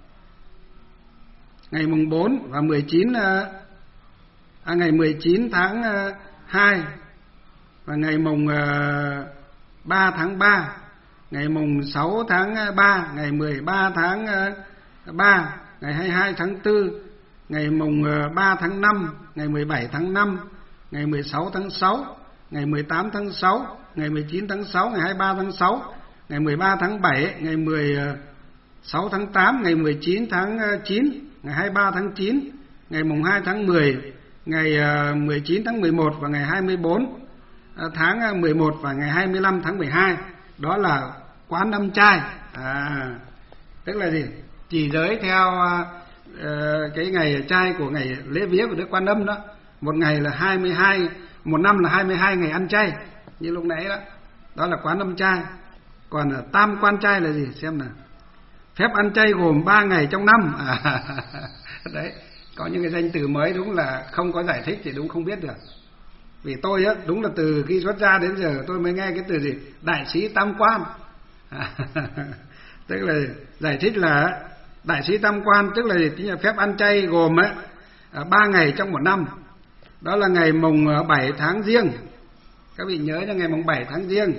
ngày mùng bốn và mười chín à, à, ngày mười chín tháng hai và ngày mùng à, ba tháng ba, ngày mùng sáu tháng ba, ngày mười ba tháng ba, ngày hai mươi hai tháng tư, ngày mùng ba tháng năm, ngày mười bảy tháng năm, ngày mười sáu tháng sáu, ngày mười tám tháng sáu, ngày mười chín tháng sáu, ngày hai mươi ba tháng sáu, ngày mười ba tháng bảy, ngày mười sáu tháng tám, ngày mười chín tháng chín, ngày hai mươi ba tháng chín, ngày mùng hai tháng mười, ngày mười chín tháng mười một và ngày hai mươi bốn tháng mười một và ngày hai mươi lăm tháng mười hai. Đó là Quán Âm Trai. À, tức là gì? Chỉ giới theo uh, cái ngày trai của ngày lễ vía của Đức Quan Âm đó. Một ngày là hai mươi hai, một năm là hai mươi hai ngày ăn chay như lúc nãy đó. Đó là Quán Âm Trai. Còn uh, Tam Quan Trai là gì? Xem nào. Phép ăn chay gồm ba ngày trong năm. À, đấy, có những cái danh từ mới đúng là không có giải thích thì đúng không biết được. Vì tôi á, đúng là từ khi xuất gia đến giờ tôi mới nghe cái từ gì? Đại sĩ Tam Quan. À, tức là giải thích là Đại sĩ Tam Quan tức là gì? Tức là phép ăn chay gồm á ba ngày trong một năm. Đó là ngày mùng bảy tháng Giêng. Các vị nhớ cho ngày mùng bảy tháng Giêng.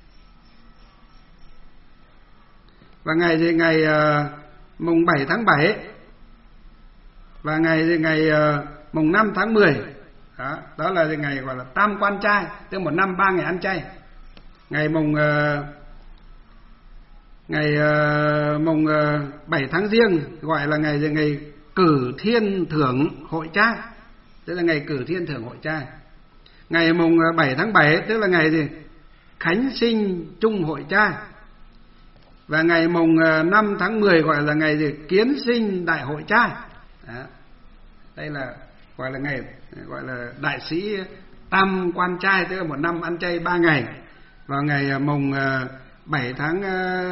Và ngày gì? Ngày uh, mùng bảy tháng bảy. Và ngày gì? Ngày uh, mùng năm tháng mười. Đó, đó là ngày gọi là Tam Quan Trai, tức một năm ba ngày ăn chay. Ngày mùng uh, ngày uh, mùng uh, bảy tháng Giêng gọi là ngày ngày Cử Thiên Thưởng Hội Trai, tức là ngày Cử Thiên Thưởng Hội Trai. Ngày mùng bảy tháng bảy tức là ngày gì? Khánh Sinh Trung Hội Trai. Và ngày mùng năm tháng mười gọi là ngày gì? Kiến Sinh Đại Hội Trai. Đó. Đây là gọi là ngày gọi là Đại sĩ Tam Quan Trai, tức là một năm ăn chay ba ngày. Vào ngày mùng bảy tháng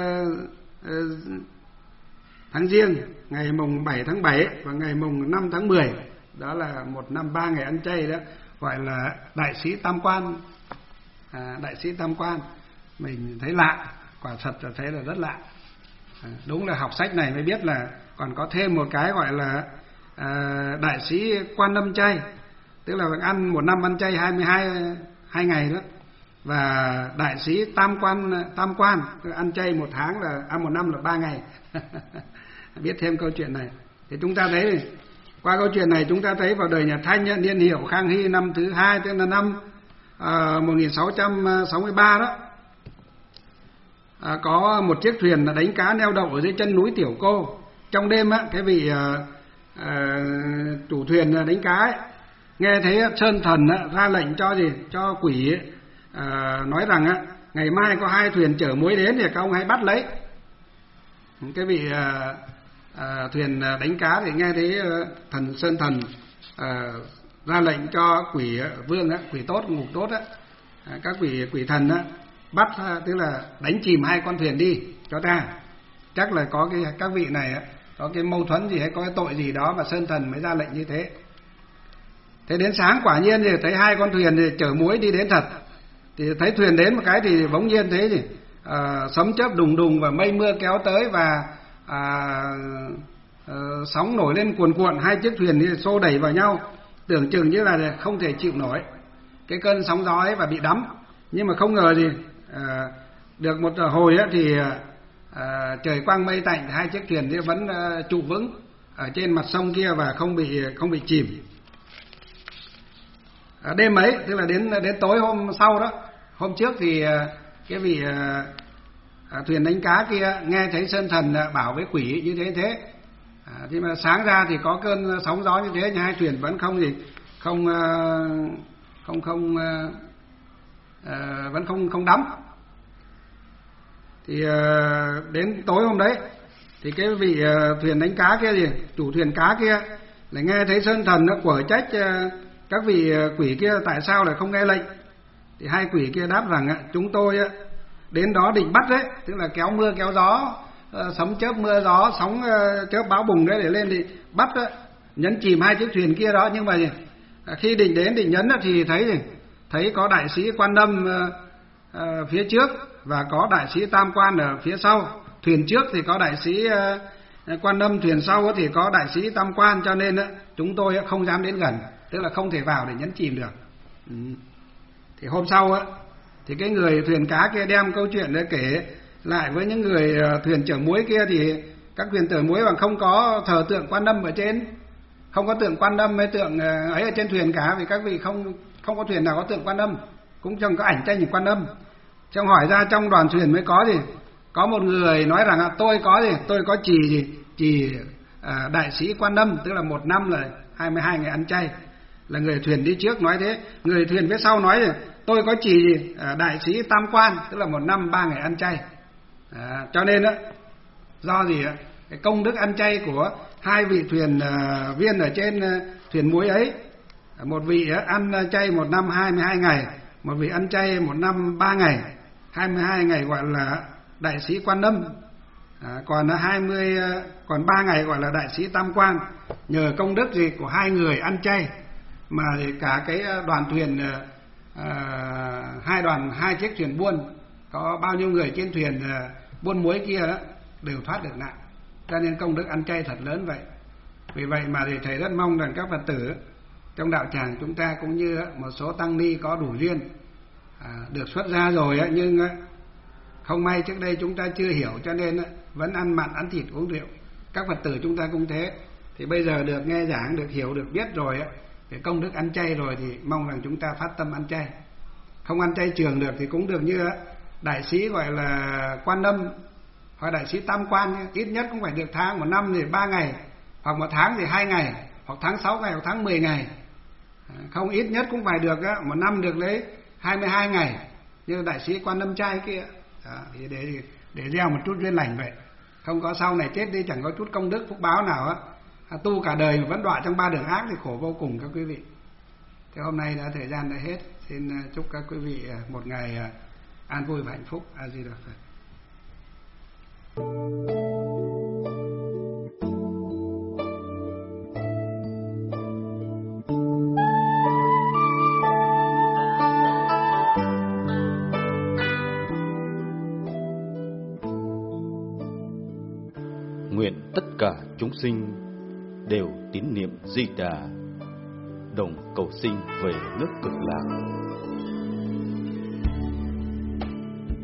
tháng Giêng, ngày mùng bảy tháng bảy và ngày mùng năm tháng mười. Đó là một năm ba ngày ăn chay đó, gọi là Đại sĩ Tam Quan. À, Đại sĩ Tam Quan. Mình thấy lạ, quả thật là thấy là rất lạ. À, đúng là học sách này mới biết là còn có thêm một cái gọi là à, Đại sĩ Quan Âm Chay, tức là ăn một năm ăn chay hai mươi hai hai ngày đó. Và Đại sĩ Tam Quan Tam Quan ăn chay một tháng là ăn một năm là ba ngày. Biết thêm câu chuyện này thì chúng ta thấy, qua câu chuyện này chúng ta thấy vào đời nhà Thanh niên hiệu Khang Hy năm thứ hai, tức là năm à, một nghìn sáu trăm sáu mươi ba đó, à, có một chiếc thuyền là đánh cá neo đậu ở dưới chân núi Tiểu Cô. Trong đêm á, cái vị à, à, chủ thuyền đánh cá ấy, nghe thấy Sơn Thần á, ra lệnh cho gì cho quỷ ấy, à, nói rằng á, ngày mai có hai thuyền chở muối đến thì các ông hãy bắt lấy. Cái vị à, à, thuyền đánh cá thì nghe thấy thần Sơn Thần à, ra lệnh cho quỷ vương á, quỷ tốt ngục tốt á, à, các quỷ quỷ thần á, bắt, tức là đánh chìm hai con thuyền đi cho ta. Chắc là có cái các vị này á, có cái mâu thuẫn gì hay có cái tội gì đó mà Sơn Thần mới ra lệnh như thế. Thế đến sáng quả nhiên thì thấy hai con thuyền thì chở muối đi đến thật. Thì thấy thuyền đến một cái thì bỗng nhiên thế gì à, sấm chớp đùng đùng và mây mưa kéo tới và à, à, sóng nổi lên cuồn cuộn, hai chiếc thuyền thì xô đẩy vào nhau, tưởng chừng như là không thể chịu nổi cái cơn sóng gió ấy và bị đắm. Nhưng mà không ngờ gì à, được một hồi á, thì à, trời quang mây tạnh, hai chiếc thuyền thì vẫn à, trụ vững ở trên mặt sông kia và không bị không bị chìm. À, đêm ấy, tức là đến đến tối hôm sau đó, hôm trước thì cái vị à, thuyền đánh cá kia nghe thấy Sơn Thần bảo với quỷ như thế thế, à, thì mà sáng ra thì có cơn sóng gió như thế, nhưng hai thuyền vẫn không gì không không không à, vẫn không không đắm. Thì à, đến tối hôm đấy thì cái vị à, thuyền đánh cá kia gì chủ thuyền cá kia lại nghe thấy Sơn Thần nó quở trách à, các vị quỷ kia tại sao lại không nghe lệnh. Thì hai quỷ kia đáp rằng chúng tôi đến đó định bắt đấy, tức là kéo mưa kéo gió, sấm chớp mưa gió, sóng chớp bão bùng đấy để lên thì bắt đấy, nhấn chìm hai chiếc thuyền kia đó. Nhưng mà khi định đến định nhấn thì thấy thấy có Đại sĩ Quan Âm phía trước và có Đại sĩ Tam Quan ở phía sau. Thuyền trước thì có Đại sĩ Quan Âm, thuyền sau thì có Đại sĩ Tam Quan, cho nên chúng tôi không dám đến gần, tức là không thể vào để nhấn chìm được. Ừ. Thì hôm sau á, thì cái người thuyền cá kia đem câu chuyện để kể lại với những người thuyền chở muối kia, thì các thuyền chở muối bằng không có thờ tượng Quan Âm ở trên, không có tượng Quan Âm hay tượng ấy ở trên thuyền cả, vì các vị không không có thuyền nào có tượng Quan Âm. cũng trong có ảnh tranh hình Quan Âm. Trong hỏi ra trong đoàn thuyền mới có gì, có một người nói rằng là tôi có gì, tôi có trì gì, trì à, đại sĩ Quan Âm, tức là một năm là hai mươi hai ngày ăn chay, là người thuyền đi trước nói thế. Người thuyền phía sau nói thì tôi có trì gì, à, đại sĩ Tam Quan, tức là một năm ba ngày ăn chay. À, cho nên đó, do gì ạ? Cái công đức ăn chay của hai vị thuyền uh, viên ở trên uh, thuyền muối ấy, một vị uh, ăn chay một năm hai mươi hai ngày, một vị ăn chay một năm ba ngày. hai mươi hai ngày gọi là đại sĩ Quan Âm, à, còn hai mươi uh, còn ba ngày gọi là đại sĩ Tam Quan. Nhờ công đức gì của hai người ăn chay mà cả cái đoàn thuyền uh, uh, hai đoàn hai chiếc thuyền buôn, có bao nhiêu người trên thuyền uh, buôn muối kia đó đều thoát được nạn. Cho nên công đức ăn chay thật lớn vậy. Vì vậy mà thì thầy rất mong rằng các Phật tử trong đạo tràng chúng ta cũng như một số tăng ni có đủ duyên à, được xuất gia rồi ấy, nhưng không may trước đây chúng ta chưa hiểu cho nên vẫn ăn mặn ăn thịt uống rượu. Các Phật tử chúng ta cũng thế. Thì bây giờ được nghe giảng, được hiểu, được biết rồi ấy, thì công đức ăn chay rồi thì mong rằng chúng ta phát tâm ăn chay. Không ăn chay trường được thì cũng được như đại sĩ gọi là Quan Âm hoặc đại sĩ Tam Quan, ít nhất cũng phải được tháng, một năm thì ba ngày, hoặc một tháng thì hai ngày, hoặc tháng sáu ngày, hoặc tháng mười ngày. Không, ít nhất cũng phải được á, một năm được lấy hai mươi hai ngày như đại sĩ Quan Âm trai kia. Đó, thì để để gieo một chút duyên lành vậy. Không có sau này chết đi chẳng có chút công đức phúc báo nào á, tu cả đời mà vẫn đọa trong ba đường ác thì khổ vô cùng các quý vị. Thế hôm nay đã thời gian đã hết, xin chúc các quý vị một ngày an vui và hạnh phúc. A Di Đà Phật. Nguyện tất cả chúng sinh đều tín niệm Di Đà, đồng cầu sinh về nước Cực Lạc.